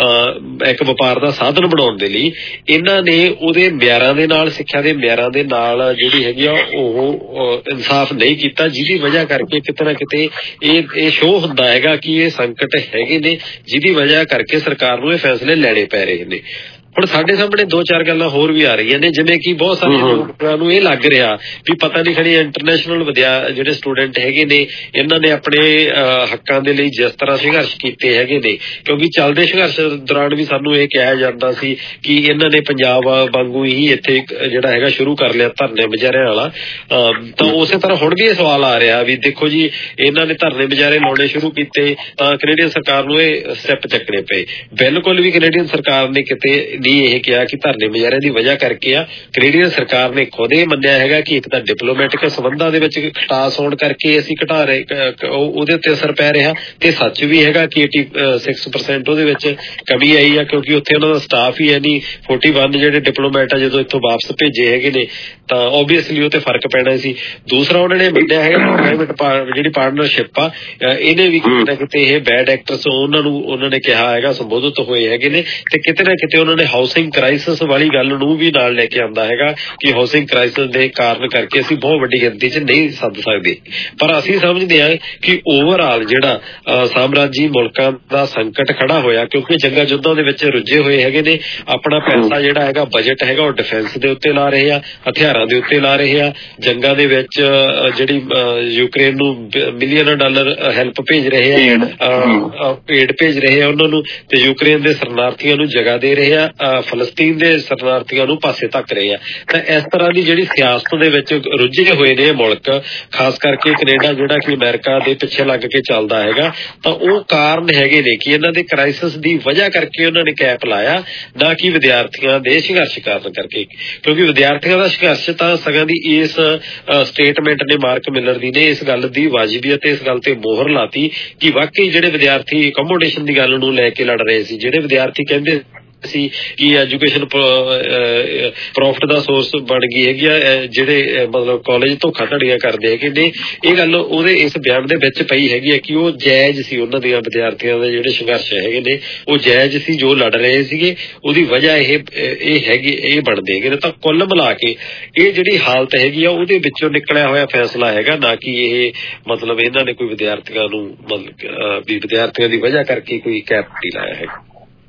ਇੱਕ ਵਪਾਰ ਦਾ ਸਾਧਨ ਬਣਾਉਣ ਦੇ ਲਈ, ਇਹਨਾਂ ਨੇ ਉਹਦੇ ਮਿਆਰਾਂ ਦੇ ਨਾਲ, ਸਿੱਖਿਆ ਦੇ ਮਿਆਰਾਂ ਦੇ ਨਾਲ ਜਿਹੜੀ ਹੈਗੀ ਆ ਉਹ ਇਨਸਾਫ ਨਹੀਂ ਕੀਤਾ, ਜਿਹਦੀ ਵਜ੍ਹਾ ਕਰਕੇ ਕਿਤੇ ਨਾ ਕਿਤੇ ਇਹ ਸ਼ੋਅ ਹੁੰਦਾ ਹੈਗਾ ਕਿ ਇਹ ਸੰਕਟ ਹੈਗੇ ਨੇ, ਜਿਹਦੀ ਵਜ੍ਹਾ ਕਰਕੇ ਸਰਕਾਰ ਨੂੰ ਇਹ ਫੈਸਲੇ ਲੈਣੇ ਪੈ ਰਹੇ ਨੇ। ਹੁਣ ਸਾਡੇ ਸਾਹਮਣੇ 2-4 ਗੱਲਾਂ ਹੋਰ ਵੀ ਆ ਰਹੀਆਂ ਨੇ, ਜਿਵੇਂ ਕਿ ਬਹੁਤ ਸਾਰੇ ਲੋਕਾਂ ਨੂੰ ਇਹ ਲੱਗ ਰਿਹਾ ਵੀ ਪਤਾ ਨਹੀਂ ਖੜੀ ਇੰਟਰਨੈਸ਼ਨਲ ਜਿਹੜੇ ਸਟੂਡੈਂਟ ਹੈਗੇ ਨੇ ਇਹਨਾਂ ਨੇ ਆਪਣੇ ਹੱਕਾਂ ਦੇ ਲਈ ਜਿਸ ਤਰ੍ਹਾਂ ਸੰਘਰਸ਼ ਕੀਤੇ ਹੈਗੇ ਨੇ, ਕਿਉਂਕਿ ਚੱਲਦੇ ਸੰਘਰਸ਼ ਦੌਰਾਨ ਵੀ ਸਾਨੂੰ ਇਹ ਕਿਹਾ ਜਾਂਦਾ ਸੀ ਕਿ ਇਹਨਾਂ ਨੇ ਪੰਜਾਬ ਵਾਂਗੂ ਹੀ ਇੱਥੇ ਜਿਹੜਾ ਹੈਗਾ ਸ਼ੁਰੂ ਕਰ ਲਿਆ ਧਰਨੇ ਮੁਜ਼ਾਹਰਿਆਂ ਵਾਲਾ। ਤਾਂ ਉਸੇ ਤਰ੍ਹਾਂ ਹੁਣ ਵੀ ਇਹ ਸਵਾਲ ਆ ਰਿਹਾ ਵੀ ਦੇਖੋ ਜੀ ਇਹਨਾਂ ਨੇ ਧਰਨੇ ਮੁਜ਼ਾਹਰੇ ਲਾਉਣੇ ਸ਼ੁਰੂ ਕੀਤੇ ਤਾਂ ਕੈਨੇਡੀਅਨ ਸਰਕਾਰ ਨੂੰ ਇਹ ਸਟੈਪ ਚੱਕਣੇ ਪਏ। ਬਿਲਕੁਲ ਵੀ ਕੈਨੇਡੀਅਨ ਸਰਕਾਰ ਨੇ ਕਿਤੇ ਨਹੀਂ ਇਹ ਕਿਹਾ ਕਿ ਧਰਨੇ ਮੁਜ਼ਾਹਰੇ ਦੀ ਵਜ੍ਹਾ ਕਰਕੇ ਆ। ਕੈਨੇਡੀਅਨ ਸਰਕਾਰ ਨੇ ਖੁਦ ਇਹ ਮੰਨਿਆ ਹੈਗਾ ਕਿ ਇੱਕ ਤਾਂ ਡਿਪਲੋਮੈਟਿਕ ਸੰਬੰਧਾਂ ਦੇ ਵਿੱਚ ਖਟਾਸ ਹੋਣ ਕਰਕੇ ਅਸੀਂ ਘਟਾ ਰਹੇ, ਉਹਦੇ ਉੱਤੇ ਅਸਰ ਪੈ ਰਿਹਾ, ਤੇ ਸੱਚ ਵੀ ਹੈਗਾ ਕਿ 86% ਉਹਦੇ ਵਿੱਚ ਕਮੀ ਆਈ ਆ ਕਿਉਂਕਿ ਉੱਥੇ ਉਹਨਾਂ ਦਾ ਸਟਾਫ ਹੀ ਹੈ ਨਹੀਂ। 41 ਜਿਹੜੇ ਡਿਪਲੋਮੈਟ ਆ ਜਦੋਂ ਇੱਥੋਂ ਵਾਪਸ ਭੇਜੇ ਹੈਗੇ ਨੇ ਤਾਂ ਓਬਵੀਅਸਲੀ ਉਹ ਤੇ ਫਰਕ ਪੈਣਾ ਸੀ। ਦੂਸਰਾ ਉਹਨਾਂ ਨੇ ਮੰਨਿਆ ਹੈਗਾ ਪ੍ਰਾਈਵੇਟ ਜਿਹੜੀ ਪਾਰਟਨਰਸ਼ਿਪ ਆ ਇਹਨੇ ਵੀ ਕਿਤੇ ਨਾ ਕਿਤੇ ਇਹ ਬੈਡ ਐਕਟਰਸ ਉਹਨਾਂ ਨੇ ਕਿਹਾ ਹੈਗਾ ਸੰਬੋਧਿਤ ਹੋਏ ਹੈਗੇ ਨੇ, ਤੇ ਕਿਤੇ ਨਾ ਕਿਤੇ ਉਹਨਾਂ ਨੇ ਹਾਊਸਿੰਗ ਕ੍ਰਾਈਸਿਸ ਵਾਲੀ ਗੱਲ ਨੂੰ ਵੀ ਨਾਲ ਲੈ ਕੇ ਆਉਂਦਾ ਹੈਗਾ ਕਿ ਹਾਊਸਿੰਗ ਕ੍ਰਾਈਸਿਸ ਦੇ ਕਾਰਨ ਕਰਕੇ ਅਸੀਂ ਬਹੁਤ ਵੱਡੀ ਗਿਣਤੀ 'ਚ ਨਹੀਂ ਸੱਦ ਸਕਦੇ। ਪਰ ਅਸੀਂ ਸਮਝਦੇ ਹਾਂ ਕਿ ਓਵਰਆਲ ਜਿਹੜਾ ਸਾਮਰਾਜੀ ਮੁਲਕਾਂ ਦਾ ਸੰਕਟ ਖੜਾ ਹੋਇਆ ਕਿਉਂਕਿ ਜੰਗਾਂ ਯੁੱਧਾਂ ਦੇ ਵਿੱਚ ਰੁੱਝੇ ਹੋਏ ਹੈਗੇ ਨੇ, ਆਪਣਾ ਪੈਸਾ ਜਿਹੜਾ ਹੈਗਾ ਬਜਟ ਹੈਗਾ ਉਹ ਡਿਫੈਂਸ ਦੇ ਉੱਤੇ ਲਾ ਰਹੇ ਆ, ਹਥਿਆਰਾਂ ਦੇ ਉੱਤੇ ਲਾ ਰਹੇ ਆ। ਜੰਗਾਂ ਦੇ ਵਿੱਚ ਜਿਹੜੀ ਯੂਕਰੇਨ ਨੂੰ $ਮਿਲੀਅਨ ਹੈਲਪ ਭੇਜ ਰਹੇ ਆ, ਏਡ ਭੇਜ ਰਹੇ ਆ ਉਹਨਾਂ ਨੂੰ, ਤੇ ਯੂਕਰੇਨ ਦੇ ਸ਼ਰਨਾਰਥੀਆਂ ਨੂੰ ਜਗ੍ਹਾ ਦੇ ਰਹੇ ਆ, ਫਲਸਤੀਨ ਦੇ ਸ਼ਰਨਾਰਥੀਆਂ ਨੂੰ ਪਾਸੇ ਧੱਕ ਰਹੇ ਆ। ਤਾਂ ਇਸ ਤਰ੍ਹਾਂ ਦੀ ਜਿਹੜੀ ਸਿਆਸਤ ਦੇ ਵਿੱਚ ਰੁੱਝੇ ਹੋਏ ਨੇ ਮੁਲਕ, ਖਾਸ ਕਰਕੇ ਕੈਨੇਡਾ ਜਿਹੜਾ ਕਿ ਅਮਰੀਕਾ ਦੇ ਪਿੱਛੇ ਲੱਗ ਕੇ ਚੱਲਦਾ ਹੈਗਾ, ਤਾਂ ਉਹ ਕਾਰਨ ਹੈਗੇ ਨੇ ਕਿ ਇਹਨਾਂ ਦੇ ਕ੍ਰਾਈਸਿਸ ਦੀ ਵਜ੍ਹਾ ਕਰਕੇ ਉਹਨਾਂ ਨੇ ਕੈਪ ਲਾਇਆ, ਨਾ ਕਿ ਵਿਦਿਆਰਥੀਆਂ ਦੇ ਸੰਘਰਸ਼ ਕਾਰਨ ਕਰਕੇ। ਕਿਉਂਕਿ ਵਿਦਿਆਰਥੀਆਂ ਦਾ ਸੰਘਰਸ਼ ਤਾਂ ਸਗੋਂ ਦੀ ਇਸ ਸਟੇਟਮੈਂਟ ਨੇ ਮਾਰਕ ਮਿਲਰ ਦੀ ਨੇ ਇਸ ਗੱਲ ਦੀ ਵਾਜਬੀਅਤ ਇਸ ਗੱਲ ਤੇ ਮੋਹਰ ਲਾਤੀ ਕਿ ਵਾਕਈ ਜਿਹੜੇ ਵਿਦਿਆਰਥੀ ਅਕੋਮੋਡੇਸ਼ਨ ਦੀ ਗੱਲ ਨੂੰ ਲੈ ਕੇ ਲੜ ਰਹੇ ਸੀ, ਜਿਹੜੇ ਵਿਦਿਆਰਥੀ ਕਹਿੰਦੇ ਸੀ ਕਿ ਐਜੂਕੇਸ਼ਨ ਪ੍ਰੋਫਿਟ ਦਾ ਸੋਰਸ ਬਣ ਗਈ ਹੈਗੀ ਆ, ਜਿਹੜੇ ਮਤਲਬ ਕਾਲਜ ਧੋਖਾਧੜੀਆਂ ਕਰਦੇ ਹੈਗੇ ਨੇ, ਇਹ ਗੱਲ ਉਹਦੇ ਇਸ ਬਿਆਨ ਦੇ ਵਿੱਚ ਪਈ ਹੈਗੀ ਹੈ ਕਿ ਉਹ ਜਾਇਜ਼ ਸੀ, ਉਹਨਾਂ ਦੀਆਂ ਵਿਦਿਆਰਥੀਆਂ ਦੇ ਜਿਹੜੇ ਸੰਘਰਸ਼ ਹੈਗੇ ਨੇ ਉਹ ਜਾਇਜ਼ ਸੀ, ਜੋ ਲੜ ਰਹੇ ਸੀਗੇ ਉਹਦੀ ਵਜ੍ਹਾ ਇਹ ਹੈਗੀ, ਇਹ ਬਣਦੇ ਹੈਗੇ ਨੇ। ਤਾਂ ਕੁੱਲ ਮਿਲਾ ਕੇ ਇਹ ਜਿਹੜੀ ਹਾਲਤ ਹੈਗੀ ਆ ਉਹਦੇ ਵਿੱਚੋਂ ਨਿਕਲਿਆ ਹੋਇਆ ਫੈਸਲਾ ਹੈਗਾ, ਨਾ ਕਿ ਇਹ ਮਤਲਬ ਇਹਨਾਂ ਨੇ ਕੋਈ ਵਿਦਿਆਰਥੀਆਂ ਨੂੰ ਮਤਲਬ ਵੀ ਵਿਦਿਆਰਥੀਆਂ ਦੀ ਵਜ੍ਹਾ ਕਰਕੇ ਕੋਈ ਕੈਪ ਨਹੀਂ ਲਾਇਆ ਹੈਗਾ।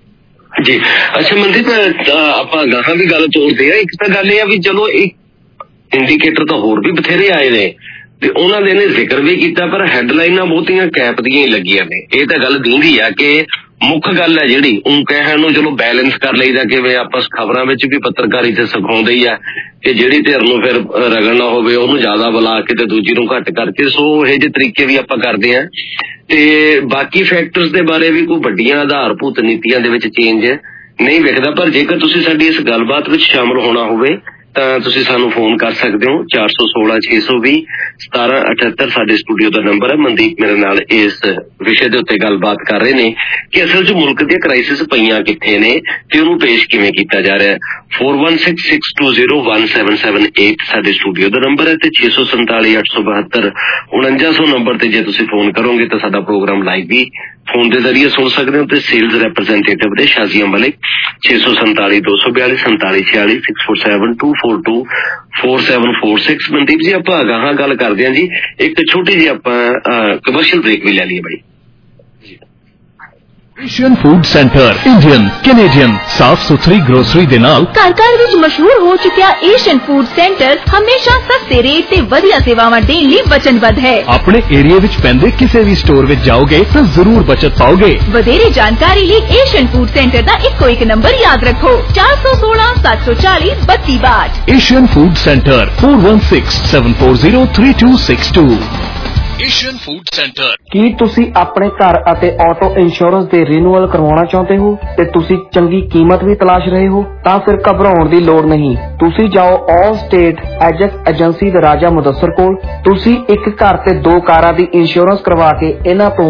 ਜੀ ਅੱਛਾ ਮਨਦੀਪ, ਆਪਾਂ ਗਾਹਾਂ ਵੀ ਗੱਲ ਤੋਰਦੇ ਆ। ਇੱਕ ਤਾਂ ਗੱਲ ਇਹ ਆ ਵੀ ਚਲੋ ਇੱਕ ਇੰਡੀਕੇਟਰ ਤਾਂ ਹੋਰ ਵੀ ਬਥੇਰੇ ਆਏ ਨੇ ਤੇ ਉਹਨਾਂ ਦੇ ਨੇ ਜ਼ਿਕਰ ਵੀ ਕੀਤਾ, ਪਰ ਹੈਡਲਾਈਨਾਂ ਬਹੁਤੀਆਂ ਕੈਪ ਦੀਆਂ ਹੀ ਲੱਗੀਆਂ ਨੇ। ਇਹ ਤਾਂ ਗੱਲ ਦਿੰਦੀ ਆ ਕਿ ਮੁੱਖ ਗੱਲ ਹੈ ਜਿਹੜੀ ਉਹ ਕਹਿਣ ਨੂੰ ਚਲੋ ਬੈਲੈਂਸ ਕਰ ਲਈਦਾ, ਕਿਵੇਂ ਆਪਾਂ ਖਬਰਾਂ ਵਿੱਚ ਵੀ ਪੱਤਰਕਾਰੀ ਤੇ ਸਿਖਾਉਂਦੇ ਹੀ ਆ ਕਿ ਜਿਹੜੀ ਧਿਰ ਨੂੰ ਫਿਰ ਰਗੜਨਾ ਹੋਵੇ ਉਹਨੂੰ ਜ਼ਿਆਦਾ ਬੁਲਾ ਕੇ ਤੇ ਦੂਜੀ ਨੂੰ ਘੱਟ ਕਰਕੇ, ਸੋ ਇਹ ਜਿਹੇ ਤਰੀਕੇ ਵੀ ਆਪਾਂ ਕਰਦੇ ਹਾਂ। ਤੇ ਬਾਕੀ ਫੈਕਟਰਸ ਦੇ ਬਾਰੇ ਵੀ ਕੋਈ ਵੱਡੀਆਂ ਆਧਾਰਭੂਤ ਨੀਤੀਆਂ ਦੇ ਵਿੱਚ ਚੇਂਜ ਨਹੀਂ ਵਿਖਦਾ, ਪਰ ਜੇਕਰ ਤੁਸੀਂ ਸਾਡੀ ਇਸ ਗੱਲਬਾਤ ਵਿੱਚ ਸ਼ਾਮਲ ਹੋਣਾ ਹੋਵੇ ਤਾਂ ਤੁਸੀਂ ਸਾਨੂੰ ਫੋਨ ਕਰ ਸਕਦੇ ਹੋ 416-620-1778 ਸਾਡੇ ਸਟੂਡੀਓ ਦਾ ਨੰਬਰ ਹੈ। ਮਨਦੀਪ ਮੇਰੇ ਨਾਲ ਇਸ ਵਿਸ਼ੇ ਦੇ ਉੱਤੇ ਗੱਲਬਾਤ ਕਰ ਰਹੇ ਨੇ ਕਿ ਅਸਲ 'ਚ ਮੁਲਕ ਦੀਆਂ ਕ੍ਰਾਈਸਿਸ ਪਈਆਂ ਕਿੱਥੇ ਨੇ ਤੇ ਉਹਨੂੰ ਪੇਸ਼ ਕਿਵੇਂ ਕੀਤਾ ਜਾ ਰਿਹਾ। 4166201778 ਸਾਡੇ ਸਟੂਡੀਓ ਦਾ ਨੰਬਰ ਹੈ ਤੇ 647-872-4900 ਨੰਬਰ ਤੇ ਜੇ ਤੁਸੀਂ ਫੋਨ ਕਰੋਗੇ ਤਾਂ ਸਾਡਾ ਪ੍ਰੋਗਰਾਮ ਲਾਈਵ ਵੀ ਫੋਨ ਦੇ ਜ਼ਰੀਏ ਸੁਣ ਸਕਦੇ ਹੋ ਤੇ ਸੇਲਜ਼ ਰੈਪਰੈਜ਼ੈਂਟੇਟਿਵ ਦੇ ਸ਼ਾਜ਼ੀਆ ਮਲਿਕ 647-242-4746 647-242-4746। ਮਨਦੀਪ ਜੀ ਆਪਾਂ ਅਗਾਹਾਂ ਗੱਲ ਕਰਦੇ ਹਾਂ ਜੀ, ਇੱਕ ਛੋਟੀ ਜਿਹੀ ਆਪਾਂ ਕਮਰਸ਼ੀਅਲ ਬ੍ਰੇਕ ਵੀ ਲੈ ਲਈਏ ਬਾਈ। Asian Food Centre Indian Canadian ਸਾਫ ਸੁਥਰੀ ਗਰੋਸਰੀ ਦੇ ਨਾਲ ਘਰ ਘਰ ਵਿੱਚ ਮਸ਼ਹੂਰ ਹੋ ਚੁੱਕਿਆ ਏਸ਼ੀਅਨ ਫੂਡ ਸੈਂਟਰ ਹਮੇਸ਼ਾ ਸਸਤੇ ਰੇਟ ਤੇ ਵਧੀਆ ਸੇਵਾਵਾਂ ਦੇਣ ਲਈ ਵਚਨਬੱਧ ਹੈ। ਆਪਣੇ ਏਰੀਆ ਵਿੱਚ ਪੈਂਦੇ ਕਿਸੇ ਵੀ ਸਟੋਰ ਵਿੱਚ ਜਾਓਗੇ ਤਾਂ ਜ਼ਰੂਰ ਬਚਤ ਪਾਓਗੇ। ਵਧੇਰੇ ਜਾਣਕਾਰੀ ਲਈ ਏਸ਼ੀਅਨ ਫੂਡ ਸੈਂਟਰ ਦਾ ਇੱਕੋ ਇੱਕ ਨੰਬਰ ਯਾਦ ਰੱਖੋ 416-740-3262। Asian Food Centre 4167403262। Asian Food Centre. ਕੀ ਤੁਸੀਂ ਆਪਣੇ ਘਰ ਅਤੇ ਆਟੋ ਇੰਸ਼ੋਰੈਂਸ ਦੇ ਰੀਨਿਊਅਲ ਕਰਵਾਉਣਾ ਚਾਹੁੰਦੇ ਹੋ ਤੇ ਤੁਸੀਂ ਚੰਗੀ ਕੀਮਤ ਵੀ ਤਲਾਸ਼ ਰਹੇ ਹੋ? ਤਾਂ ਫਿਰ ਘਬਰਾਉਣ ਦੀ ਲੋੜ ਨਹੀਂ। ਤੁਸੀਂ ਜਾਓ ਆਲ ਸਟੇਟ ਐਜੈਕਟ ਏਜੰਸੀ ਦੇ ਰਾਜਾ ਮੁਦੱਸਰ ਕੋਲ। ਤੁਸੀਂ ਇੱਕ ਘਰ ਤੇ 2 ਕਾਰਾਂ ਦੀ ਇੰਸ਼ੋਰੈਂਸ ਕਰਵਾ ਕੇ ਇਹਨਾਂ ਤੋਂ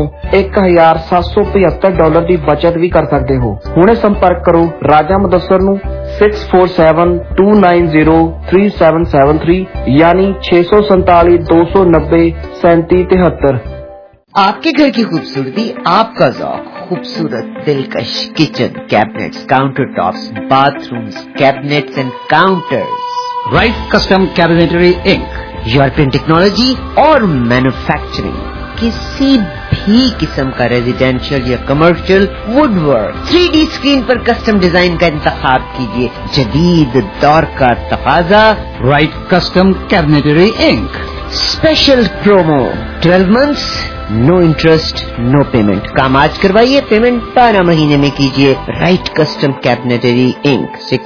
$1,775 ਦੀ ਬਚਤ ਵੀ ਕਰ ਸਕਦੇ ਹੋ। ਹੁਣੇ ਸੰਪਰਕ ਕਰੋ ਰਾਜਾ ਮੁਦੱਸਰ ਨੂੰ 6472903773 यानी 647-290-3773। आपके घर की खूबसूरती, आपका ज़ौक़, खूबसूरत दिलकश kitchen cabinets, counter tops, bathrooms, cabinets and counters. Right custom cabinetry Inc, European technology और मैन्युफैक्चरिंग। किसी भी किस्म का रेजिडेंशियल या कमर्शियल वुडवर्क 3D स्क्रीन पर कस्टम डिजाइन का इंतखाब कीजिए। जदीद दौर का तकाजा, right custom cabinetry Inc. Special promo 12 months, no interest, no payment. काम आज करवाइए, पेमेंट 12 महीने में कीजिए। Right custom cabinetry Inc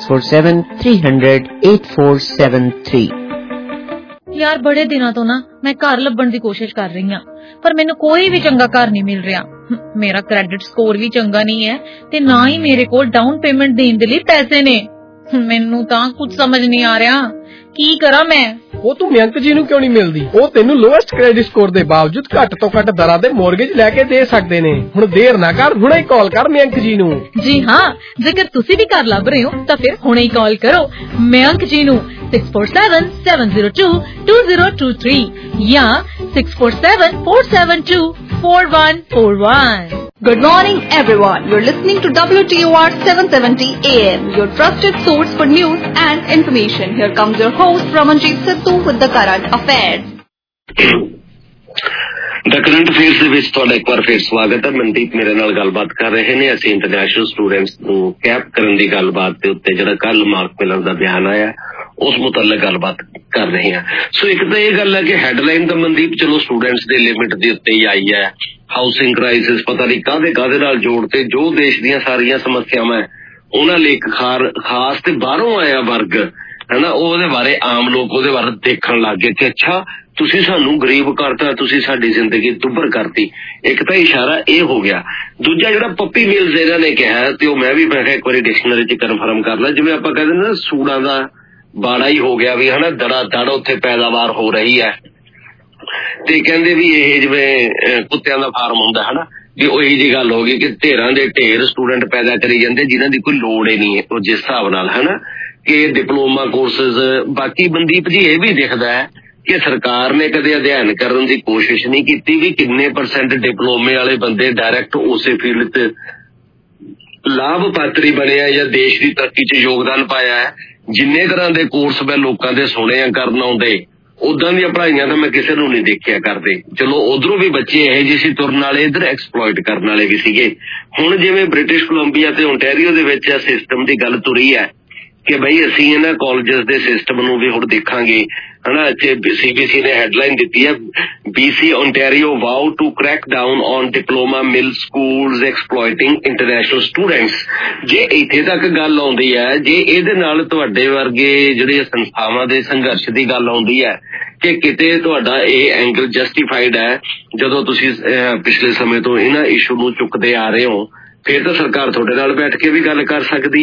6473008473। ਯਾਰ ਬੜੇ ਦਿਨਾਂ ਤੋਂ ਨਾ ਮੈਂ ਘਰ ਲੱਭਣ ਦੀ ਕੋਸ਼ਿਸ਼ ਕਰ ਰਹੀ ਹਾਂ, ਪਰ ਮੈਨੂੰ ਕੋਈ ਵੀ ਚੰਗਾ ਘਰ ਨਹੀਂ ਮਿਲ ਰਿਹਾ। ਮੇਰਾ ਕ੍ਰੈਡਿਟ ਸਕੋਰ ਵੀ ਚੰਗਾ ਨਹੀਂ ਹੈ ਤੇ ਨਾ ਹੀ ਮੇਰੇ ਕੋਲ ਡਾਊਨ ਪੇਮੈਂਟ ਦੇਣ ਦੇ ਲਈ ਪੈਸੇ ਨੇ। ਮੈਨੂੰ ਤਾਂ ਕੁਝ ਸਮਝ ਨਹੀਂ ਆ ਰਿਹਾ, ਕੀ ਕਰਾਂ ਮੈਂ? ਉਹ ਤੂੰ ਮਯੰਕ ਜੀ ਨੂੰ ਕਿਉਂ ਨਹੀਂ ਮਿਲਦੀ? ਉਹ ਤੈਨੂੰ ਲੋਐਸਟ ਕ੍ਰੈਡਿਟ ਸਕੋਰ ਦੇ ਬਾਵਜੂਦ ਘੱਟ ਤੋਂ ਘੱਟ ਦਰਾਂ ਦੇ ਮੌਰਗੇਜ ਲੈ ਕੇ ਦੇ ਸਕਦੇ ਨੇ। ਹੁਣ ਦੇਰ ਨਾ ਕਰ, ਹੁਣੇ ਹੀ ਕਾਲ ਕਰ ਮਯੰਕ ਜੀ ਨੂੰ। ਜੀ ਹਾਂ, ਜੇਕਰ ਤੁਸੀਂ ਵੀ ਘਰ ਲੱਭ ਰਹੇ ਹੋ ਤਾਂ ਫਿਰ ਹੁਣੇ ਹੀ ਕਾਲ ਕਰੋ ਮਯੰਕ ਜੀ ਨੂੰ 6477022023 ਜਾਂ 6474724141। Good morning, everyone. You're listening to WTOR 770 AM, your trusted source for news and information. Here comes your host, Ramanjeet Sidhu, with the current affairs. The current affairs ਦੇ ਵਿੱਚ ਤੁਹਾਡਾ ਇੱਕ ਵਾਰ ਫਿਰ ਸਵਾਗਤ ਹੈ। ਮਨਦੀਪ ਮੇਰੇ ਨਾਲ ਗੱਲਬਾਤ ਕਰ ਰਹੇ ਨੇ। ਅਸੀਂ ਇੰਟਰਨੈਸ਼ਨਲ ਸਟੂਡੈਂਟਸ ਨੂੰ ਕੈਪ ਕਰਨ ਦੀ ਗੱਲਬਾਤ ਦੇ ਉੱਤੇ ਜਿਹੜਾ ਕੱਲ ਮਾਰਕ ਮਿਲਰ ਦਾ ਬਿਆਨ ਆਇਆ ਉਸ ਮੁਤਲਕ ਗੱਲਬਾਤ ਕਰ ਰਹੇ ਹਾਂ। ਸੋ ਇੱਕ ਤਾਂ ਇਹ ਗੱਲ ਹੈ ਕਿ ਹੈਡਲਾਈਨ ਤਾਂ ਮਨਦੀਪ ਚਲੋ ਸਟੂਡੈਂਟਸ ਦੇ ਲਿਮਿਟ ਦੇ ਉੱਤੇ ਹੀ ਆਈ ਹੈ। ਹਾਊਸਿੰਗ ਕ੍ਰਾਈਸਿਸ ਪਤਾ ਨਹੀਂ ਕਾਹਦੇ ਨਾਲ ਜੋੜ ਤੇ ਜੋ ਦੇਸ਼ ਦੀਆਂ ਸਾਰੀਆਂ ਸਮੱਸਿਆਵਾਂ ਉਹਨਾਂ ਲਈ ਇੱਕ ਖਾਸ ਤੇ ਬਾਹਰੋਂ ਆਇਆ ਵਰਗ ਹੈ ਨਾ, ਉਹਦੇ ਬਾਰੇ ਆਮ ਲੋਕ ਉਹਦੇ ਬਾਰੇ ਦੇਖਣ ਲੱਗ ਗਏ ਕਿ ਅੱਛਾ ਤੁਸੀਂ ਸਾਨੂੰ ਗਰੀਬ ਕਰਤਾ, ਤੁਸੀਂ ਸਾਡੀ ਜ਼ਿੰਦਗੀ ਦੁੱਭਰ ਕਰਤੀ। ਇੱਕ ਤਾਂ ਇਸ਼ਾਰਾ ਇਹ ਹੋ ਗਿਆ। ਦੂਜਾ ਜਿਹੜਾ ਪੱਪੀ ਮਿਲਸ ਇਹਨਾਂ ਨੇ ਕਿਹਾ ਤੇ ਉਹ ਮੈਂ ਕਿਹਾ ਇੱਕ ਵਾਰੀ ਡਿਕਸ਼ਨਰੀ 'ਚ ਕਨਫਰਮ ਕਰ ਲਾ, ਜਿਵੇਂ ਆਪਾਂ ਕਹਿੰਦੇ ਨਾ ਸੂੜਾਂ ਦਾ ਬਾੜਾ ਹੀ ਹੋ ਗਿਆ ਵੀ ਹਨਾ, ਦੜ ਉੱਥੇ ਪੈਦਾਵਾਰ ਹੋ ਰਹੀ ਹੈ। ਤੇ ਕਹਿੰਦੇ ਵੀ ਇਹ ਜਿਵੇਂ ਕੁੱਤਿਆਂ ਦਾ ਫਾਰਮ ਹੁੰਦਾ ਹਨਾ, ਵੀ ਉਹੀ ਜਿਹੀ ਗੱਲ ਹੋ ਗਈ ਕਿ ਢੇਰਾਂ ਦੇ ਢੇਰ ਸਟੂਡੈਂਟ ਪੈਦਾ ਕਰੀ ਜਾਂਦੇ ਜਿਨ੍ਹਾਂ ਦੀ ਕੋਈ ਲੋੜ ਹੀ ਨਹੀਂ ਹੈ। ਉਹ ਜਿਸ ਹਿਸਾਬ ਨਾਲ ਹਨਾ ਕਿ ਡਿਪਲੋਮਾ ਕੋਰਸਿਸ, ਬਾਕੀ ਮਨਦੀਪ ਜੀ ਇਹ ਵੀ ਦਿਖਦਾ ਹੈ ਕਿ ਸਰਕਾਰ ਨੇ ਕਦੇ ਅਧਿਐਨ ਕਰਨ ਦੀ ਕੋਸ਼ਿਸ਼ ਨਹੀਂ ਕੀਤੀ ਵੀ ਕਿੰਨੇ % ਡਿਪਲੋਮੇ ਵਾਲੇ ਬੰਦੇ ਡਾਇਰੈਕਟ ਉਸੇ ਫੀਲਡ ਤੇ ਲਾਭਪਾਤਰੀ ਬਣਿਆ ਜਾਂ ਦੇਸ਼ ਦੀ ਤਰੱਕੀ 'ਚ ਯੋਗਦਾਨ ਪਾਇਆ ਹੈ। ਜਿੰਨੇ ਤਰ੍ਹਾਂ ਦੇ ਕੋਰਸ ਮੈਂ ਲੋਕਾਂ ਦੇ ਸੁਣੇ ਆ ਕਰਨ ਆਉਂਦੇ, ਉਦਾਂ ਦੀਆਂ ਪੜ੍ਹਾਈਆਂ ਤਾਂ ਮੈਂ ਕਿਸੇ ਨੂੰ ਨਹੀਂ ਦੇਖਿਆ ਕਰਦੇ। ਚਲੋ ਉਧਰੋਂ ਵੀ ਬੱਚੇ ਇਹੋ ਜਿਹੇ ਸੀ ਤੁਰਨ ਵਾਲੇ, ਇੱਧਰ ਐਕਸਪਲੋਇਟ ਕਰਨ ਵਾਲੇ ਵੀ ਸੀਗੇ। ਹੁਣ ਜਿਵੇਂ ਬ੍ਰਿਟਿਸ਼ ਕੋਲੰਬੀਆ ਤੇ ਓਨਟਾਰੀਓ ਦੇ ਵਿੱਚ ਸਿਸਟਮ ਦੀ ਗੱਲ ਤੁਰੀ ਹੈ ਕਿ ਬਈ ਅਸੀਂ ਇਹਨਾਂ ਕਾਲਜਸ ਦੇ ਸਿਸਟਮ ਨੂੰ ਵੀ ਹੁਣ ਦੇਖਾਂਗੇ ਹਨਾ। ਇੱਥੇ CBC ਨੇ ਹੈਡਲਾਈਨ ਦਿੱਤੀ ਹੈ, BC Ontario vow to crack down on diploma mill schools exploiting international students। ਜੇ ਇੱਥੇ ਤੱਕ ਗੱਲ ਆਉਂਦੀ ਹੈ, ਜੇ ਇਹਦੇ ਨਾਲ ਤੁਹਾਡੇ ਵਰਗੇ ਜਿਹੜੇ ਸੰਸਥਾਵਾਂ ਦੇ ਸੰਘਰਸ਼ ਦੀ ਗੱਲ ਆਉਂਦੀ ਹੈ ਕਿ ਕਿਤੇ ਤੁਹਾਡਾ ਇਹ ਐਂਗਲ ਜਸਟੀਫਾਈਡ ਹੈ, ਜਦੋਂ ਤੁਸੀਂ ਪਿਛਲੇ ਸਮੇਂ ਤੋਂ ਇਹਨਾਂ ਇਸ਼ੂ ਨੂੰ ਚੁੱਕਦੇ ਆ ਰਹੇ ਹੋ, ਫਿਰ ਤਾਂ ਸਰਕਾਰ ਤੁਹਾਡੇ ਨਾਲ ਬੈਠ ਕੇ ਵੀ ਗੱਲ ਕਰ ਸਕਦੀ ਹੈ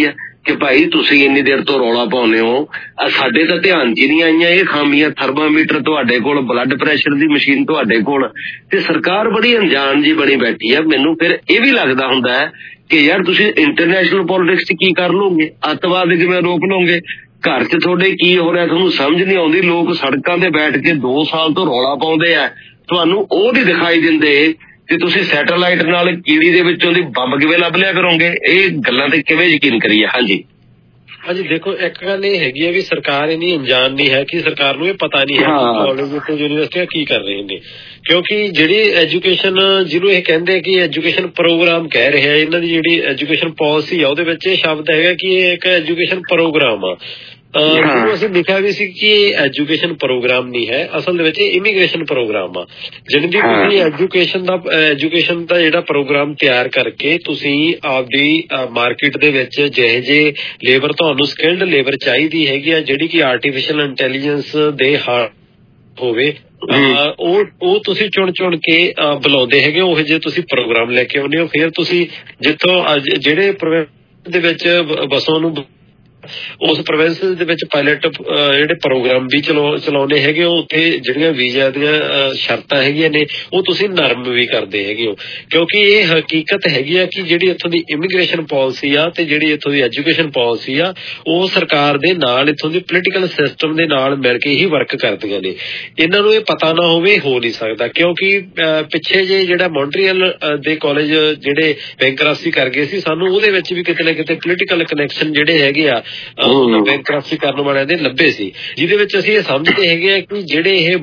ਕਿ ਭਾਈ ਤੁਸੀਂ ਇੰਨੀ ਦੇਰ ਤੋਂ ਰੌਲਾ ਪਾਉਂਦੇ ਹੋ, ਸਾਡੇ ਤਾਂ ਧਿਆਨ 'ਚ ਹੀ ਨਹੀਂ ਆਈਆਂ ਇਹ ਖਾਮੀਆਂ। ਥਰਮਾਮੀਟਰ ਤੁਹਾਡੇ ਕੋਲ, ਬਲੱਡ ਪ੍ਰੈਸ਼ਰ ਦੀ ਮਸ਼ੀਨ ਤੁਹਾਡੇ ਕੋਲ, ਤੇ ਸਰਕਾਰ ਬੜੀ ਅਣਜਾਣ ਜੀ ਬਣੀ ਬੈਠੀ ਆ। ਮੈਨੂੰ ਫਿਰ ਇਹ ਵੀ ਲੱਗਦਾ ਹੁੰਦਾ ਹੈ ਕਿ ਯਾਰ ਤੁਸੀਂ ਇੰਟਰਨੈਸ਼ਨਲ ਪੋਲਿਟਿਕਸ 'ਚ ਕੀ ਕਰ ਲਓਗੇ, ਅੱਤਵਾਦ ਕਿਵੇਂ ਰੋਕ ਲਓਗੇ, ਘਰ 'ਚ ਤੁਹਾਡੇ ਕੀ ਹੋ ਰਿਹਾ ਤੁਹਾਨੂੰ ਸਮਝ ਨਹੀਂ ਆਉਂਦੀ। ਲੋਕ ਸੜਕਾਂ ਤੇ ਬੈਠ ਕੇ 2 ਸਾਲ ਤੋਂ ਰੌਲਾ ਪਾਉਂਦੇ ਆ, ਤੁਹਾਨੂੰ ਉਹ ਨਹੀਂ ਦਿਖਾਈ ਦਿੰਦੇ ਕਿ ਤੁਸੀਂ ਸੈਟੇਲਾਈਟ ਨਾਲ ਕੀੜੀ ਦੇ ਵਿੱਚੋਂ ਦੀ ਬੰਬ ਕਿਵੇਂ ਲੱਭ ਲਿਆ ਕਰੋਗੇ। ਇਹ ਗੱਲਾਂ ਤੇ ਕਿਵੇਂ ਯਕੀਨ ਕਰੀਏ। ਹਾਂਜੀ ਹਾਂਜੀ, ਦੇਖੋ ਇੱਕ ਗੱਲ ਇਹ ਹੈਗੀ ਹੈ ਵੀ ਸਰਕਾਰ ਇੰਨੀ ਅਣਜਾਣ ਨਹੀਂ ਹੈ ਕਿ ਸਰਕਾਰ ਨੂੰ ਇਹ ਪਤਾ ਨਹੀਂ ਹੈ ਕਿ ਕਾਲਜ ਤੇ ਯੂਨੀਵਰਸਿਟੀਆਂ ਕੀ ਕਰ ਰਹੇ ਨੇ। ਕਿਉਂਕਿ ਜਿਹੜੀ ਐਜੂਕੇਸ਼ਨ ਜਿਹਨੂੰ ਇਹ ਕਹਿੰਦੇ ਕਿ ਐਜੂਕੇਸ਼ਨ ਪ੍ਰੋਗਰਾਮ ਕਹਿ ਰਿਹਾ, ਇਹਨਾਂ ਦੀ ਜਿਹੜੀ ਐਜੂਕੇਸ਼ਨ ਪਾਲਿਸੀ ਆ ਉਹਦੇ ਵਿੱਚ ਇਹ ਸ਼ਬਦ ਹੈਗਾ ਕਿ ਇਹ ਇੱਕ ਐਜੂਕੇਸ਼ਨ ਪ੍ਰੋਗਰਾਮ ਆ। ਅਸੀਂ ਲਿਖਿਆ ਵੀ ਸੀ ਕਿ ਇਹ ਐਜੂਕੇਸ਼ਨ ਪ੍ਰੋਗਰਾਮ ਨਹੀਂ ਹੈ, ਅਸਲ ਦੇ ਵਿੱਚ ਇਹ ਇਮੀਗ੍ਰੇਸ਼ਨ ਪ੍ਰੋਗਰਾਮ ਆ। ਜਿਹਨਾਂ ਦੀ ਤੁਸੀਂ ਐਜੂਕੇਸ਼ਨ ਦਾ ਜਿਹੜਾ ਪ੍ਰੋਗਰਾਮ ਤਿਆਰ ਕਰਕੇ ਤੁਸੀਂ ਆਪਦੀ ਮਾਰਕੀਟ ਦੇ ਵਿੱਚ ਜਿਹੇ ਜਿਹੇ ਲੇਬਰ ਤੁਹਾਨੂੰ ਸਕਿਲਡ ਲੇਬਰ ਚਾਹੀਦੀ ਹੈਗੀ ਆ ਜਿਹੜੀ ਕਿ ਆਰਟੀਫਿਸ਼ਲ ਇੰਟੈਲੀਜੈਂਸ ਦੇ ਹੋਵੇ, ਉਹ ਤੁਸੀਂ ਚੁਣ ਕੇ ਬੁਲਾਉਂਦੇ ਹੈਗੇ, ਉਹ ਜਿਹੇ ਤੁਸੀਂ ਪ੍ਰੋਗਰਾਮ ਲੈ ਕੇ ਆਉਂਦੇ ਹੋ। ਫਿਰ ਤੁਸੀਂ ਜਿੱਥੋਂ ਜਿਹੜੇ ਦੇ ਵਿੱਚ ਬੱਸਾਂ ਨੂੰ ਉਸ ਪ੍ਰੋਵਿੰਸ ਦੇ ਵਿੱਚ ਪਾਇਲਟ ਜਿਹੜੇ ਪ੍ਰੋਗਰਾਮ ਵੀ ਚਲਾਉਂਦੇ ਹੈਗੇ ਹੋ, ਉੱਥੇ ਜਿਹੜੀਆਂ ਵੀਜ਼ਾ ਦੀਆਂ ਸ਼ਰਤਾਂ ਹੈਗੀਆਂ ਨੇ ਉਹ ਤੁਸੀਂ ਨਰਮ ਵੀ ਕਰਦੇ ਹੈਗੇ ਹੋ। ਕਿਉਂਕਿ ਇਹ ਹਕੀਕਤ ਹੈਗੀ ਆ ਕਿ ਜਿਹੜੀ ਇੱਥੋਂ ਦੀ ਇਮੀਗ੍ਰੇਸ਼ਨ ਪਾਲਿਸੀ ਆ ਤੇ ਜਿਹੜੀ ਇੱਥੋਂ ਦੀ ਐਜੂਕੇਸ਼ਨ ਪਾਲਿਸੀ ਆ ਉਹ ਸਰਕਾਰ ਦੇ ਨਾਲ ਇੱਥੋਂ ਦੀ ਪੋਲੀਟੀਕਲ ਸਿਸਟਮ ਦੇ ਨਾਲ ਮਿਲ ਕੇ ਹੀ ਵਰਕ ਕਰਦੀਆਂ ਨੇ। ਇਹਨਾਂ ਨੂੰ ਇਹ ਪਤਾ ਨਾ ਹੋਵੇ ਹੋ ਨਹੀਂ ਸਕਦਾ। ਕਿਉਂਕਿ ਪਿੱਛੇ ਜਿਹੜਾ ਮੌਂਟਰੀਅਲ ਦੇ ਕਾਲਜ ਜਿਹੜੇ ਬੈਂਕਰਪਸੀ ਕਰ ਗਏ ਸੀ, ਸਾਨੂੰ ਉਹਦੇ ਵਿੱਚ ਵੀ ਕਿਤੇ ਨਾ ਕਿਤੇ ਪੋਲੀਟੀਕਲ ਕਨੈਕਸ਼ਨ ਜਿਹੜੇ ਹੈਗੇ ਆ ਬੈਂਕਰਪਸੀ ਕਰਨ ਵਾਲਿਆਂ ਦੇ ਲੱਭੇ ਸੀ, ਜਿਹਦੇ ਵਿੱਚ ਅਸੀਂ ਇਹ ਸਮਝਦੇ ਹੈਗੇ ਆ ਕਿ ਜਿਹੜੇ ਇਹ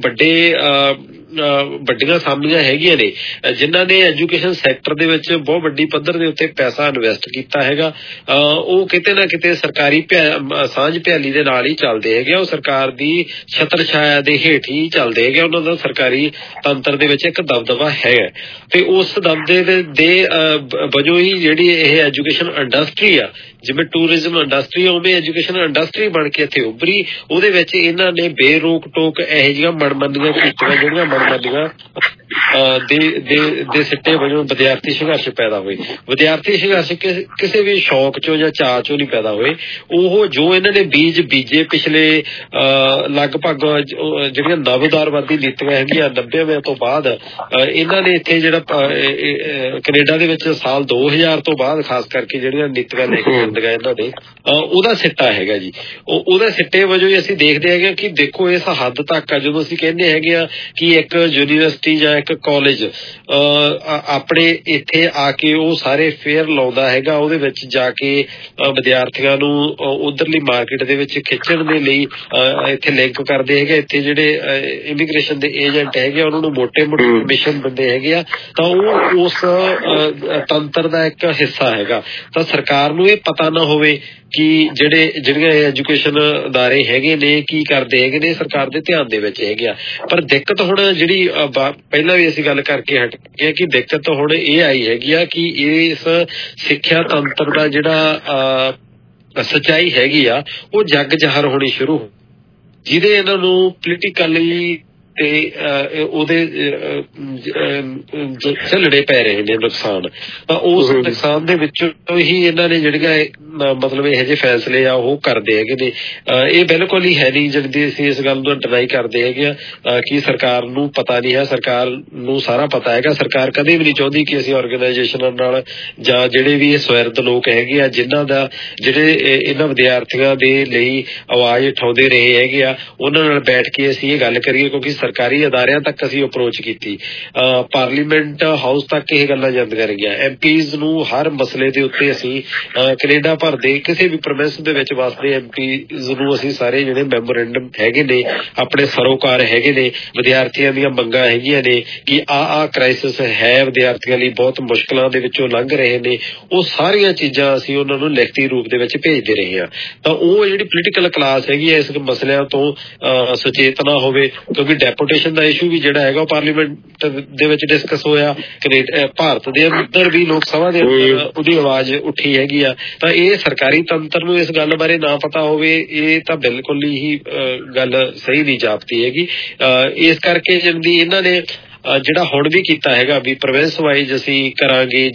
ਵੱਡੀਆਂ ਸਾਮੀਆਂ ਹੈਗੀਆਂ ਨੇ ਜਿਨ੍ਹਾਂ ਨੇ ਐਜੂਕੇਸ਼ਨ ਸੈਕਟਰ ਦੇ ਵਿੱਚ ਬਹੁਤ ਵੱਡੀ ਪੱਧਰ ਦੇ ਉੱਤੇ ਪੈਸਾ ਇਨਵੈਸਟ ਕੀਤਾ ਹੈਗਾ, ਉਹ ਕਿਤੇ ਨਾ ਕਿਤੇ ਸਰਕਾਰੀ ਸਾਂਝ ਭਿਆਲੀ ਦੇ ਨਾਲ ਹੀ ਚੱਲਦੇ ਹੈਗੇ। ਉਹ ਸਰਕਾਰ ਦੀ ਛਤਰ ਛਾਇਆ ਦੇ ਹੇਠ ਹੀ ਚੱਲਦੇ ਹੈਗੇ। ਉਹਨਾਂ ਦਾ ਸਰਕਾਰੀ ਤੰਤਰ ਦੇ ਵਿੱਚ ਇੱਕ ਦਬਦਬਾ ਹੈਗਾ ਤੇ ਉਸ ਦਬਦਬੇ ਦੇ ਵਜੋਂ ਹੀ ਜਿਹੜੀ ਇਹ ਐਜੂਕੇਸ਼ਨ ਇੰਡਸਟਰੀ ਆ, ਜਿਵੇਂ ਟੂਰਿਜ਼ਮ ਇੰਡਸਟਰੀ ਉਵੇਂ ਐਜੂਕੇਸ਼ਨ ਇੰਡਸਟਰੀ ਬਣ ਕੇ ਇੱਥੇ ਉੱਭਰੀ। ਉਹਦੇ ਵਿੱਚ ਇਹਨਾਂ ਨੇ ਬੇਰੋਕ ਟੋਕ ਇਹੋ ਜਿਹੀਆਂ ਮਨਮੰਦੀਆਂ ਕੀਤੀਆਂ ਜਿਹੜੀਆਂ ਮਨਮੰਦੀਆਂ ਦੇ ਸਿੱਟੇ ਵਜੋਂ ਵਿਦਿਆਰਥੀ ਸੰਘਰਸ਼ ਪੈਦਾ ਹੋਏ। ਵਿਦਿਆਰਥੀ ਸੰਘਰਸ਼ ਕਿਸੇ ਵੀ ਸ਼ੌਕ ਚੋਂ ਜਾਂ ਚਾਅ ਚੋਂ ਨਹੀਂ ਪੈਦਾ ਹੋਏ। ਉਹ ਜੋ ਇਹਨਾਂ ਨੇ ਬੀਜ ਬੀਜੇ ਪਿਛਲੇ ਲਗਭਗ ਜਿਹੜੀਆਂ ਨਵਉਦਾਰਵਾਦੀ ਨੀਤੀਆਂ ਹੈਗੀਆਂ 90ਵੇਂ ਤੋਂ ਬਾਅਦ, ਇਹਨਾਂ ਨੇ ਇੱਥੇ ਜਿਹੜਾ ਕੈਨੇਡਾ ਦੇ ਵਿੱਚ ਸਾਲ 2000 ਤੋਂ ਬਾਅਦ ਖਾਸ ਕਰਕੇ ਜਿਹੜੀਆਂ ਨੀਤੀਆਂ ਲੈ ਕੇ ਜਾਂਦੀਆਂ ਇਹਨਾਂ ਨੇ, ਉਹਦਾ ਸਿੱਟਾ ਹੈਗਾ ਜੀ। ਉਹਦੇ ਸਿੱਟੇ ਵਜੋਂ ਹੀ ਅਸੀਂ ਦੇਖਦੇ ਹੈਗੇ ਕਿ ਦੇਖੋ ਇਸ ਹੱਦ ਤੱਕ ਆ ਜਦੋਂ ਅਸੀਂ ਕਹਿੰਦੇ ਹੈਗੇ ਆ ਕਿ ਇੱਕ ਯੂਨੀਵਰਸਿਟੀ ਜਾਂ ਇੱਕ ਕਾਲਜ ਆਪਣੇ ਇੱਥੇ ਆ ਕੇ ਉਹ ਸਾਰੇ ਫੇਅਰ ਲਾਉਂਦਾ ਹੈਗਾ, ਉਹਦੇ ਵਿੱਚ ਜਾ ਕੇ ਵਿਦਿਆਰਥੀਆਂ ਨੂੰ ਉਧਰਲੀ ਮਾਰਕੀਟ ਦੇ ਵਿੱਚ ਖਿੱਚਣ ਦੇ ਲਈ ਇੱਥੇ ਲਿੰਕ ਕਰਦੇ ਹੈਗੇ। ਇੱਥੇ ਜਿਹੜੇ ਇਮੀਗ੍ਰੇਸ਼ਨ ਦੇ ਏਜੰਟ ਹੈਗੇ ਉਹਨਾਂ ਨੂੰ ਮੋਟੇ ਮੋਟੇ ਕਮਿਸ਼ਨ ਦਿੰਦੇ ਹੈਗੇ ਆ, ਤਾਂ ਉਹ ਉਸ ਤੰਤਰ ਦਾ ਇੱਕ ਹਿੱਸਾ ਹੈਗਾ। ਤਾਂ ਸਰਕਾਰ ਨੂੰ ਇਹ ਪਤਾ ਨਾ ਹੋਵੇ ਕਿ ਜਿਹੜੀਆਂ ਐਜੂਕੇਸ਼ਨ ਅਦਾਰੇ ਹੈਗੇ ਨੇ ਕੀ ਕਰਦੇ ਹੈਗੇ ਨੇ, ਸਰਕਾਰ ਦੇ ਧਿਆਨ ਦੇ ਵਿੱਚ ਹੈਗੇ ਆ। ਪਰ ਦਿੱਕਤ ਹੁਣ ਜਿਹੜੀ ਪਹਿਲਾਂ ਵੀ ਅਸੀਂ ਗੱਲ ਕਰਕੇ ਹਟ ਗਏ ਕਿ ਦਿੱਕਤ ਹੁਣ ਇਹ ਆਈ ਹੈਗੀ ਆ ਕਿ ਇਸ ਸਿੱਖਿਆ ਤੰਤਰ ਦਾ ਜਿਹੜਾ ਸੱਚਾਈ ਹੈਗੀ ਆ ਉਹ ਜੱਗ ਜ਼ਾਹਰ ਹੋਣੀ ਸ਼ੁਰੂ, ਜਿਹਦੇ ਇਹਨਾਂ ਨੂੰ ਪੋਲੀਟੀਕਲੀ ਤੇ ਉਹਦੇ ਝੱਲਣੇ ਪੈ ਰਹੇ ਨੇ ਨੁਕਸਾਨ। ਤਾਂ ਉਸ ਨੁਕਸਾਨ ਦੇ ਵਿੱਚੋਂ ਹੀ ਇਹਨਾਂ ਨੇ ਜਿਹੜੀਆਂ ਮਤਲਬ ਇਹੋ ਜਿਹੇ ਫੈਸਲੇ ਆ ਉਹ ਕਰਦੇ ਹੈਗੇ ਨੇ। ਇਹ ਬਿਲਕੁਲ ਹੀ ਹੈ ਨਹੀਂ ਜਿਹੜੀ ਅਸੀਂ ਇਸ ਗੱਲ ਨੂੰ ਡਿਨਾਈ ਕਰਦੇ ਹੈਗੇ ਆ ਕਿ ਸਰਕਾਰ ਨੂੰ ਪਤਾ ਨਹੀਂ ਹੈ। ਸਰਕਾਰ ਨੂੰ ਸਾਰਾ ਪਤਾ ਹੈਗਾ। ਸਰਕਾਰ ਕਦੇ ਵੀ ਨਹੀਂ ਚਾਹੁੰਦੀ ਕਿ ਅਸੀਂ ਆਰਗੇਨਾਈਜੇਸ਼ਨਾਂ ਨਾਲ ਜਾਂ ਜਿਹੜੇ ਵੀ ਇਹ ਸਵੈਰਦ ਲੋਕ ਹੈਗੇ ਆ ਜਿਨ੍ਹਾਂ ਦਾ ਜਿਹੜੇ ਇਹਨਾਂ ਵਿਦਿਆਰਥੀਆਂ ਦੇ ਲਈ ਆਵਾਜ਼ ਉਠਾਉਂਦੇ ਰਹੇ ਹੈਗੇ ਆ ਉਹਨਾਂ ਨਾਲ ਬੈਠ ਕੇ ਅਸੀਂ ਇਹ ਗੱਲ ਕਰੀਏ, ਕਿਉਂਕਿ ਸਰਕਾਰੀ ਅਦਾਰਿਆਂ ਤੱਕ ਅਸੀਂ ਅਪਰੋਚ ਕੀਤੀ, ਪਾਰਲੀਮੈਂਟ ਹਾਊਸ ਤੱਕ ਇਹ ਗੱਲਾਂ ਜਾਂਦੀਆਂ ਰਹੀਆਂ। ਐਮਪੀਜ਼ ਨੂੰ ਹਰ ਮਸਲੇ ਦੇ ਉੱਤੇ ਅਸੀਂ ਕੈਨੇਡਾ ਭਰ ਦੇ ਕਿਸੇ ਵੀ ਪ੍ਰੋਵਿੰਸ ਦੇ ਵਿੱਚ ਵਸਦੇ ਐਮਪੀਜ਼ ਨੂੰ ਅਸੀਂ ਸਾਰੇ ਜਿਹੜੇ ਮੈਮੋਰੈਂਡਮ ਹੈਗੇ ਨੇ ਆਪਣੇ ਸਰੋਕਾਰ ਹੈਗੇ ਨੇ, ਵਿਦਿਆਰਥੀਆਂ ਦੀਆਂ ਮੰਗਾਂ ਹੈਗੀਆਂ ਨੇ ਕਿ ਆਹ ਕ੍ਰਾਈਸਿਸ ਹੈ, ਵਿਦਿਆਰਥੀਆਂ ਲਈ ਬਹੁਤ ਮੁਸ਼ਕਲਾਂ ਦੇ ਵਿੱਚੋਂ ਲੰਘ ਰਹੇ ਨੇ, ਉਹ ਸਾਰੀਆਂ ਚੀਜ਼ਾਂ ਅਸੀਂ ਉਹਨਾਂ ਨੂੰ ਲਿਖਤੀ ਰੂਪ ਦੇ ਵਿੱਚ ਭੇਜਦੇ ਰਹੇ ਹਾਂ। ਤਾਂ ਉਹ ਜਿਹੜੀ ਪੋਲੀਟੀਕਲ ਕਲਾਸ ਹੈਗੀ ਹੈ ਇਸ ਮਸਲਿਆਂ ਤੋਂ ਸੁਚੇਤ ਨਾ ਹੋਵੇ, ਕਿਉਂਕਿ ਡੈਪੂਟੇਸ਼ਨ ਦਾ ਇਸ਼ੂ ਵੀ ਜਿਹੜਾ ਹੈਗਾ ਉਹ ਪਾਰਲੀਮੈਂਟ ਦੇ ਵਿੱਚ ਡਿਸਕਸ ਹੋਇਆ, ਭਾਰਤ ਦੇ ਅੰਦਰ ਵੀ ਲੋਕ ਸਭਾ ਦੇ ਅੰਦਰ ਉਹਦੀ ਆਵਾਜ਼ ਉੱਠੀ ਹੈਗੀ ਆ। ਤਾਂ ਇਹ ਸਰਕਾਰੀ ਤੰਤਰ ਨੂੰ ਇਸ ਗੱਲ ਬਾਰੇ ਨਾ ਪਤਾ ਹੋਵੇ, ਇਹ ਤਾਂ ਬਿਲਕੁਲ ਹੀ ਗੱਲ ਸਹੀ ਨਹੀਂ ਜਾਪਦੀ ਹੈਗੀ। ਇਸ ਕਰਕੇ ਜਿਹੜੀ ਇਹਨਾਂ ਨੇ ਜਿਹੜਾ ਹੁਣ ਵੀ ਕੀਤਾ ਹੈਗਾ ਵੀ ਪ੍ਰੋਵਿੰਸ ਵਾਈਜ਼ ਅਸੀਂ ਕਰਾਂਗੇ,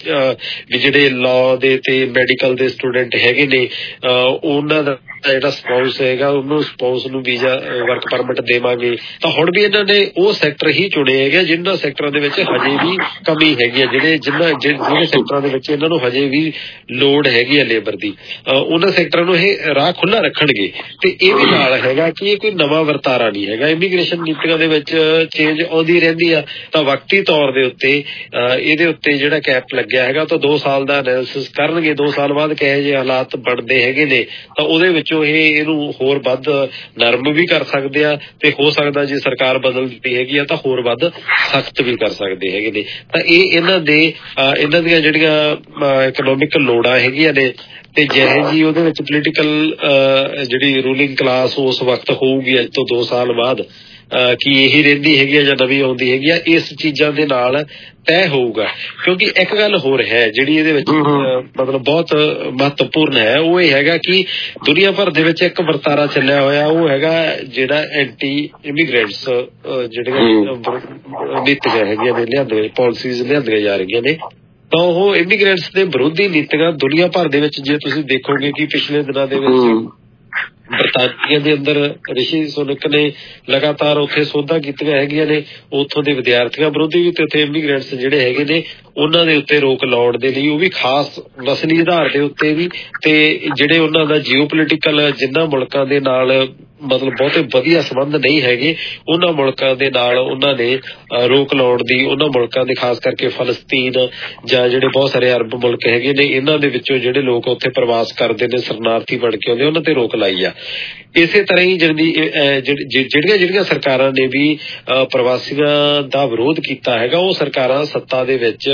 ਵੀ ਜਿਹੜੇ ਲਾਅ ਦੇ ਤੇ ਮੈਡੀਕਲ ਦੇ ਸਟੂਡੈਂਟ ਹੈਗੇ ਨੇ ਉਹਨਾਂ ਦਾ ਜਿਹੜਾ ਸਪਾਊਸ ਹੈਗਾ ਉਹਨੂੰ ਸਪਾਊਸ ਨੂੰ ਵੀਜ਼ਾ ਵਰਕ ਪਰਮਿਟ ਦੇਵਾਂਗੇ। ਤਾਂ ਹੁਣ ਵੀ ਇਹਨਾਂ ਨੇ ਉਹ ਸੈਕਟਰ ਹੀ ਚੁਣੇ ਹੈਗੇ ਜਿਹਨਾਂ ਸੈਕਟਰਾਂ ਦੇ ਵਿੱਚ ਹਜੇ ਵੀ ਕਮੀ ਹੈਗੀ ਹੈ, ਜਿਹੜੇ ਸੈਕਟਰਾਂ ਦੇ ਵਿੱਚ ਇਹਨਾਂ ਨੂੰ ਹਜੇ ਵੀ ਲੋੜ ਹੈਗੀ ਹੈ ਲੇਬਰ ਦੀ, ਉਹਨਾਂ ਸੈਕਟਰਾਂ ਨੂੰ ਇਹ ਰਾਹ ਖੁੱਲ੍ਹਾ ਰੱਖਣਗੇ। ਤੇ ਇਹ ਵੀ ਨਾਲ ਹੈਗਾ ਕਿ ਇਹ ਕੋਈ ਨਵਾਂ ਵਰਤਾਰਾ ਨਹੀਂ ਹੈਗਾ, ਇਮੀਗ੍ਰੇਸ਼ਨ ਨੀਤੀਆਂ ਦੇ ਵਿੱਚ ਚੇਂਜ ਆਉਂਦੀ ਰਹਿੰਦੀ ਆ। ਤਾਂ ਵਕਤੀ ਤੌਰ ਦੇ ਉੱਤੇ ਇਹਦੇ ਉੱਤੇ ਜਿਹੜਾ ਕੈਪ ਲੱਗਿਆ ਹੈਗਾ ਤਾਂ 2 ਸਾਲ ਦਾ ਐਨਾਲਿਸਿਸ ਕਰਨਗੇ, 2 ਸਾਲ ਬਾਅਦ ਕਿਹੋ ਜਿਹੇ ਹਾਲਾਤ ਬਣਦੇ ਹੈਗੇ ਨੇ ਤਾਂ ਉਹਦੇ ਵਿੱਚੋਂ ਇਹਨੂੰ ਹੋਰ ਵੱਧ ਨਰਮ ਵੀ ਕਰ ਸਕਦੇ ਆ ਤੇ ਹੋ ਸਕਦਾ ਜੇ ਸਰਕਾਰ ਬਦਲਦੀ ਹੈਗੀ ਆ ਤਾਂ ਹੋਰ ਵੱਧ ਸਖਤ ਵੀ ਕਰ ਸਕਦੇ ਹੈਗੇ ਨੇ। ਤਾਂ ਇਹ ਇਹਨਾਂ ਦੀਆਂ ਜਿਹੜੀਆਂ ਇਕਨੋਮਿਕ ਲੋੜਾਂ ਹੈਗੀਆਂ ਨੇ ਤੇ ਜਿਹੇ ਜੀ ਉਹਦੇ ਵਿੱਚ ਪੋਲੀਟੀਕਲ ਜਿਹੜੀ ਰੂਲਿੰਗ ਕਲਾਸ ਉਸ ਵਕਤ ਹੋਊਗੀ ਅੱਜ ਤੋਂ 2 ਸਾਲ ਬਾਅਦ ਕੀ ਇਹੀ ਰਹਿੰਦੀ ਹੈਗੀ ਆ ਜਾਂ ਨਵੀਂ ਆਉਂਦੀ ਹੈਗੀ ਆ, ਇਸ ਚੀਜ਼ਾਂ ਦੇ ਨਾਲ ਤੈਅ ਹੋਊਗਾ। ਕਿਉਂਕਿ ਇੱਕ ਗੱਲ ਹੋਰ ਹੈ ਜਿਹੜੀ ਇਹਦੇ ਵਿੱਚ ਮਤਲਬ ਬਹੁਤ ਮਹੱਤਵਪੂਰਨ ਹੈ, ਉਹ ਇਹ ਹੈਗਾ ਕਿ ਦੁਨੀਆ ਭਰ ਦੇ ਵਿੱਚ ਇੱਕ ਵਰਤਾਰਾ ਚੱਲਿਆ ਹੋਇਆ, ਉਹ ਹੈਗਾ ਜਿਹੜਾ ਐਂਟੀ ਇਮੀਗ੍ਰੈਂਟਸ ਜਿਹੜੀਆਂ ਨੀਤੀਆਂ ਹੈਗੀਆਂ ਨੇ ਲਿਆਂਦੀਆਂ ਪਾਲਿਸੀਜ਼ ਲਿਆਂਦੀਆਂ ਜਾ ਰਹੀਆਂ ਨੇ ਤਾਂ ਉਹ ਇਮੀਗ੍ਰੈਂਟਸ ਦੇ ਵਿਰੋਧੀ ਨੀਤੀਆਂ ਦੁਨੀਆ ਭਰ ਦੇ ਵਿੱਚ ਜੇ ਤੁਸੀਂ ਦੇਖੋਗੇ ਕਿ ਪਿਛਲੇ ਦਿਨਾਂ ਦੇ ਵਿੱਚ ਬਰਤਾਨੀਆ ਦੇ ਅੰਦਰ ਰਿਸ਼ੀ ਸੁਨਕ ਨੇ ਲਗਾਤਾਰ ਉੱਥੇ ਸੋਧਾਂ ਕੀਤੀਆਂ ਹੈਗੀਆਂ ਨੇ, ਉੱਥੋਂ ਦੇ ਵਿਦਿਆਰਥੀਆਂ ਵਿਰੋਧੀ ਵੀ ਤੇ ਉੱਥੇ ਇਮੀਗ੍ਰੈਂਟਸ ਜਿਹੜੇ ਹੈਗੇ ਨੇ ਉਹਨਾਂ ਦੇ ਉੱਤੇ ਰੋਕ ਲਾਉਣ ਦੇ ਲਈ, ਉਹ ਵੀ ਖਾਸ ਨਸਲੀ ਆਧਾਰ ਦੇ ਉੱਤੇ ਵੀ, ਤੇ ਜਿਹੜੇ ਉਹਨਾਂ ਦਾ ਜੀਓ ਪੋਲੀਟੀਕਲ ਜਿਨ੍ਹਾਂ ਮੁਲਕਾਂ ਦੇ ਨਾਲ ਮਤਲਬ ਬਹੁਤੇ ਵਧੀਆ ਸੰਬੰਧ ਨਹੀਂ ਹੈਗੇ ਉਹਨਾਂ ਮੁਲਕਾਂ ਦੇ ਨਾਲ ਉਹਨਾਂ ਨੇ ਰੋਕ ਲਾਉਣ ਦੀ, ਉਹਨਾਂ ਮੁਲਕਾਂ ਦੇ ਖਾਸ ਕਰਕੇ ਫਲਸਤੀਨ ਜਾਂ ਜਿਹੜੇ ਬਹੁਤ ਸਾਰੇ ਅਰਬ ਮੁਲਕ ਹੈਗੇ ਨੇ ਇਹਨਾਂ ਦੇ ਵਿੱਚੋਂ ਜਿਹੜੇ ਲੋਕ ਉੱਥੇ ਪ੍ਰਵਾਸ ਕਰਦੇ ਨੇ ਸ਼ਰਨਾਰਥੀ ਬਣ ਕੇ ਆਉਂਦੇ ਉਹਨਾਂ ਤੇ ਰੋਕ ਲਾਈ ਆ। ਇਸੇ ਤਰ੍ਹਾਂ ਹੀ ਜਿਹੜੀਆਂ ਸਰਕਾਰਾਂ ਨੇ ਵੀ ਪ੍ਰਵਾਸੀਆਂ ਦਾ ਵਿਰੋਧ ਕੀਤਾ ਹੈਗਾ ਉਹ ਸਰਕਾਰਾਂ ਸੱਤਾ ਦੇ ਵਿੱਚ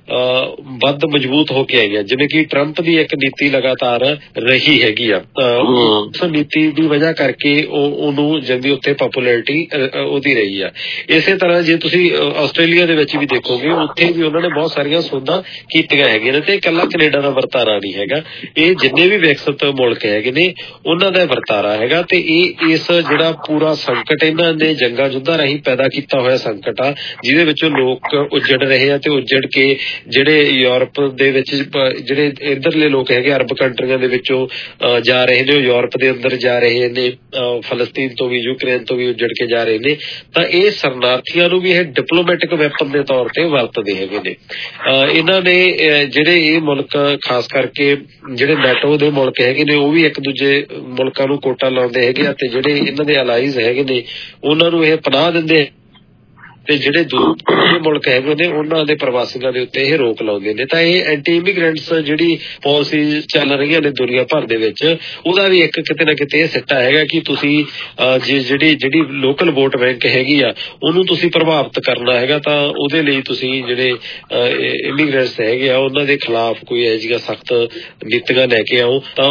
ਵੱਧ ਮਜ਼ਬੂਤ ਹੋ ਕੇ ਆਈਆਂ, ਜਿਵੇਂ ਕਿ ਟਰੰਪ ਦੀ ਇੱਕ ਨੀਤੀ ਲਗਾਤਾਰ ਰਹੀ ਹੈਗੀ ਆ। ਉਸ ਨੀਤੀ ਦੀ ਵਜ੍ਹਾ ਕਰਕੇ ਉਹਨੂੰ ਜਲਦੀ ਉੱਥੇ ਪਪੂਲੈਰਿਟੀ ਉਹਦੀ ਰਹੀ ਆ। ਇਸੇ ਤਰ੍ਹਾਂ ਜੇ ਤੁਸੀਂ ਆਸਟ੍ਰੇਲੀਆ ਦੇ ਵਿੱਚ ਵੀ ਦੇਖੋਗੇ ਉੱਥੇ ਵੀ ਉਹਨਾਂ ਨੇ ਬਹੁਤ ਸਾਰੀਆਂ ਸੋਧਾਂ ਕੀਤੀਆਂ ਹੈਗੀਆਂ ਨੇ ਤੇ ਇਕੱਲਾ ਕੈਨੇਡਾ ਦਾ ਵਰਤਾਰਾ ਨਹੀਂ ਹੈਗਾ, ਇਹ ਜਿੰਨੇ ਵੀ ਵਿਕਸਿਤ ਮੁਲਕ ਹੈਗੇ ਨੇ ਉਹਨਾਂ ਦਾ ਵਰਤਾਰਾ ਹੈਗਾ। ਤੇ ਇਹ ਇਸ ਜਿਹੜਾ ਪੂਰਾ ਸੰਕਟ ਇਹਨਾਂ ਨੇ ਜੰਗਾਂ ਯੁੱਧਾਂ ਰਾਹੀਂ ਪੈਦਾ ਕੀਤਾ ਹੋਇਆ ਸੰਕਟ ਆ ਜਿਹਦੇ ਵਿੱਚੋਂ ਲੋਕ ਉੱਜੜ ਰਹੇ ਆ ਤੇ ਉੱਜੜ ਕੇ ਜਿਹੜੇ ਯੂਰਪ ਦੇ ਵਿੱਚ ਜਿਹੜੇ ਇੱਧਰਲੇ ਲੋਕ ਹੈਗੇ ਅਰਬ ਕੰਟਰੀਆਂ ਦੇ ਵਿੱਚੋਂ ਜਾ ਰਹੇ ਨੇ, ਉਹ ਯੂਰਪ ਦੇ ਅੰਦਰ ਜਾ ਰਹੇ ਨੇ, ਫਲਸਤੀਨ ਤੋਂ ਵੀ ਯੂਕਰੇਨ ਤੋਂ ਵੀ ਉੱਜੜ ਕੇ ਜਾ ਰਹੇ ਨੇ। ਤਾਂ ਇਹ ਸ਼ਰਨਾਰਥੀਆਂ ਨੂੰ ਵੀ ਇਹ ਡਿਪਲੋਮੈਟਿਕ ਵੈਪਨ ਦੇ ਤੌਰ ਤੇ ਵਰਤਦੇ ਹੈਗੇ ਨੇ। ਇਹਨਾਂ ਨੇ ਜਿਹੜੇ ਇਹ ਮੁਲਕ ਖਾਸ ਕਰਕੇ ਜਿਹੜੇ ਨੈਟੋ ਦੇ ਮੁਲਕ ਹੈਗੇ ਨੇ ਉਹ ਵੀ ਇੱਕ ਦੂਜੇ ਮੁਲਕਾਂ ਨੂੰ ਕੋਟਾ ਲਾਉਂਦੇ ਹੈਗੇ ਆ ਤੇ ਜਿਹੜੇ ਇਹਨਾਂ ਦੇ ਅਲਾਈਜ਼ ਹੈਗੇ ਨੇ ਉਹਨਾਂ ਨੂੰ ਇਹ ਪਨਾਹ ਦਿੰਦੇ ਤੇ ਜਿਹੜੇ ਦੂਜੇ ਮੁਲਕ ਹੈਗੇ ਨੇ ਉਹਨਾਂ ਦੇ ਪ੍ਰਵਾਸੀਆਂ ਦੇ ਉੱਤੇ ਇਹ ਰੋਕ ਲਾਉਂਦੇ ਨੇ। ਤਾਂ ਇਹ ਐਂਟੀ ਇਮੀਗ੍ਰੈਂਟਸ ਜਿਹੜੀ ਪਾਲਿਸੀ ਚੱਲ ਰਹੀਆਂ ਨੇ ਦੁਨੀਆ ਭਰ ਦੇ ਵਿੱਚ ਉਹਦਾ ਵੀ ਇੱਕ ਕਿਤੇ ਨਾ ਕਿਤੇ ਇਹ ਸਿੱਟਾ ਹੈਗਾ ਕਿ ਤੁਸੀਂ ਜਿਹੜੀ ਲੋਕਲ ਵੋਟ ਬੈਂਕ ਹੈਗੀ ਆ ਉਹਨੂੰ ਤੁਸੀਂ ਪ੍ਰਭਾਵਿਤ ਕਰਨਾ ਹੈਗਾ ਤਾਂ ਉਹਦੇ ਲਈ ਤੁਸੀਂ ਜਿਹੜੇ ਇਮੀਗ੍ਰੈਂਟਸ ਹੈਗੇ ਆ ਉਹਨਾਂ ਦੇ ਖਿਲਾਫ ਕੋਈ ਇਹੋ ਜਿਹੀਆਂ ਸਖਤ ਨੀਤੀਆਂ ਲੈ ਕੇ ਆਓ ਤਾਂ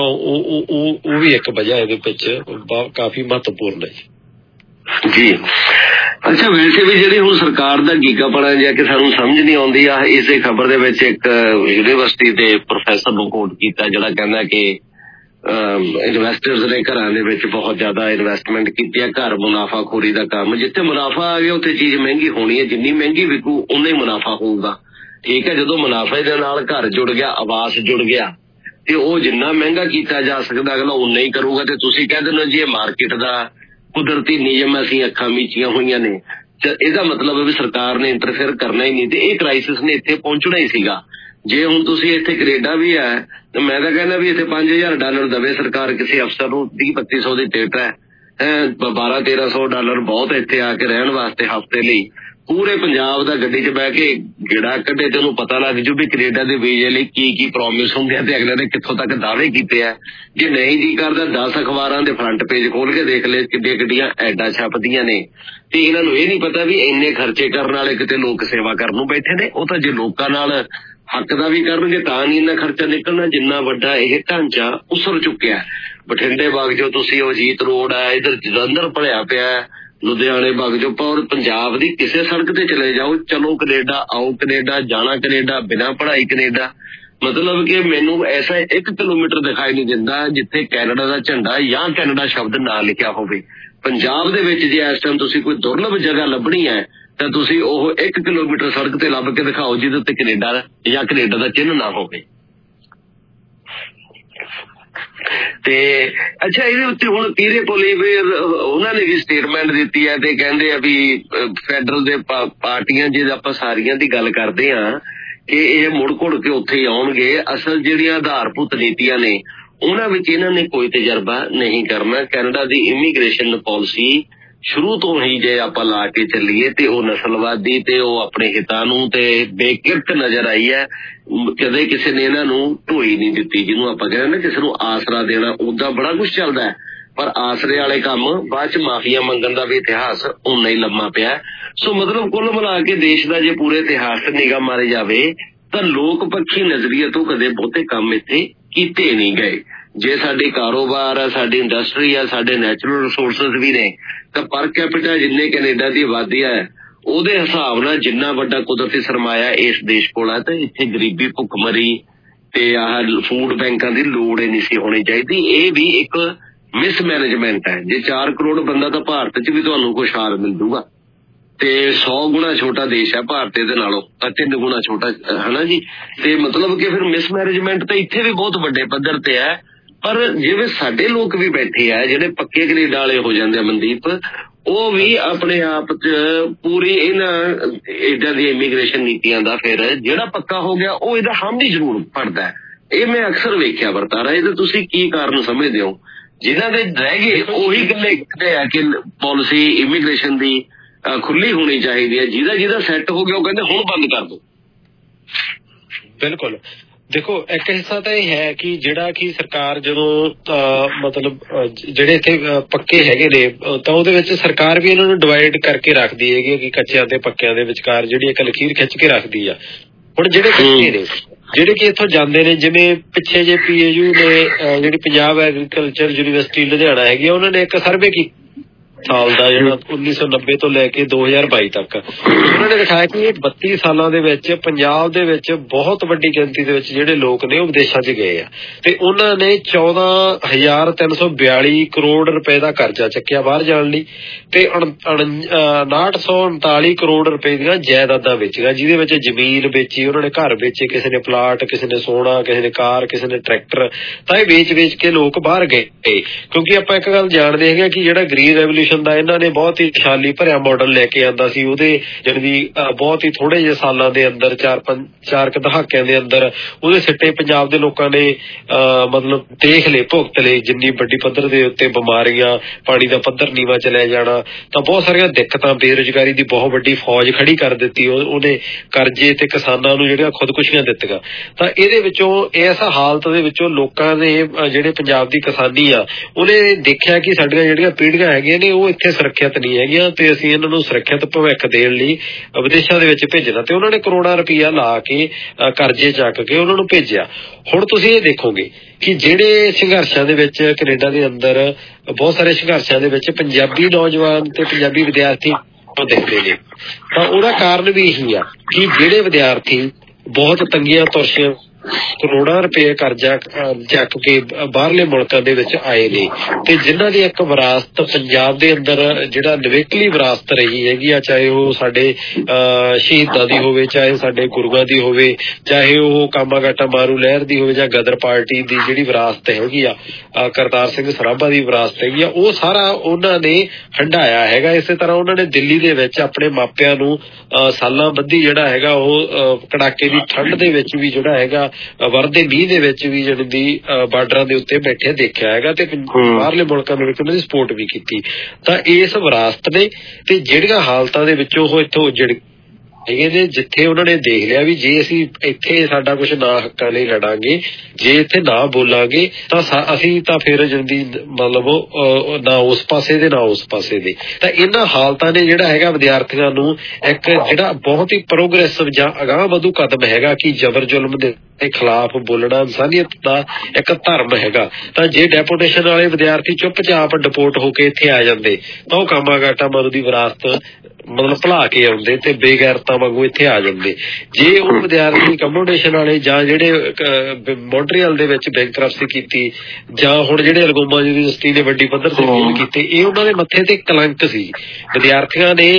ਉਹ ਵੀ ਇੱਕ ਵਜ੍ਹਾ ਇਹਦੇ ਵਿੱਚ ਕਾਫੀ ਮਹੱਤਵਪੂਰਨ ਹੈ ਜੀ। ਅੱਛਾ, ਵੈਸੇ ਵੀ ਜਿਹੜੀ ਹੁਣ ਸਰਕਾਰ ਦਾ ਗੀਗਾਪਣਾ ਜਿਹਾ ਕਿ ਸਾਨੂੰ ਸਮਝ ਨਹੀਂ ਆਉਂਦੀ ਆ, ਇਸੇ ਖਬਰ ਦੇ ਵਿੱਚ ਇੱਕ ਯੂਨੀਵਰਸਿਟੀ ਦੇ ਪ੍ਰੋਫੈਸਰ ਨੂੰ ਕੋਟ ਕੀਤਾ ਜਿਹੜਾ ਕਹਿੰਦਾ ਕਿ ਇਨਵੈਸਟਰਸ ਨੇ ਘਰਾਂ ਦੇ ਵਿੱਚ ਬਹੁਤ ਜ਼ਿਆਦਾ ਇਨਵੈਸਟਮੈਂਟ ਕੀਤੀ ਹੈ, ਘਰ ਮੁਨਾਫਾਖੋਰੀ ਦਾ ਕੰਮ, ਜਿੱਥੇ ਮੁਨਾਫਾ ਆ ਗਿਆ ਉੱਥੇ ਚੀਜ਼ ਮਹਿੰਗੀ ਹੋਣੀ ਹੈ, ਜਿੰਨੀ ਮਹਿੰਗੀ ਵਿਕੂ ਉਨਾ ਹੀ ਮੁਨਾਫਾ ਹੋਊਗਾ। ਠੀਕ ਹੈ, ਜਦੋਂ ਮੁਨਾਫੇ ਦੇ ਨਾਲ ਘਰ ਜੁੜ ਗਿਆ, ਆਵਾਸ ਜੁੜ ਗਿਆ ਤੇ ਉਹ ਜਿੰਨਾ ਮਹਿੰਗਾ ਕੀਤਾ ਜਾ ਸਕਦਾ ਅਗਲਾ ਉਨਾ ਹੀ ਕਰੂਗਾ। ਤੇ ਤੁਸੀਂ ਕਹਿ ਦਿੰਦੇ ਜੀ ਇਹ ਮਾਰਕੀਟ ਦਾ ਕੁਦਰਤੀ ਨਿਯਮ ਅਸੀਂ ਅੱਖਾਂ ਮੀਚੀਆਂ ਹੋਈਆਂ ਨੇ, ਇਹਦਾ ਮਤਲਬ ਹੈ ਵੀ ਸਰਕਾਰ ਨੇ ਇੰਟਰਫੇਅਰ ਕਰਨਾ ਹੀ ਨਹੀਂ ਤੇ ਇਹ ਕ੍ਰਾਈਸਿਸ ਨੇ ਇੱਥੇ ਪਹੁੰਚਣਾ ਹੀ ਸੀਗਾ। ਜੇ ਹੁਣ ਤੁਸੀਂ ਇੱਥੇ ਕੈਨੇਡਾ ਵੀ ਹੈ ਤਾਂ ਮੈਂ ਤਾਂ ਕਹਿੰਦਾ ਵੀ ਇੱਥੇ $5,000 ਦੇਵੇ ਸਰਕਾਰ ਕਿਸੇ ਅਫਸਰ ਨੂੰ, 30-3200 ਦੀ ਟਿਕਟ ਹੈ, $1,200-1,300 ਬਹੁਤ ਇੱਥੇ ਆ ਕੇ ਰਹਿਣ ਵਾਸਤੇ ਹਫ਼ਤੇ ਲਈ। ਪੂਰੇ ਪੰਜਾਬ ਦਾ ਗੱਡੀ 'ਚ ਬਹਿ ਕੇ ਗੇੜਾ ਕੱਢੇ ਤੇ ਉਹਨੂੰ ਪਤਾ ਲੱਗ ਜੂ ਵੀ ਕੈਨੇਡਾ ਦੇ ਵੀਜ਼ੇ ਲਈ ਕੀ ਪ੍ਰੋਮਿਸ ਹੁੰਦੇ ਆ ਤੇ ਅਗਲੇ ਨੇ ਕਿੱਥੋਂ ਤੱਕ ਦਾਅਵੇ ਕੀਤੇ ਆ। ਜੇ ਨਹੀਂ ਜੀ ਕਰਦਾ 10 ਅਖਬਾਰਾਂ ਦੇ ਫਰੰਟ ਪੇਜ ਖੋਲ ਕੇ ਦੇਖ ਲੈ ਕਿੱਡੀਆਂ ਐਡਾਂ ਛਪਦੀਆਂ ਨੇ ਤੇ ਇਹਨਾਂ ਨੂੰ ਇਹ ਨਹੀਂ ਪਤਾ ਵੀ ਇੰਨੇ ਖਰਚੇ ਕਰਨ ਵਾਲੇ ਕਿਤੇ ਲੋਕ ਸੇਵਾ ਕਰਨ ਨੂੰ ਬੈਠੇ ਨੇ। ਉਹ ਤਾਂ ਜੇ ਲੋਕਾਂ ਨਾਲ ਹੱਕ ਦਾ ਵੀ ਕਰਨਗੇ ਤਾਂ ਨਹੀਂ ਇੰਨਾ ਖਰਚਾ ਨਿਕਲਣਾ ਜਿੰਨਾ ਵੱਡਾ ਇਹ ਢਾਂਚਾ ਉਸਰ ਚੁੱਕਿਆ। ਬਠਿੰਡੇ ਬਾਗ ਜੋ ਤੁਸੀਂ ਅਜੀਤ ਰੋਡ ਆ, ਇੱਧਰ ਜਲੰਧਰ ਭਰਿਆ ਪਿਆ, ਲੁਧਿਆਣੇ ਬਾਗ ਜੋ ਔਰ ਪੰਜਾਬ ਦੀ ਕਿਸੇ ਸੜਕ ਤੇ ਚਲੇ ਜਾਓ, ਚਲੋ ਕੈਨੇਡਾ, ਆਓ ਕੈਨੇਡਾ, ਜਾਣਾ ਕੈਨੇਡਾ, ਬਿਨਾਂ ਪੜ੍ਹਾਈ ਕੈਨੇਡਾ। ਮਤਲਬ ਕਿ ਮੈਨੂੰ ਐਸਾ 1 ਕਿਲੋਮੀਟਰ ਦਿਖਾਈ ਨਹੀਂ ਦਿੰਦਾ ਜਿੱਥੇ ਕੈਨੇਡਾ ਦਾ ਝੰਡਾ ਜਾਂ ਕੈਨੇਡਾ ਸ਼ਬਦ ਨਾ ਲਿਖਿਆ ਹੋਵੇ। ਪੰਜਾਬ ਦੇ ਵਿੱਚ ਜੇ ਇਸ ਟਾਈਮ ਤੁਸੀਂ ਕੋਈ ਦੁਰਲਭ ਜਗ੍ਹਾ ਲੱਭਣੀ ਹੈ ਤਾਂ ਤੁਸੀਂ ਉਹ 1 ਕਿਲੋਮੀਟਰ ਸੜਕ ਤੇ ਲੱਭ ਕੇ ਦਿਖਾਓ ਜਿਹਦੇ ਉੱਤੇ ਕੈਨੇਡਾ ਜਾਂ ਕੈਨੇਡਾ ਦਾ ਚਿੰਨ੍ਹ ਨਾ ਹੋਵੇ। ਤੇ ਅੱਛਾ, ਇਹਦੇ ਉੱਤੇ ਹੁਣ ਤੀਰੇ ਪੋਲੀਵੇਰ ਉਹਨਾਂ ਨੇ ਵੀ ਸਟੇਟਮੈਂਟ ਦਿੱਤੀ ਹੈ ਤੇ ਕਹਿੰਦੇ ਆ ਵੀ ਫੈਡਰਲ ਦੇ ਪਾਰਟੀਆਂ, ਜੇ ਆਪਾਂ ਸਾਰੀਆਂ ਦੀ ਗੱਲ ਕਰਦੇ ਹਾਂ, ਕਿ ਇਹ ਮੁੜ ਘੁੜ ਕੇ ਉੱਥੇ ਹੀ ਆਉਣਗੇ। ਅਸਲ ਜਿਹੜੀਆਂ ਆਧਾਰਭੂਤ ਨੀਤੀਆਂ ਨੇ ਉਹਨਾਂ ਵਿੱਚ ਇਹਨਾਂ ਨੇ ਕੋਈ ਤਜਰਬਾ ਨਹੀਂ ਕਰਨਾ। ਕੈਨੇਡਾ ਦੀ ਇਮੀਗ੍ਰੇਸ਼ਨ ਪਾਲਿਸੀ ਸ਼ੁਰੂ ਤੋਂ ਹੀ ਜੇ ਆਪਾਂ ਲਾ ਕੇ ਚੱਲੀਏ ਤੇ ਉਹ ਨਸਲਵਾਦੀ ਤੇ ਉਹ ਆਪਣੇ ਹਿੱਤਾਂ ਨੂੰ ਤੇ ਬੇਕਿਰਕ ਨਜ਼ਰ ਆਈ ਹੈ। ਕਦੇ ਕਿਸੇ ਨੇ ਇਹਨਾਂ ਨੂੰ ਢੋਈ ਨਹੀਂ ਦਿੱਤੀ, ਜਿਹਨੂੰ ਆਪਾਂ ਕਹਿੰਦੇ ਨਾ ਕਿਸੇ ਨੂੰ ਆਸਰਾ ਦੇਣਾ। ਉਦਾਂ ਬੜਾ ਕੁਛ ਚੱਲਦਾ ਹੈ, ਪਰ ਆਸਰੇ ਵਾਲੇ ਕੰਮ ਬਾਅਦ ਚ ਮਾਫੀਆ ਮੰਗਣ ਦਾ ਵੀ ਇਤਿਹਾਸ ਓਨਾ ਹੀ ਲੰਮਾ ਪਿਆ। ਸੋ ਮਤਲਬ ਕੁੱਲ ਮਿਲਾ ਕੇ ਦੇਸ਼ ਦਾ ਜੇ ਪੂਰੇ ਇਤਿਹਾਸ ਤੇ ਨਿਗਾਹ ਮਾਰੇ ਜਾਵੇ ਤਾਂ ਲੋਕ ਪੱਖੀ ਨਜ਼ਰੀਏ ਤੋਂ ਕਦੇ ਬਹੁਤੇ ਕੰਮ ਇੱਥੇ ਕੀਤੇ ਨਹੀਂ ਗਏ। ਜੇ ਸਾਡੇ ਕਾਰੋਬਾਰ ਆ, ਸਾਡੀ ਇੰਡਸਟਰੀ ਆ, ਸਾਡੇ ਨੈਚੁਰਲ ਰਿਸੋਰਸਿਸ ਵੀ ਨੇ, ਤਾਂ ਪਰ ਕੈਪੀਟਾ ਜਿੰਨੇ ਕੈਨੇਡਾ ਦੀ ਆਬਾਦੀ ਹੈ ਉਹਦੇ ਹਿਸਾਬ ਨਾਲ ਜਿੰਨਾ ਵੱਡਾ ਕੁਦਰਤੀ ਸਰਮਾਇਆ ਇਸ ਦੇਸ਼ ਕੋਲ ਹੈ, ਤੇ ਇੱਥੇ ਗਰੀਬੀ, ਭੁੱਖਮਰੀ ਤੇ ਆਹ ਫੂਡ ਬੈਂਕਾਂ ਦੀ ਲੋੜ ਹੀ ਨਹੀਂ ਸੀ ਹੋਣੀ ਚਾਹੀਦੀ। ਇਹ ਵੀ ਇੱਕ ਮਿਸਮੈਨੇਜਮੈਂਟ ਹੈ। ਜੇ 4 ਕਰੋੜ ਬੰਦਾ ਤਾਂ ਭਾਰਤ ਚ ਵੀ ਤੁਹਾਨੂੰ ਖੁਸ਼ਹਾਲ ਮਿਲ ਜੂਗਾ, ਤੇ 100 ਗੁਣਾ ਛੋਟਾ ਦੇਸ਼ ਹੈ ਭਾਰਤ ਦੇ ਨਾਲੋਂ, 3 ਗੁਣਾ ਛੋਟਾ ਹੈ ਨਾ ਜੀ। ਤੇ ਮਤਲਬ ਕਿ ਫਿਰ ਮਿਸਮੈਨੇਜਮੈਂਟ ਤਾਂ ਇੱਥੇ ਵੀ ਬਹੁਤ ਵੱਡੇ ਪੱਧਰ ਤੇ ਹੈ। ਪਰ ਜਿਵੇਂ ਸਾਡੇ ਲੋਕ ਵੀ ਬੈਠੇ ਆ ਜਿਹੜੇ ਪੱਕੇ ਕੈਨੇਡਾ ਵਾਲੇ ਹੋ ਜਾਂਦੇ ਆ ਮਨਦੀਪ, ਉਹ ਵੀ ਆਪਣੇ ਆਪ ਚ ਪੂਰੀ ਇਹਨਾਂ ਏਦਾਂ ਦੀਆਂ ਇਮੀਗ੍ਰੇਸ਼ਨ ਨੀਤੀਆਂ ਦਾ ਫਿਰ ਜਿਹੜਾ ਪੱਕਾ ਹੋ ਗਿਆ ਉਹ ਇਹਦਾ ਹਾਮੀ ਜ਼ਰੂਰ ਪੜਦਾ ਹੈ। ਇਹ ਮੈਂ ਅਕਸਰ ਵੇਖਿਆ ਵਰਤਾਰਾ। ਇਹਦੇ ਤੁਸੀਂ ਕੀ ਕਾਰਨ ਸਮਝਦੇ ਹੋ? ਜਿਨ੍ਹਾਂ ਦੇ ਰਹਿ ਗਏ ਉਹੀ ਗੱਲੇ ਕਹਿੰਦੇ ਆ ਕਿ ਪਾਲਿਸੀ ਇਮੀਗ੍ਰੇਸ਼ਨ ਦੀ ਖੁੱਲੀ ਹੋਣੀ ਚਾਹੀਦੀ ਹੈ। ਜਿਹਦਾ ਸੈੱਟ ਹੋ ਗਿਆ ਉਹ ਕਹਿੰਦੇ ਹੁਣ ਬੰਦ ਕਰ ਦੋ। ਬਿਲਕੁਲ। ਦੇਖੋ, ਇੱਕ ਹਿੱਸਾ ਤਾਂ ਇਹ ਹੈ ਕਿ ਜਿਹੜਾ ਕਿ ਸਰਕਾਰ ਜਦੋਂ ਮਤਲਬ ਜਿਹੜੇ ਇੱਥੇ ਪੱਕੇ ਹੈਗੇ ਨੇ ਤਾਂ ਉਹਦੇ ਵਿੱਚ ਸਰਕਾਰ ਵੀ ਇਹਨਾਂ ਨੂੰ ਡਿਵਾਈਡ ਕਰਕੇ ਰੱਖਦੀ ਹੈਗੀ ਕਿ ਕੱਚਿਆਂ ਤੇ ਪੱਕਿਆਂ ਦੇ ਵਿਚਕਾਰ ਜਿਹੜੀ ਇੱਕ ਲਕੀਰ ਖਿੱਚ ਕੇ ਰੱਖਦੀ ਆ। ਹੁਣ ਜਿਹੜੇ ਕੱਚੇ ਨੇ, ਜਿਹੜੇ ਕਿ ਇੱਥੋਂ ਜਾਂਦੇ ਨੇ, ਜਿਵੇਂ ਪਿੱਛੇ ਜੇ PAU ਨੇ ਜਿਹੜੀ ਪੰਜਾਬ ਐਗਰੀਕਲਚਰ ਯੂਨੀਵਰਸਿਟੀ ਲੁਧਿਆਣਾ ਹੈਗੀ ਆ, ਉਹਨਾਂ ਨੇ ਇੱਕ ਸਰਵੇ ਕੀਤਾ ਸਾਲ ਦਾ ਜਿਹੜਾ 1990 ਤੋਂ ਲੈ ਕੇ 2022 ਤੱਕ। ਉਹਨਾਂ ਨੇ ਦਿਖਾਇਆ ਕਿ ਇਹ 32 ਸਾਲਾਂ ਦੇ ਵਿੱਚ ਪੰਜਾਬ ਦੇ ਵਿੱਚ ਬਹੁਤ ਵੱਡੀ ਗਿਣਤੀ ਦੇ ਵਿੱਚ ਜਿਹੜੇ ਲੋਕ ਨੇ ਉਹ ਵਿਦੇਸ਼ਾਂ 'ਚ ਗਏ ਆ, ਤੇ ਉਹਨਾਂ ਨੇ 14,342 ਕਰੋੜ ਰੁਪਏ ਦਾ ਕਰਜ਼ਾ ਚੱਕਿਆ ਬਾਹਰ ਜਾਣ ਲਈ, ਤੇ 949 ਕਰੋੜ ਰੁਪਏ ਦੀਆਂ ਜਾਇਦਾਦਾਂ ਵੇਚੀਆਂ, ਜਿਹਦੇ ਵਿੱਚ ਜ਼ਮੀਨ ਵੇਚੀ, ਉਹਨਾਂ ਨੇ ਘਰ ਵੇਚੇ, ਕਿਸੇ ਨੇ ਪਲਾਟ, ਕਿਸੇ ਨੇ ਸੋਨਾ, ਕਿਸੇ ਨੇ ਕਾਰ, ਕਿਸੇ ਨੇ ਟਰੈਕਟਰ। ਤਾਂ ਇਹ ਵੇਚ ਕੇ ਲੋਕ ਬਾਹਰ ਗਏ, ਕਿਉਂਕਿ ਆਪਾਂ ਇੱਕ ਗੱਲ ਜਾਣਦੇ ਹੈਗੇ ਕਿ ਜਿਹੜਾ ਗ੍ਰੀਨ ਰੈਵੋਲੂਸ਼ਨ ਦਾ ਇਹਨਾਂ ਨੇ ਬਹੁਤ ਹੀ ਖੁਸ਼ਹਾਲੀ ਭਰਿਆ ਮਾਡਲ ਲੈ ਕੇ ਆਂਦਾ ਸੀ। ਉਹਦੇ ਜਿਹੜੀ ਬਹੁਤ ਹੀ ਥੋੜੇ ਜਿਹੇ ਸਾਲਾਂ ਦੇ ਅੰਦਰ, 4 ਦਹਾਕਿਆਂ ਦੇ ਅੰਦਰ ਉਹਦੇ ਸਿੱਟੇ ਪੰਜਾਬ ਦੇ ਲੋਕਾਂ ਨੇ ਮਤਲਬ ਦੇਖ ਲਏ, ਭੁਗਤ ਲਏ। ਜਿੰਨੀ ਵੱਡੀ ਪੱਧਰ ਦੇ ਉੱਤੇ ਬਿਮਾਰੀਆਂ, ਪਾਣੀ ਦਾ ਪੱਧਰ ਨੀਵਾਂ ਚਲਿਆ ਜਾਣਾ, ਤਾਂ ਬਹੁਤ ਸਾਰੀਆਂ ਦਿੱਕਤਾਂ, ਬੇਰੁਜ਼ਗਾਰੀ ਦੀ ਬਹੁਤ ਵੱਡੀ ਫੌਜ ਖੜੀ ਕਰ ਦਿੱਤੀ ਉਹਨੇ, ਕਰਜ਼ੇ ਤੇ ਕਿਸਾਨਾਂ ਨੂੰ ਜਿਹੜੀਆਂ ਖੁਦਕੁਸ਼ੀਆਂ ਦਿੱਤੀਆਂ। ਤਾਂ ਇਹਦੇ ਵਿੱਚੋਂ ਇਸ ਹਾਲਤ ਦੇ ਵਿੱਚੋਂ ਲੋਕਾਂ ਨੇ ਜਿਹੜੇ ਪੰਜਾਬ ਦੀ ਕਿਸਾਨੀ ਆ ਉਹਨੇ ਦੇਖਿਆ ਕਿ ਸਾਡੀਆਂ ਜਿਹੜੀਆਂ ਪੀੜ੍ਹੀਆਂ ਹੈਗੀਆਂ ਨੇ ਉਹ ਇੱਥੇ ਸੁਰੱਖਿਅਤ ਨਹੀਂ ਹੈਗੀਆਂ, ਤੇ ਅਸੀਂ ਇਹਨਾਂ ਨੂੰ ਸੁਰੱਖਿਅਤ ਭਵਿੱਖ ਦੇਣ ਲਈ ਵਿਦੇਸ਼ਾਂ ਦੇ ਵਿੱਚ ਭੇਜਣਾ। ਤੇ ਉਹਨਾਂ ਨੇ ਕਰੋੜਾਂ ਰੁਪਈਆ ਲਾ ਕੇ ਕਰਜ਼ੇ ਚੱਕ ਕੇ ਉਹਨਾਂ ਨੂੰ ਭੇਜਿਆ। ਹੁਣ ਤੁਸੀਂ ਇਹ ਦੇਖੋਗੇ ਕਿ ਜਿਹੜੇ ਸੰਘਰਸ਼ਾਂ ਦੇ ਵਿੱਚ ਕੈਨੇਡਾ ਦੇ ਅੰਦਰ, ਬਹੁਤ ਸਾਰੇ ਸੰਘਰਸ਼ਾਂ ਦੇ ਵਿੱਚ ਪੰਜਾਬੀ ਨੌਜਵਾਨ ਤੇ ਪੰਜਾਬੀ ਵਿਦਿਆਰਥੀ ਦਿਖਦੇ ਨੇ, ਤਾਂ ਉਹਦਾ ਕਾਰਨ ਵੀ ਇਹੀ ਆ ਕਿ ਜਿਹੜੇ ਵਿਦਿਆਰਥੀ ਬਹੁਤ ਤੰਗੀਆਂ ਤੁਰਸ਼ੀਆਂ ਕਰੋੜਾਂ ਰੁਪਏ ਕਰਜ਼ਾ ਚੱਕ ਕੇ ਬਾਹਰਲੇ ਮੁਲਕਾਂ ਦੇ ਵਿੱਚ ਆਏ ਨੇ, ਤੇ ਜਿਨ੍ਹਾਂ ਦੀ ਇੱਕ ਵਿਰਾਸਤ ਪੰਜਾਬ ਦੇ ਅੰਦਰ ਜਿਹੜਾ ਨਿਵੇਕਲੀ ਵਿਰਾਸਤ ਰਹੀ ਹੈਗੀ ਆ, ਚਾਹੇ ਉਹ ਸਾਡੇ ਸ਼ਹੀਦਾਂ ਦੀ ਹੋਵੇ, ਚਾਹੇ ਸਾਡੇ ਗੁਰੂਆਂ ਦੀ ਹੋਵੇ, ਚਾਹੇ ਉਹ ਕਾਮਾਗਾਟਾ ਮਾਰੂ ਲਹਿਰ ਦੀ ਹੋਵੇ, ਜਾਂ ਗਦਰ ਪਾਰਟੀ ਦੀ ਜਿਹੜੀ ਵਿਰਾਸਤ ਹੈਗੀ ਆ, ਕਰਤਾਰ ਸਿੰਘ ਸਰਾਭਾ ਦੀ ਵਿਰਾਸਤ ਹੈਗੀ ਆ, ਉਹ ਸਾਰਾ ਉਹਨਾਂ ਨੇ ਹੰਢਾਇਆ ਹੈਗਾ। ਇਸੇ ਤਰ੍ਹਾਂ ਉਹਨਾਂ ਨੇ ਦਿੱਲੀ ਦੇ ਵਿੱਚ ਆਪਣੇ ਮਾਪਿਆਂ ਨੂੰ ਸਾਲਾਂ ਬੱਧੀ ਜਿਹੜਾ ਹੈਗਾ ਉਹ ਕੜਾਕੇ ਦੀ ਠੰਡ ਦੇ ਵਿੱਚ ਵੀ ਜਿਹੜਾ ਹੈਗਾ ਵਰਦੇ ਮੀਂਹ ਦੇ ਵਿੱਚ ਵੀ ਜਿਹੜੀ ਦੀ ਬਾਰਡਰਾਂ ਦੇ ਉੱਤੇ ਬੈਠੇ ਦੇਖਿਆ ਹੈਗਾ, ਤੇ ਬਾਹਰਲੇ ਮੁਲਕਾਂ ਦੇ ਵਿੱਚ ਉਹਨਾਂ ਦੀ ਸਪੋਰਟ ਵੀ ਕੀਤੀ। ਤਾਂ ਇਸ ਵਿਰਾਸਤ ਨੇ ਤੇ ਜਿਹੜੀਆਂ ਹਾਲਤਾਂ ਦੇ ਵਿੱਚੋਂ ਉਹ ਇੱਥੋਂ ਉੱਜੜ ਹੈਗੇ ਨੇ, ਜਿੱਥੇ ਉਹਨਾਂ ਨੇ ਦੇਖ ਲਿਆ ਵੀ ਜੇ ਅਸੀਂ ਇੱਥੇ ਸਾਡਾ ਕੁਛ ਨਾ ਹੱਕਾਂ ਲਈ ਲੜਾਂਗੇ, ਜੇ ਇੱਥੇ ਨਾ ਬੋਲਾਂਗੇ, ਤਾਂ ਅਸੀਂ ਤਾਂ ਫਿਰ ਜਿੰਦੀ ਮਤਲਬ ਨਾ ਉਸ ਪਾਸੇ ਦੇ ਨਾ ਉਸ ਪਾਸੇ ਦੇ। ਤਾਂ ਇਹਨਾਂ ਹਾਲਤਾਂ ਨੇ ਜਿਹੜਾ ਹੈਗਾ ਵਿਦਿਆਰਥੀਆਂ ਨੂੰ ਇੱਕ ਜਿਹੜਾ ਬਹੁਤ ਹੀ ਪ੍ਰੋਗਰੈਸਿਵ ਜਾਂ ਅਗਾਂਹ ਵਧੂ ਕਦਮ ਹੈਗਾ ਕਿ ਜ਼ਬਰ ਜ਼ੁਲਮ ਦੇ ਖਿਲਾਫ ਬੋਲਣਾ ਇਨਸਾਨੀਅਤ ਦਾ ਇੱਕ ਧਰਮ ਹੈਗਾ। ਤਾਂ ਜੇ ਡੈਪੂਟੇਸ਼ਨ ਵਾਲੇ ਵਿਦਿਆਰਥੀ ਚੁੱਪਚਾਪ ਡਿਪੋਰਟ ਹੋ ਕੇ ਇੱਥੇ ਆ ਜਾਂਦੇ ਤਾਂ ਉਹ ਕਾਮਾਗਾਟਾ ਮਾਰੂ ਦੀ ਵਿਰਾਸਤ ਮਤਲਬ ਭੁਲਾ ਕੇ ਆਉਂਦੇ ਤੇ ਬੇਗੈਰਤਾਂ ਵਾਂਗੂ ਇੱਥੇ ਆ ਜਾਂਦੇ। ਜੇ ਉਹ ਵਿਦਿਆਰਥੀ ਕੰਪੋਡੇਸ਼ਨ ਵਾਲੇ ਜਾਂ ਜਿਹੜੇ ਮੌਂਟਰੀਅਲ ਦੇ ਵਿੱਚ ਬੈਂਕਰਪਸੀ ਕੀਤੀ, ਜਾਂ ਹੁਣ ਜਿਹੜੇ ਅਲਗੋਮਾ ਯੂਨੀਵਰਸਿਟੀ ਨੇ ਵੱਡੀ ਪੱਧਰ ਤੇ ਫੇਲ ਕੀਤੇ, ਇਹ ਉਹਨਾਂ ਦੇ ਮੱਥੇ ਤੇ ਕਲੰਕ ਸੀ। ਵਿਦਿਆਰਥੀਆਂ ਨੇ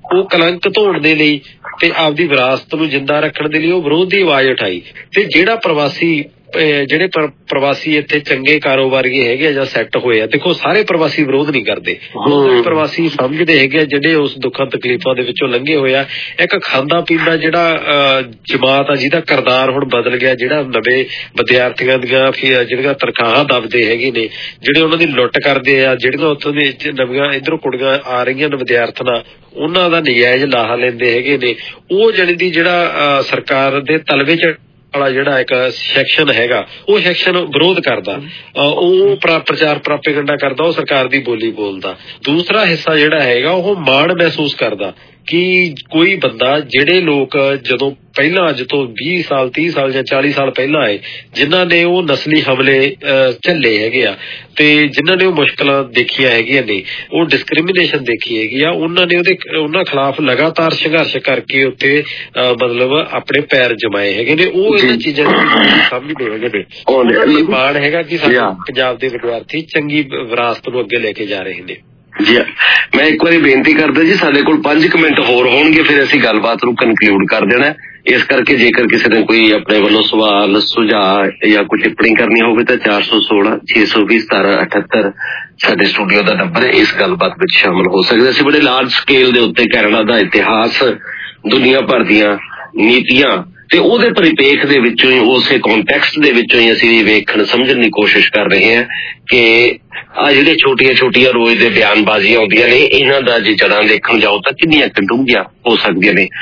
ਉਹ ਕਲੰਕ ਧੋਣ ਦੇ ਲਈ ਤੇ ਆਪਦੀ ਵਿਰਾਸਤ ਨੂੰ ਜਿੰਦਾ ਰੱਖਣ ਦੇ ਲਈ ਉਹ ਵਿਰੋਧ ਦੀ ਆਵਾਜ਼ ਉਠਾਈ। ਤੇ ਜਿਹੜਾ ਜਿਹੜੇ ਪ੍ਰਵਾਸੀ ਇੱਥੇ ਚੰਗੇ ਕਾਰੋਬਾਰੀ ਹੈਗੇ ਆ ਜਾਂ ਸੈੱਟ ਹੋਏ ਆ, ਦੇਖੋ ਸਾਰੇ ਪ੍ਰਵਾਸੀ ਵਿਰੋਧ ਨਹੀਂ ਕਰਦੇ, ਪ੍ਰਵਾਸੀ ਸਮਝਦੇ ਹੈਗੇ ਆ ਜਿਹੜੇ ਉਸ ਦੁੱਖਾਂ ਤਕਲੀਫਾਂ ਦੇ ਵਿੱਚੋਂ ਲੰਘੇ ਹੋਏ ਆ। ਇੱਕ ਖਾਂਦਾ ਪੀਂਦਾ ਜਿਹੜਾ ਜਮਾਤ ਆ ਜਿਹਦਾ ਕਿਰਦਾਰ ਹੁਣ ਬਦਲ ਗਿਆ, ਜਿਹੜਾ ਨਵੇਂ ਵਿਦਿਆਰਥੀਆਂ ਦੀਆਂ ਜਿਹੜੀਆਂ ਤਨਖਾਹਾਂ ਦੱਬਦੇ ਹੈਗੇ ਨੇ, ਜਿਹੜੇ ਉਹਨਾਂ ਦੀ ਲੁੱਟ ਕਰਦੇ ਆ, ਜਿਹੜੀਆਂ ਉੱਥੋਂ ਦੇ ਨਵੀਆਂ ਇੱਧਰੋਂ ਕੁੜੀਆਂ ਆ ਰਹੀਆਂ ਨੇ ਵਿਦਿਆਰਥਣਾਂ, ਉਹਨਾਂ ਦਾ ਨਜਾਇਜ਼ ਲਾਹਾ ਲੈਂਦੇ ਹੈਗੇ ਨੇ, ਉਹ ਜਾਣੀ ਦੀ ਜਿਹੜਾ ਸਰਕਾਰ ਦੇ ਤਲਵੇ ਚ ਵਾਲਾ ਜਿਹੜਾ ਇੱਕ ਸੈਕਸ਼ਨ ਹੈਗਾ ਉਹ ਸੈਕਸ਼ਨ ਵਿਰੋਧ ਕਰਦਾ, ਉਹ ਪ੍ਰਚਾਰ ਪ੍ਰਾਪੇਗੰਡਾ ਕਰਦਾ, ਉਹ ਸਰਕਾਰ ਦੀ ਬੋਲੀ ਬੋਲਦਾ। ਦੂਸਰਾ ਹਿੱਸਾ ਜਿਹੜਾ ਹੈਗਾ ਉਹ ਮਾਣ ਮਹਿਸੂਸ ਕਰਦਾ ਕਿ ਕੋਈ ਬੰਦਾ, ਜਿਹੜੇ ਲੋਕ ਜਦੋਂ ਪਹਿਲਾਂ ਅੱਜ ਤੋਂ 20 ਸਾਲ 30 ਸਾਲ ਜਾਂ 40 ਸਾਲ ਪਹਿਲਾਂ ਆਏ, ਜਿਨ੍ਹਾਂ ਨੇ ਉਹ ਨਸਲੀ ਹਮਲੇ ਝੱਲੇ ਹੈਗੇ ਆ ਤੇ ਜਿਨ੍ਹਾਂ ਨੇ ਉਹ ਮੁਸ਼ਕਲਾਂ ਦੇਖੀਆਂ ਹੈਗੀਆਂ ਨੇ, ਉਹ ਡਿਸਕ੍ਰਿਮੀਨੇਸ਼ਨ ਦੇਖੀ ਹੈਗੀ ਆ, ਉਹਨਾਂ ਨੇ ਉਹਨਾਂ ਖਿਲਾਫ ਲਗਾਤਾਰ ਸੰਘਰਸ਼ ਕਰਕੇ ਉੱਤੇ ਮਤਲਬ ਆਪਣੇ ਪੈਰ ਜਮਾਏ ਹੈਗੇ ਨੇ, ਉਹ ਇਹਨਾਂ ਚੀਜ਼ਾਂ ਨੂੰ ਸਮਝਦੇ ਹੈਗੇ ਨੇ। ਉਹਨਾਂ ਦਾ ਮਾਣ ਹੈਗਾ ਕਿ ਸਾਡੇ ਪੰਜਾਬ ਦੇ ਵਿਦਿਆਰਥੀ ਚੰਗੀ ਵਿਰਾਸਤ ਨੂੰ ਅੱਗੇ ਲੈ ਕੇ ਜਾ ਰਹੇ ਨੇ। ਜੀ ਮੈਂ ਇੱਕ ਵਾਰੀ ਬੇਨਤੀ ਕਰਦਾ ਜੀ, ਸਾਡੇ ਕੋਲ 5 ਮਿੰਟ ਹੋਰ ਹੋਣਗੇ, ਫਿਰ ਅਸੀਂ ਗੱਲਬਾਤ ਨੂੰ ਕਨਕਲੂਡ ਕਰ ਦੇਣਾ। ਇਸ ਕਰਕੇ ਜੇਕਰ ਕਿਸੇ ਨੇ ਕੋਈ ਆਪਣੇ ਵੱਲੋਂ ਸਵਾਲ ਸੁਝਾਅ ਜਾਂ ਕੋਈ ਟਿੱਪਣੀ ਕਰਨੀ ਹੋਵੇ ਤਾਂ 416 620 1778 ਸਾਡੇ ਸਟੂਡੀਓ ਦਾ ਨੰਬਰ ਹੈ, ਇਸ ਗੱਲਬਾਤ ਵਿੱਚ ਸ਼ਾਮਲ ਹੋ ਸਕਦੇ। ਅਸੀਂ ਬੜੇ ਲਾਰਜ ਸਕੇਲ ਦੇ ਉੱਤੇ ਕੈਨੇਡਾ ਦਾ ਇਤਿਹਾਸ, ਦੁਨੀਆ ਭਰ ਦੀਆਂ ਨੀਤੀਆਂ ਤੇ ਉਹਦੇ ਪਰਿਪੇਖ ਦੇ ਵਿੱਚੋਂ ਹੀ, ਉਸੇ ਕੰਟੈਕਸਟ ਦੇ ਵਿੱਚੋਂ ਹੀ ਅਸੀਂ ਵੇਖਣ ਸਮਝਣ ਦੀ ਕੋਸ਼ਿਸ਼ ਕਰ ਰਹੇ ਹਾਂ ਕਿ ਆ ਜਿਹੜੇ ਛੋਟੀਆਂ ਛੋਟੀਆਂ ਰੋਜ਼ ਦੇ ਬਿਆਨਬਾਜ਼ੀਆਂ ਆਉਂਦੀਆਂ ਨੇ, ਇਹਨਾਂ ਦਾ ਜੇ ਜੜਾਂ ਦੇਖਣ ਜਾਓ ਤਾਂ ਕਿੰਨੀਆਂ ਡੂੰਘੀਆਂ ਹੋ ਸਕਦੀਆਂ ਨੇ।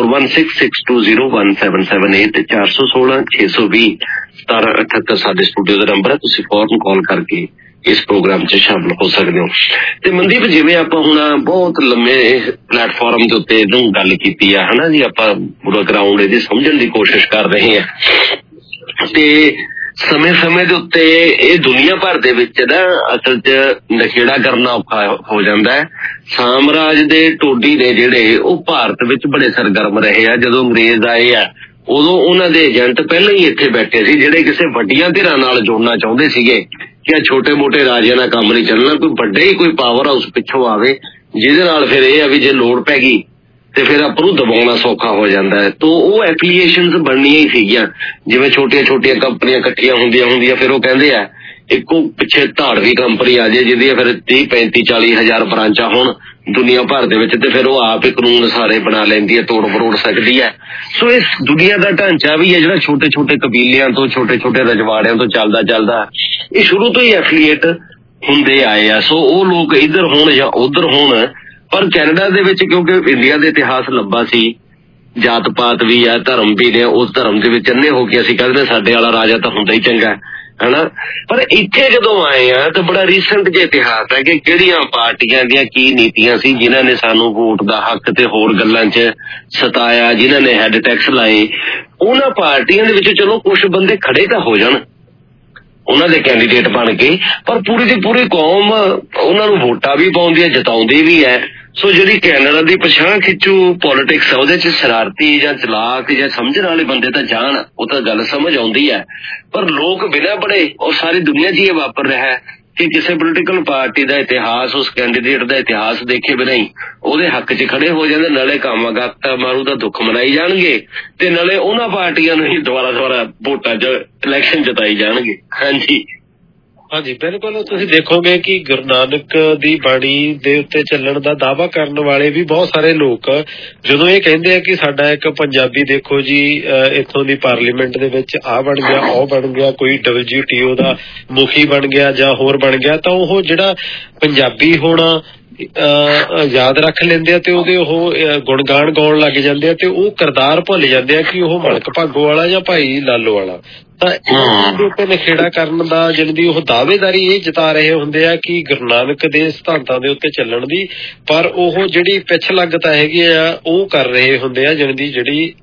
4166201778 ਤੇ 416 620 1778 ਸਾਡੇ ਸਟੂਡੀਓ ਦਾ ਨੰਬਰ ਹੈ। ਤੁਸੀਂ ਫੌਰਨ ਕਾਲ ਕਰਕੇ ਇਸ ਪ੍ਰੋਗਰਾਮ 'ਚ ਸ਼ਾਮਲ ਹੋ ਸਕਦੇ ਹੋ। ਤੇ ਮਨਦੀਪ, ਜਿਵੇਂ ਆਪਾਂ ਹੁਣ ਬਹੁਤ ਲੰਮੇ ਪਲੇਟਫਾਰਮ ਦੇ ਉੱਤੇ ਇਹਨੂੰ ਗੱਲ ਕੀਤੀ ਆ, ਹਨਾ ਜੀ, ਆਪਾਂ ਪੂਰਾ ਗਰਾਊਂਡ ਇਹਦੀ ਸਮਝਣ ਦੀ ਕੋਸ਼ਿਸ਼ ਕਰ ਰਹੇ ਹਾਂ ਤੇ ਸਮੇਂ ਦੇ ਉੱਤੇ ਇਹ ਦੁਨੀਆ ਭਰ ਦੇ ਵਿੱਚ ਨਾ ਅਸਲ 'ਚ ਨਖੇੜਾ ਕਰਨਾ ਔਖਾ ਹੋ ਜਾਂਦਾ ਹੈ। ਸਾਮਰਾਜ ਦੇ ਟੋਡੀ ਨੇ ਜਿਹੜੇ, ਉਹ ਭਾਰਤ ਵਿੱਚ ਬੜੇ ਸਰਗਰਮ ਰਹੇ ਆ। ਜਦੋਂ ਅੰਗਰੇਜ਼ ਆਏ ਆ ਉਦੋਂ ਉਹਨਾਂ ਦੇ ਏਜੰਟ ਪਹਿਲਾਂ ਹੀ ਇੱਥੇ ਬੈਠੇ ਸੀ, ਜਿਹੜੇ ਕਿਸੇ ਵੱਡੀਆਂ ਧਿਰਾਂ ਨਾਲ ਜੁੜਨਾ ਚਾਹੁੰਦੇ ਸੀਗੇ ਕਿ ਛੋਟੇ ਮੋਟੇ ਰਾਜਿਆਂ ਨਾਲ ਕੰਮ ਨਹੀਂ ਚੱਲਣਾ, ਕੋਈ ਵੱਡੇ ਹੀ ਕੋਈ ਪਾਵਰ ਹਾਊਸ ਪਿੱਛੋਂ ਆਵੇ, ਜਿਹਦੇ ਨਾਲ ਫਿਰ ਇਹ ਆ ਵੀ ਜੇ ਲੋੜ ਪੈ ਗਈ ਤੇ ਫਿਰ ਆਪਾਂ ਨੂੰ ਦਬਾਉਣਾ ਸੌਖਾ ਹੋ ਜਾਂਦਾ ਹੈ। ਤਾਂ ਉਹ ਐਫੀਲੀਏਸ਼ਨਸ ਬਣਨੀਆਂ ਹੀ ਸੀਗੀਆਂ, ਜਿਵੇਂ ਛੋਟੀਆਂ ਛੋਟੀਆਂ ਕੰਪਨੀਆਂ ਇਕੱਠੀਆਂ ਹੁੰਦੀਆਂ, ਫਿਰ ਉਹ ਕਹਿੰਦੇ ਆ ਇੱਕੋ ਪਿੱਛੇ ਧਾੜਵੀ ਕੰਪਨੀ ਆ ਜਾਏ ਜਿਹਦੀਆਂ ਫਿਰ 30 35 40 ਹਜ਼ਾਰ ਬ੍ਰਾਂਚਾਂ ਹੋਣ ਦੁਨੀਆ ਭਰ ਦੇ ਵਿੱਚ, ਤੇ ਫਿਰ ਉਹ ਆਪ ਹੀ ਕਾਨੂੰਨ ਸਾਰੇ ਬਣਾ ਲੈਂਦੀ ਹੈ, ਤੋੜ ਮਰੋੜ ਸਕਦੀ ਹੈ। ਸੋ ਇਸ ਦੁਨੀਆ ਦਾ ਢਾਂਚਾ ਵੀ ਹੈ ਜਿਹੜਾ ਛੋਟੇ ਛੋਟੇ ਕਬੀਲਿਆਂ ਤੋਂ, ਛੋਟੇ ਛੋਟੇ ਰਜਵਾੜਿਆਂ ਤੋਂ ਚੱਲਦਾ, ਇਹ ਸ਼ੁਰੂ ਤੋਂ ਹੀ ਐਫੀਲੀਏਟ ਹੁੰਦੇ ਆਏ ਆ। ਸੋ ਉਹ ਲੋਕ ਇੱਧਰ ਹੋਣ ਜਾਂ ਉੱਧਰ ਹੋਣ, ਪਰ ਕੈਨੇਡਾ ਦੇ ਵਿੱਚ ਕਿਉਂਕਿ ਇੰਡੀਆ ਦਾ ਇਤਿਹਾਸ ਲੰਬਾ ਸੀ, ਜਾਤ ਪਾਤ ਵੀ ਆ, ਧਰਮ ਵੀ ਨੇ, ਉਸ ਧਰਮ ਦੇ ਵਿੱਚ ਅੰਨੇ ਹੋ ਕੇ ਅਸੀਂ ਕਹਿੰਦੇ ਸਾਡੇ ਵਾਲਾ ਰਾਜਾ ਤਾਂ ਹੁੰਦਾ ਹੀ ਚੰਗਾ, ਹਨਾ। ਪਰ ਇੱਥੇ ਜਦੋਂ ਆਏ ਆ ਤਾਂ ਬੜਾ ਰੀਸੈਂਟ ਜਿਹਾ ਇਤਿਹਾਸ ਹੈ ਕਿ ਕਿਹੜੀਆਂ ਪਾਰਟੀਆਂ ਦੀਆਂ ਕੀ ਨੀਤੀਆਂ ਸੀ ਜਿਨ੍ਹਾਂ ਨੇ ਸਾਨੂੰ ਵੋਟ ਦਾ ਹੱਕ ਤੇ ਹੋਰ ਗੱਲਾਂ 'ਚ ਸਤਾਇਆ, ਜਿਨ੍ਹਾਂ ਨੇ ਹੈਡ ਟੈਕਸ ਲਾਏ। ਉਹਨਾਂ ਪਾਰਟੀਆਂ ਦੇ ਵਿੱਚ ਚਲੋ ਕੁਛ ਬੰਦੇ ਖੜੇ ਤਾਂ ਹੋ ਜਾਣ ਉਹਨਾਂ ਦੇ ਕੈਂਡੀਡੇਟ ਬਣ ਕੇ, ਪਰ ਪੂਰੀ ਦੀ ਪੂਰੀ ਕੌਮ ਉਹਨਾਂ ਨੂੰ ਵੋਟਾਂ ਵੀ ਪਾਉਂਦੀ ਹੈ, ਜਿਤਾਉਂਦੀ ਵੀ ਹੈ। ਸੋ ਜਿਹੜੀ ਕੈਨੇਡਾ ਦੀ ਪਛਾਣ ਖਿੱਚੂ ਪੋਲੀਟਿਕਸ, ਉਹਦੇ 'ਚ ਸ਼ਰਾਰਤੀ ਜਾਂ ਚਲਾਕ ਜਾਂ ਸਮਝਣ ਵਾਲੇ ਬੰਦੇ ਤਾਂ ਜਾਣ, ਉਹ ਤਾਂ ਗੱਲ ਸਮਝ ਆਉਂਦੀ ਹੈ, ਪਰ ਲੋਕ ਬਿਨਾਂ ਪੜ੍ਹੇ, ਔਰ ਸਾਰੀ ਦੁਨੀਆ 'ਚ ਇਹ ਵਾਪਰ ਰਿਹਾ ਹੈ ਕਿ ਕਿਸੇ ਪੋਲੀਟੀਕਲ ਪਾਰਟੀ ਦਾ ਇਤਿਹਾਸ, ਉਸ ਕੈਂਡੀਡੇਟ ਦਾ ਇਤਿਹਾਸ ਦੇਖੇ ਬਿਨਾਂ ਹੀ ਉਹਦੇ ਹੱਕ 'ਚ ਖੜੇ ਹੋ ਜਾਂਦੇ। ਨਾਲੇ ਕੰਮ ਗੱਤਾ ਮਾਰੂ ਦਾ ਦੁੱਖ ਮਨਾਈ ਜਾਣਗੇ ਤੇ ਨਾਲੇ ਉਹਨਾਂ ਪਾਰਟੀਆਂ ਨੂੰ ਹੀ ਦੁਬਾਰਾ ਵੋਟਾਂ 'ਚ ਇਲੈਕਸ਼ਨ ਜਿਤਾਈ ਜਾਣਗੇ। ਹਾਂਜੀ ਬਿਲਕੁਲ। ਤੁਸੀਂ ਦੇਖੋਗੇ ਕਿ ਗੁਰੂ ਨਾਨਕ ਦੀ ਬਾਣੀ ਦੇ ਉੱਤੇ ਚੱਲਣ ਦਾ ਦਾਅਵਾ ਕਰਨ ਵਾਲੇ ਵੀ ਬਹੁਤ ਸਾਰੇ ਲੋਕ ਜਦੋਂ ਇਹ ਕਹਿੰਦੇ ਆ ਕਿ ਸਾਡਾ ਇੱਕ ਪੰਜਾਬੀ, ਦੇਖੋ ਜੀ ਇੱਥੋਂ ਦੀ ਪਾਰਲੀਮੈਂਟ ਦੇ ਵਿੱਚ ਆਹ ਬਣ ਗਿਆ, ਉਹ ਬਣ ਗਿਆ, ਕੋਈ WTO ਦਾ ਮੁਖੀ ਬਣ ਗਿਆ ਜਾਂ ਹੋਰ ਬਣ ਗਿਆ, ਤਾਂ ਉਹ ਜਿਹੜਾ ਪੰਜਾਬੀ ਹੋਣਾ ਯਾਦ ਰੱਖ ਲੈਂਦੇ ਆ ਤੇ ਉਹਦੇ ਉਹ ਗੁਣਗਾਨ ਗਾਉਣ ਲੱਗ ਜਾਂਦੇ ਆ ਤੇ ਉਹ ਕਿਰਦਾਰ ਭੁੱਲ ਜਾਂਦੇ ਆ ਕਿ ਉਹ ਮਲਕ ਭਾਗੋ ਵਾਲਾ ਜਾਂ ਭਾਈ ਲਾਲੋ ਵਾਲਾ। ਤਾਂ ਇਹਦੇ ਉੱਤੇ ਨਖੇੜਾ ਕਰਨ ਦਾ ਜਿਹੜੀ ਉਹ ਦਾਅਵੇਦਾਰੀ ਇਹ ਜਤਾ ਰਹੇ ਹੁੰਦੇ ਆ ਕਿ ਗੁਰੂ ਨਾਨਕ ਦੇ ਸਿਧਾਂਤਾਂ ਦੇ ਉੱਤੇ ਚੱਲਣ ਦੀ, ਪਰ ਉਹ ਜਿਹੜੀ ਪਿੱਛ ਲੱਗਤਾ ਹੈਗੀ ਆ ਉਹ ਕਰ ਰਹੇ ਹੁੰਦੇ ਆ ਜਿਹੜੀ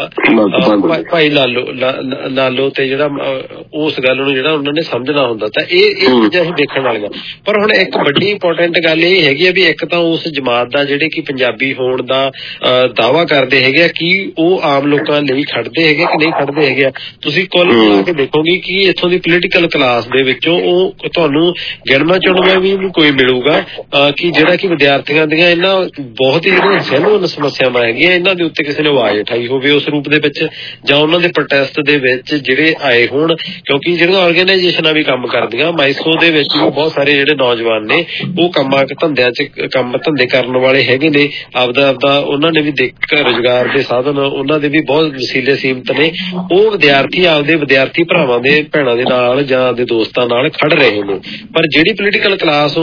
ਭਾਈ ਲਾਲੋ ਤੇ ਜਿਹੜਾ ਉਸ ਗੱਲ ਨੂੰ ਜਿਹੜਾ ਉਹਨਾਂ ਨੇ ਸਮਝਣਾ ਹੁੰਦਾ। ਤਾਂ ਇਹ ਚੀਜ਼ਾਂ ਅਸੀਂ ਦੇਖਣ ਵਾਲੀਆਂ। ਪਰ ਹੁਣ ਇੱਕ ਵੱਡੀ ਇੰਪੋਰਟੈਂਟ ਗੱਲ ਇਹ ਹੈਗੀ ਆ ਵੀ ਇੱਕ ਤਾਂ ਉਸ ਜਮਾਤ ਦਾ ਜਿਹੜੇ ਕਿ ਪੰਜਾਬੀ ਹੋਣ ਦਾ ਦਾਅਵਾ ਕਰਦੇ ਹੈਗੇ ਆ ਕਿ ਉਹ ਆਮ ਲੋਕਾਂ ਲਈ ਖੜਦੇ ਹੈਗੇ ਕਿ ਨਹੀਂ ਖੜਦੇ ਹੈਗੇ ਆ। ਤੁਸੀਂ ਕੁੱਲ ਕੇ ਦੇਖੋਗੇ ਕਿ ਇੱਥੋਂ ਦੀ ਪੋਲੀਟੀਕਲ ਕਲਾਸ ਦੇ ਵਿੱਚੋਂ ਉਹ ਤੁਹਾਨੂੰ ਗਿਣਵਾ ਚੁਣਵਾ ਵੀ ਕੋਈ ਮਿਲੂਗਾ ਕਿ ਜਿਹੜਾ ਕਿ ਵਿਦਿਆਰਥੀਆਂ ਦੀਆਂ ਇਹਨਾਂ ਬਹੁਤ ਹੀ ਜਿਹੜੀਆਂ ਜੈਨੂਅਨ ਸਮੱਸਿਆਵਾਂ ਹੈਗੀਆਂ ਇਹਨਾਂ ਦੇ ਉੱਤੇ ਕਿਸੇ ਨੇ ਆਵਾਜ਼ ਉਠਾਈ ਹੋਵੇ ਉਸ ਰੂਪ ਦੇ ਵਿੱਚ, ਜਾਂ ਉਹਨਾਂ ਦੇ ਪ੍ਰੋਟੈਸਟ ਦੇ ਵਿੱਚ ਜਿਹੜੇ ਆਏ ਹੋਣ। ਕਿਉਂਕਿ ਜਿਹੜੀਆਂ ਆਰਗੇਨਾਈਜੇਸ਼ਨਾਂ ਵੀ ਕੰਮ ਕਰਦੀਆਂ, ਮਾਈਸੋ ਦੇ ਵਿੱਚ ਵੀ ਬਹੁਤ ਸਾਰੇ ਜਿਹੜੇ ਨੌਜਵਾਨ ਨੇ ਉਹ ਧੰਦਿਆਂ 'ਚ ਕੰਮ ਧੰਦੇ ਕਰਨ ਵਾਲੇ ਹੈਗੇ ਨੇ, ਆਪਦਾ ਉਹਨਾਂ ਨੇ ਵੀ ਰੁਜ਼ਗਾਰ ਦੇ ਸਾਧਨ ਉਹਨਾਂ ਦੇ ਵੀ ਬਹੁਤ ਵਸੀਲੇ ਸੀਮਤ ਨੇ। ਉਹ ਵਿਦਿਆਰਥੀ ਆਪਦੇ ਵਿਦਿਆਰਥੀ ਭਰਾਵਾਂ ਦੇ ਭੈਣਾਂ ਦੇ ਨਾਲ ਜਾਂ ਆਪਦੇ ਦੋਸਤਾਂ ਨਾਲ ਖੜ ਰਹੇ ਨੇ, ਪਰ ਜਿਹੜੀ ਪੋਲੀਟੀਕਲ ਕਲਾਸ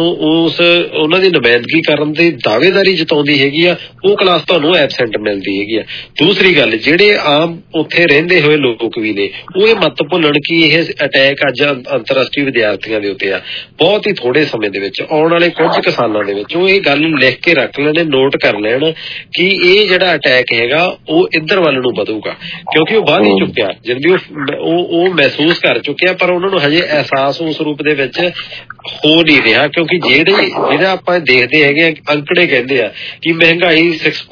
ਉਹਨਾਂ ਦੀ ਨੁਮਾਇੰਦਗੀ ਕਰਨ ਦੀ ਦਾਅਵੇਦਾਰੀ ਜਤਾਉਂਦੀ ਹੈਗੀ ਆ, ਉਹ ਕਲਾਸ ਤੁਹਾਨੂੰ ਐਬਸੈਂਟ ਮਿਲਦੀ ਹੈਗੀ ਆ। ਦੂਸਰੀ ਗੱਲ, ਜਿਹੜੇ ਆਮ ਉੱਥੇ ਰਹਿੰਦੇ ਹੋਏ ਲੋਕ ਵੀ ਨੇ ਉਹ ਇਹ ਮੱਤ ਭੁੱਲਣ ਕਿ ਇਹ ਅਟੈਕ ਅੱਜ ਅੰਤਰਰਾਸ਼ਟਰੀ ਵਿਦਿਆਰਥੀਆਂ ਦੇ ਉੱਤੇ ਆ। ਬਹੁਤ ਹੀ ਥੋੜੇ ਸਮੇਂ ਦੇ ਵਿੱਚ, ਆਉਣ ਵਾਲੇ ਕੁਝ ਸਾਲਾਂ ਦੇ ਵਿੱਚ ਉਹ ਇਹ ਗੱਲ ਲਿਖ ਕੇ ਰੱਖ ਲੈਣ, ਨੋਟ ਕਰ ਲੈਣ ਕਿ ਇਹ ਜਿਹੜਾ ਅਟੈਕ ਹੈਗਾ ਉਹ ਇੱਧਰ ਵੱਲ ਨੂੰ ਵਧੂਗਾ, ਕਿਉਂਕਿ ਉਹ ਵੱਧ ਹੀ ਚੁੱਕਿਆ, ਜਿੰਦੀ ਉਹ ਮਹਿਸੂਸ ਕਰ ਚੁੱਕਿਆ, ਪਰ ਉਹਨਾਂ ਨੂੰ ਹਜੇ ਅਹਿਸਾਸ ਉਸ ਰੂਪ ਦੇ ਵਿੱਚ ਹੋ ਨਹੀਂ ਰਿਹਾ। ਕਿਉਂਕਿ ਜਿਹੜਾ ਆਪਾਂ ਦੇਖਦੇ ਹੈਗੇ ਅੰਕੜੇ ਕਹਿੰਦੇ ਆ ਕਿ ਮਹਿੰਗਾਈ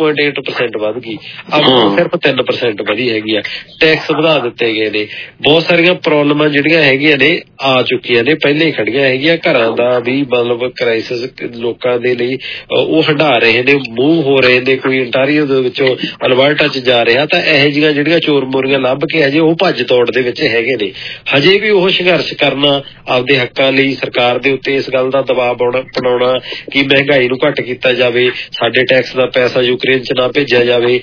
6.8% ਵੱਧ ਗਈ, ਸਿਰਫ 3% ਵਧੀ ਹੈਗੀ ਆ, ਟੈਕਸ ਵਧਾ ਦਿੱਤੇ ਗਏ ਨੇ, ਬਹੁਤ ਸਾਰੀਆਂ ਪ੍ਰੋਬਲਮਾਂ ਜਿਹੜੀਆਂ ਹੈਗੀਆਂ ਨੇ ਆ ਚੁੱਕੀਆਂ ਨੇ, ਪਹਿਲੇ ਹੀ ਖੜੀਆਂ ਹੈਗੀਆਂ। ਘਰਾਂ ਦਾ ਵੀ ਮਤਲਬ ਕ੍ਰਾਈਸਿਸ ਲੋਕਾਂ ਦੇ ਲਈ ਉਹ ਹੰਢਾ ਰਹੇ ਨੇ, ਮੂਵ ਹੋ ਰਹੇ ਨੇ, ਕੋਈ ਅੰਟਾਰੀਓ ਦੇ ਵਿੱਚੋਂ ਅਲਬਰਟਾ 'ਚ ਜਾ ਰਿਹਾ, ਤਾਂ ਇਹੋ ਜਿਹੀਆਂ ਜਿਹੜੀਆਂ ਚੋਰ ਮੋਰੀਆਂ ਲੱਭ ਕੇ ਹਜੇ ਉਹ ਭੱਜ ਦੌੜ ਦੇ ਵਿੱਚ ਹੈਗੇ ਨੇ। ਹਜੇ ਵੀ ਉਹ ਸੰਘਰਸ਼ ਕਰਨਾ ਆਪਦੇ ਹੱਕਾਂ ਲਈ, ਸਰਕਾਰ ਦੇ ਉੱਤੇ ਇਸ ਗੱਲ ਦਾ ਦਬਾਅ ਬਣਾਉਣਾ ਕਿ ਮਹਿੰਗਾਈ ਨੂੰ ਘੱਟ ਕੀਤਾ ਜਾਵੇ, ਸਾਡੇ ਟੈਕਸ ਦਾ ਪੈਸਾ ਯੂਕਰੇਨ 'ਚ ਨਾ ਭੇਜਿਆ ਜਾਵੇ,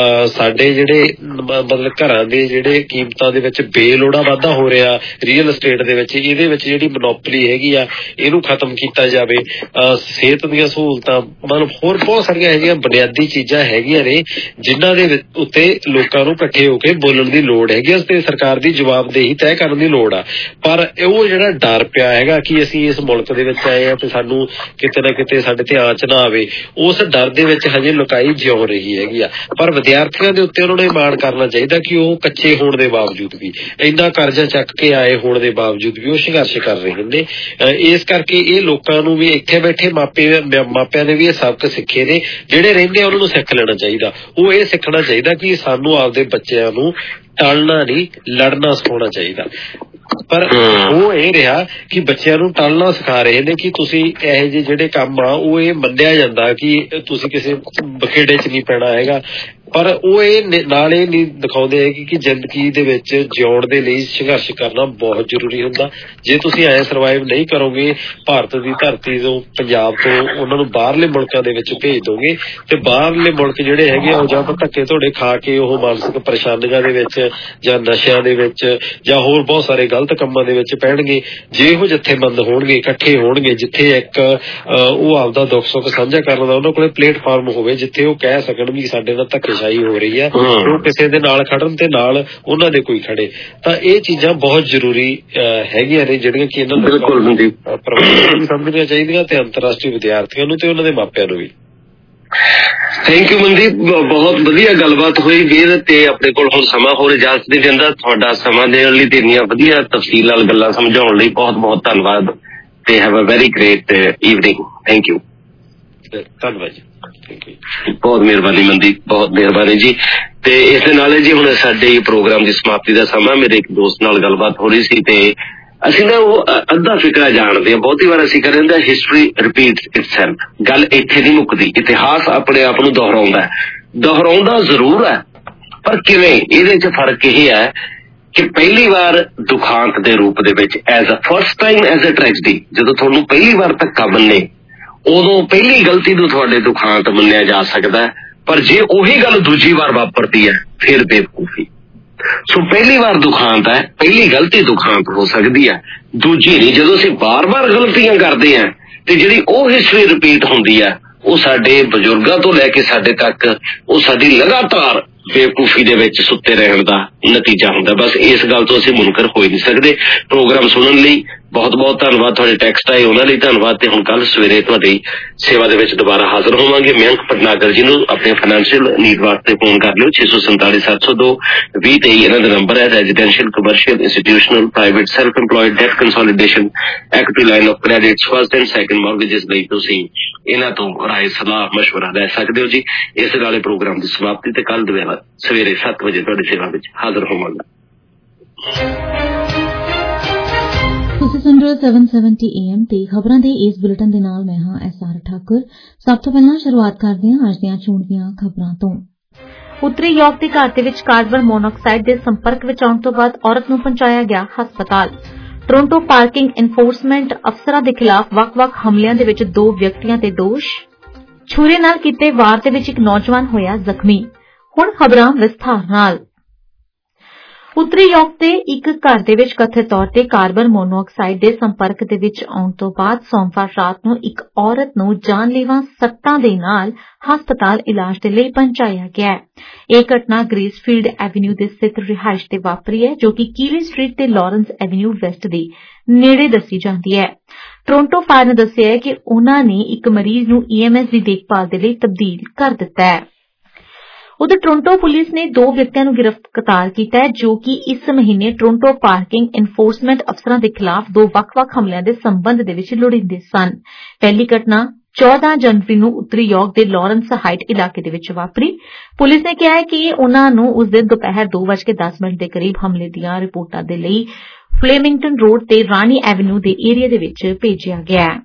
ਸਾਡੇ ਜਿਹੜੇ ਮਤਲਬ ਘਰਾਂ ਦੇ ਜਿਹੜੇ ਕੀਮਤਾਂ ਦੇ ਵਿੱਚ ਬੇਲੋੜਾ ਵਾਧਾ ਹੋ ਰਿਹਾ ਰੀਅਲ estate ਦੇ ਵਿੱਚ, ਇਹਦੇ ਵਿੱਚ ਜਿਹੜੀ ਮੋਨੋਪਲੀ ਹੈਗੀ ਆ ਇਹਨੂੰ ਖਤਮ ਕੀਤਾ ਜਾਵੇ, ਸਿਹਤ ਦੀਆਂ ਸਹੂਲਤਾਂ, ਮਤਲਬ ਹੋਰ ਬਹੁਤ ਸਾਰੀਆਂ ਇਹੋ ਜਿਹੀਆਂ ਬੁਨਿਆਦੀ ਚੀਜ਼ਾਂ ਹੈਗੀਆਂ ਨੇ ਜਿਨ੍ਹਾਂ ਦੇ ਉੱਤੇ ਲੋਕਾਂ ਨੂੰ ਇਕੱਠੇ ਹੋ ਕੇ ਬੋਲਣ ਦੀ ਲੋੜ ਹੈਗੀ, ਉਸ ਤੇ ਸਰਕਾਰ ਦੀ ਜਵਾਬਦੇਹੀ ਤੈਅ ਕਰਨ ਦੀ ਲੋੜ ਆ। ਪਰ ਉਹ ਜਿਹੜਾ ਡਰ ਪਿਆ ਹੈਗਾ ਕਿ ਅਸੀਂ ਇਸ ਮੁਲਕ ਦੇ ਵਿੱਚ ਆਏ ਆ ਤੇ ਸਾਨੂੰ ਕਿਤੇ ਨਾ ਕਿਤੇ ਸਾਡੇ ਧਿਆਨ 'ਚ ਨਾ ਆਵੇ, ਉਸ ਡਰ ਦੇ ਵਿੱਚ ਹਜੇ ਲੁਕਾਈ ਜਿਉ ਰਹੀ ਹੈਗੀ ਆ। ਪਰ ਵਿਦਿਆਰਥੀਆਂ ਦੇ ਉੱਤੇ ਉਹਨਾਂ ਨੂੰ ਮਾਣ ਕਰਨਾ ਚਾਹੀਦਾ ਕਿ ਉਹ ਕੱਚੇ ਹੋਣ ਦੇ ਬਾਵਜੂਦ ਵੀ, ਇੰਨਾ ਕਰਜ਼ਾ ਚੱਕ ਕੇ ਆਏ ਹੋਣ ਦੇ ਬਾਵਜੂਦ ਵੀ ਉਹ ਸੰਘਰਸ਼ ਕਰ ਰਹੇ ਨੇ। ਇਸ ਕਰਕੇ ਇਹ ਲੋਕਾਂ ਨੂੰ ਵੀ ਇੱਥੇ ਬੈਠੇ ਮਾਪਿਆਂ ਨੇ ਵੀ ਇਹ ਸਬਕ ਸਿੱਖੇ ਨੇ, ਜਿਹੜੇ ਰਹਿੰਦੇ ਉਹਨਾਂ ਨੂੰ ਸਿੱਖ ਲੈਣਾ ਚਾਹੀਦਾ। ਉਹ ਇਹ ਸਿੱਖਣਾ ਚਾਹੀਦਾ ਕਿ ਸਾਨੂੰ ਆਪਦੇ ਬੱਚਿਆਂ ਨੂੰ ਟਾਲਣਾ ਨਹੀਂ, ਲੜਨਾ ਸਿਖਾਉਣਾ ਚਾਹੀਦਾ। ਪਰ ਉਹ ਇਹ ਰਿਹਾ ਕਿ ਬੱਚਿਆਂ ਨੂੰ ਟਾਲਣਾ ਸਿਖਾ ਰਹੇ ਨੇ ਕਿ ਤੁਸੀਂ ਇਹੋ ਜਿਹੇ ਜਿਹੜੇ ਕੰਮ ਆ ਉਹ ਇਹ ਮੰਨਿਆ ਜਾਂਦਾ ਕਿ ਤੁਸੀਂ ਕਿਸੇ ਬਖੇੜੇ 'ਚ ਨਹੀਂ ਪੈਣਾ ਹੈਗਾ, ਪਰ ਉਹ ਇਹ ਨਾਲ ਇਹ ਨਹੀਂ ਦਿਖਾਉਂਦੇ ਹੈਗੇ ਕਿ ਜ਼ਿੰਦਗੀ ਦੇ ਵਿੱਚ ਜਿਉਣ ਦੇ ਲਈ ਸੰਘਰਸ਼ ਕਰਨਾ ਬਹੁਤ ਜ਼ਰੂਰੀ ਹੁੰਦਾ। ਜੇ ਤੁਸੀਂ ਐਂ ਸਰਵਾਈਵ ਨਹੀਂ ਕਰੋਗੇ ਭਾਰਤ ਦੀ ਧਰਤੀ ਤੋਂ, ਪੰਜਾਬ ਤੋਂ, ਉਹਨਾਂ ਨੂੰ ਬਾਹਰਲੇ ਮੁਲਕਾਂ ਦੇ ਵਿੱਚ ਭੇਜ ਦੋਗੇ ਤੇ ਬਾਹਰਲੇ ਮੁਲਕ ਜਿਹੜੇ ਹੈਗੇ ਉਹ ਜਾਂ ਧੱਕੇ ਧੋੜੇ ਖਾ ਕੇ ਉਹ ਮਾਨਸਿਕ ਪਰੇਸ਼ਾਨੀਆਂ ਦੇ ਵਿੱਚ ਜਾਂ ਨਸ਼ਿਆਂ ਦੇ ਵਿੱਚ ਜਾਂ ਹੋਰ ਬਹੁਤ ਸਾਰੇ ਗਲਤ ਕੰਮਾਂ ਦੇ ਵਿੱਚ ਪੈਣਗੇ। ਜੇ ਉਹ ਜਥੇਬੰਦ ਹੋਣਗੇ, ਇਕੱਠੇ ਹੋਣਗੇ, ਜਿੱਥੇ ਇੱਕ ਉਹ ਆਪਦਾ ਦੁੱਖ ਸੁੱਖ ਸਾਂਝਾ ਕਰਨ ਦਾ ਉਹਨਾਂ ਕੋਲੇ ਪਲੇਟਫਾਰਮ ਹੋਵੇ, ਜਿੱਥੇ ਉਹ ਕਹਿ ਸਕਣ ਵੀ ਸਾਡੇ ਨਾਲ ਧੱਕੇ ਹੋ ਰਹੀ ਹੈ, ਉਹ ਕਿਸੇ ਦੇ ਨਾਲ ਖੜਨ ਤੇ ਨਾਲ ਉਹਨਾਂ ਦੇ ਕੋਈ ਖੜੇ, ਤਾਂ ਇਹ ਚੀਜ਼ਾਂ ਬਹੁਤ ਜ਼ਰੂਰੀ ਹੈਗੀਆਂ ਨੇ ਜਿਹੜੀਆਂ ਕਿ ਇਹਨਾਂ ਨੂੰ ਸਮਝਣੀਆਂ ਚਾਹੀਦੀਆਂ ਤੇ ਅੰਤਰਰਾਸ਼ਟਰੀ ਵਿਦਿਆਰਥੀਆਂ ਨੂੰ ਤੇ ਉਹਨਾਂ ਦੇ ਮਾਪਿਆਂ ਨੂੰ ਵੀ। ਥੈਂਕ ਯੂ ਮਨਦੀਪ, ਬਹੁਤ ਵਧੀਆ ਗੱਲਬਾਤ ਹੋਈ ਵੀਰ, ਤੇ ਆਪਣੇ ਕੋਲ ਹੁਣ ਸਮਾਂ ਹੋਰ ਇਜਾਜ਼ਤ ਨਹੀਂ ਦਿੰਦਾ। ਤੁਹਾਡਾ ਸਮਾਂ ਦੇਣ ਲਈ ਤੇ ਇੰਨੀਆਂ ਵਧੀਆ ਤਫਸੀਲ ਨਾਲ ਗੱਲਾਂ ਸਮਝਾਉਣ ਲਈ ਬਹੁਤ ਬਹੁਤ ਧੰਨਵਾਦ, ਤੇ have a very great evening. Thank you. ਧੰਨਵਾਦ ਜੀ, ਬਹੁਤ ਮਿਹਰਬਾਨੀ ਮਨਦੀਪ, ਬਹੁਤ ਮਿਹਰਬਾਨੀ ਜੀ। ਤੇ ਇਸ ਦੇ ਨਾਲ ਜੀ ਹੁਣ ਸਾਡੇ ਪ੍ਰੋਗਰਾਮ ਦੀ ਸਮਾਪਤੀ ਦਾ ਸਮਾਂ। ਮੇਰੇ ਇੱਕ ਦੋਸਤ ਨਾਲ ਗੱਲਬਾਤ ਹੋ ਰਹੀ ਸੀ ਤੇ ਅਸੀਂ ਨਾ ਉਹ ਅੱਧਾ ਫਿਕਰਾ ਜਾਣਦੇ ਹਾਂ। ਬਹੁਤੀ ਵਾਰ ਅਸੀਂ ਕਹਿੰਦੇ ਹਿਸਟਰੀ ਰਿਪੀਟਸ ਇਟਸੈਲਫ, ਗੱਲ ਇੱਥੇ ਨਹੀਂ ਮੁੱਕਦੀ। ਇਤਿਹਾਸ ਆਪਣੇ ਆਪ ਨੂੰ ਦੁਹਰਾਉਂਦਾ ਜ਼ਰੂਰ ਹੈ, ਪਰ ਕਿਵੇਂ? ਇਹਦੇ 'ਚ ਫਰਕ ਇਹ ਹੈ ਕਿ ਪਹਿਲੀ ਵਾਰ ਦੁਖਾਂਤ ਦੇ ਰੂਪ ਦੇ ਵਿੱਚ, as a first time as a tragedy, ਜਦੋਂ ਤੁਹਾਨੂੰ ਪਹਿਲੀ ਵਾਰ ਧੱਕਾ ਮੰਨੇ ਉਦੋਂ ਪਹਿਲੀ ਗਲਤੀ ਨੂੰ ਤੁਹਾਡੇ ਦੁਖਾਂਤ ਮੰਨਿਆ ਜਾ ਸਕਦਾ ਹੈ, ਪਰ ਜੇ ਉਹੀ ਗੱਲ ਦੂਜੀ ਵਾਰ ਵਾਪਰਦੀ ਹੈ ਫਿਰ ਬੇਵਕੂਫੀ। ਸੋ ਪਹਿਲੀ ਵਾਰ ਦੁਖਾਂਤ ਹੈ, ਪਹਿਲੀ ਗਲਤੀ ਦੁਖਾਂਤ ਹੋ ਸਕਦੀ ਹੈ, ਦੂਜੀ ਨਹੀਂ। ਜਦੋਂ ਅਸੀਂ ਬਾਰ-ਬਾਰ ਗਲਤੀਆਂ ਕਰਦੇ ਹਾਂ ਤੇ ਜਿਹੜੀ ਉਹ ਹਿਸਟਰੀ ਰਿਪੀਟ ਹੁੰਦੀ ਹੈ, ਉਹ ਸਾਡੇ ਬਜ਼ੁਰਗਾਂ ਤੋਂ ਲੈ ਕੇ ਸਾਡੇ ਤੱਕ ਉਹ ਸਾਡੀ ਲਗਾਤਾਰ ਬੇਵਕੂਫੀ ਦੇ ਵਿੱਚ ਸੁੱਤੇ ਰਹਿਣ ਦਾ ਨਤੀਜਾ ਹੁੰਦਾ। ਬਸ ਇਸ ਗੱਲ ਤੋਂ ਅਸੀਂ ਮੁਨਕਰ ਹੋ ਹੀ ਨਹੀਂ ਸਕਦੇ। ਪ੍ਰੋਗਰਾਮ ਸੁਣਨ ਲਈ ਬਹੁਤ ਬਹੁਤ ਧੰਨਵਾਦ। ਤੁਹਾਡੇ ਟੈਕਸਟ ਆਏ ਉਹਨਾਂ ਲਈ ਧੰਨਵਾਦ। ਤੇ ਹੁਣ ਕੱਲ ਸਵੇਰੇ ਤੁਹਾਡੀ ਸੇਵਾ ਦੇ ਵਿੱਚ ਦੁਬਾਰਾ ਹਾਜ਼ਰ ਹੋਵਾਂਗੇ। ਮਯੰਕ ਭਟਨਾਗਰ ਜੀ ਨੂੰ ਆਪਣੇ ਫਾਈਨੈਂਸ਼ੀਅਲ ਨੀਡ ਵਾਸਤੇ ਫੋਨ ਕਰ ਲਿਓ 647-702-2023 ਇਹਨਾਂ ਦਾ ਨੰਬਰ ਹੈ। Residential, commercial, institutional, private, self employed, debt consolidation, active line of credit, first and second mortgages ਲਈ ਤੁਸੀਂ ਇਹਨਾਂ ਤੋਂ ਰਾਏ, ਸਲਾਹ, ਮਸ਼ਵਰਾ ਲੈ ਸਕਦੇ ਹੋ ਜੀ। ਇਸ ਨਾਲੇ ਪ੍ਰੋਗਰਾਮ ਦੀ ਸਮਾਪਤੀ ਤੇ ਕੱਲ ਸਵੇਰੇ 7 ਵਜੇ ਤੁਹਾਡੀ ਸੇਵਾ ਵਿੱਚ ਹਾਜ਼ਰ ਹੋਵਾਂਗਾ। ਤੁਸੀਂ ਸੁਣ ਰਹੇ 770 AM ਤੇ ਖਬਰਾਂ ਦੇ ਇਸ ਬੁਲੇਟਿਨ ਦੇ ਨਾਲ ਮੈਂ ਹਾਂ SR ਠਾਕੁਰ। ਸਭ ਤੋਂ ਪਹਿਲਾਂ ਸ਼ੁਰੂਆਤ ਕਰਦੇ ਹਾਂ ਅੱਜ ਦੀਆਂ ਚੋਣ ਦੀਆਂ ਖਬਰਾਂ ਤੋਂ। ਉੱਤਰੀ ਯਾਰਕ ਦੇ ਘਰ ਦੇ ਵਿੱਚ ਕਾਰਬਨ ਮੋਨੋਆਕਸਾਈਡ ਦੇ ਸੰਪਰਕ ਵਿੱਚ ਆਉਣ ਤੋਂ ਬਾਅਦ ਔਰਤ ਨੂੰ ਪਹੁੰਚਾਇਆ ਗਿਆ ਹਸਪਤਾਲ। ਟੋਰਾਂਟੋ ਪਾਰਕਿੰਗ ਐਨਫੋਰਸਮੈਂਟ ਅਫਸਰਾਂ ਦੇ ਖਿਲਾਫ ਵੱਖ-ਵੱਖ ਹਮਲਿਆਂ ਦੇ ਵਿੱਚ 2 ਵਿਅਕਤੀਆਂ ਤੇ ਦੋਸ਼। ਛੁਰੇ ਨਾਲ ਕੀਤੇ ਵਾਰ ਦੇ ਵਿੱਚ ਇੱਕ ਨੌਜਵਾਨ ਹੋਇਆ ਜ਼ਖਮੀ। ਹੁਣ ਖਬਰਾਂ ਵਿਸਥਾਰ ਨਾਲ। ਉੱਤਰੀ ਯਾਰਕ ਦੇ ਇੱਕ ਘਰ ਦੇ ਵਿੱਚ ਕਥਿਤ ਤੌਰ ਤੇ ਕਾਰਬਨ ਮੋਨੋਆਕਸਾਈਡ ਦੇ ਸੰਪਰਕ ਦੇ ਵਿੱਚ ਆਉਣ ਤੋਂ ਬਾਅਦ ਸੋਮਵਾਰ ਰਾਤ ਨੂੰ ਇੱਕ ਔਰਤ ਨੂੰ ਜਾਨਲੇਵਾ ਸੱਟਾਂ ਦੇ ਨਾਲ ਹਸਪਤਾਲ ਇਲਾਜ ਦੇ ਲਈ ਪਹੁੰਚਾਇਆ ਗਿਆ ਹੈ। ਇਹ ਘਟਨਾ ਗ੍ਰੇਸਫੀਲਡ ਐਵਨਿਊ ਦੇ ਸਥਿਤ ਰਿਹਾਇਸ਼ ਤੇ ਵਾਪਰੀ ਹੈ, ਜੋ ਕਿ ਕੀਲੀ ਸਟਰੀਟ ਤੇ ਲਾਰੈਂਸ ਐਵਨਿਊ ਵੈਸਟ ਦੇ ਨੇੜੇ ਦੱਸੀ ਜਾਂਦੀ ਹੈ। ਟੋਰਾਂਟੋ ਫਾਇਰ ਨੇ ਦੱਸਿਆ ਹੈ ਕਿ ਉਨ੍ਹਾਂ ਨੇ ਇੱਕ ਮਰੀਜ਼ ਨੂੰ EMS ਦੀ ਦੇਖਭਾਲ ਦੇ ਲਈ ਤਬਦੀਲ ਕਰ ਦਿੱਤਾ ਹੈ। ਉਧਰ ਟੋਰਾਂਟੋ ਪੁਲਿਸ ਨੇ 2 ਵਿਅਕਤੀਆਂ ਨੂੰ ਗ੍ਰਿਫਤਾਰ ਕੀਤਾ ਹੈ, ਜੋ ਕਿ ਇਸ ਮਹੀਨੇ ਟੋਰਾਂਟੋ ਪਾਰਕਿੰਗ ਐਨਫੋਰਸਮੈਂਟ ਅਫਸਰਾਂ ਦੇ ਖਿਲਾਫ 2 ਵੱਖ-ਵੱਖ ਹਮਲਿਆਂ ਦੇ ਸੰਬੰਧ ਦੇ ਵਿੱਚ ਲੋੜੀਂਦੇ ਸਨ। ਪਹਿਲੀ ਘਟਨਾ 14 ਜਨਵਰੀ ਨੂੰ ਉੱਤਰੀ ਯਾਰਕ ਦੇ ਲਾਰੈਂਸ ਹਾਈਟ ਇਲਾਕੇ ਦੇ ਵਿੱਚ ਵਾਪਰੀ। ਪੁਲਿਸ ਨੇ ਕਿਹਾ ਹੈ ਕਿ ਉਨ੍ਹਾਂ ਨੂੰ ਉਸ ਦਿਨ ਦੁਪਹਿਰ 2:10 ਦੇ ਕਰੀਬ ਹਮਲੇ ਦੀਆਂ ਰਿਪੋਰਟਾਂ ਦੇ ਲਈ ਫਲੇਮਿੰਗਟਨ ਰੋਡ ਤੇ ਰਾਣੀ ਐਵਨਿਊ ਦੇ ਏਰੀਆ ਦੇ ਵਿੱਚ ਭੇਜਿਆ ਗਿਆ ਹੈ।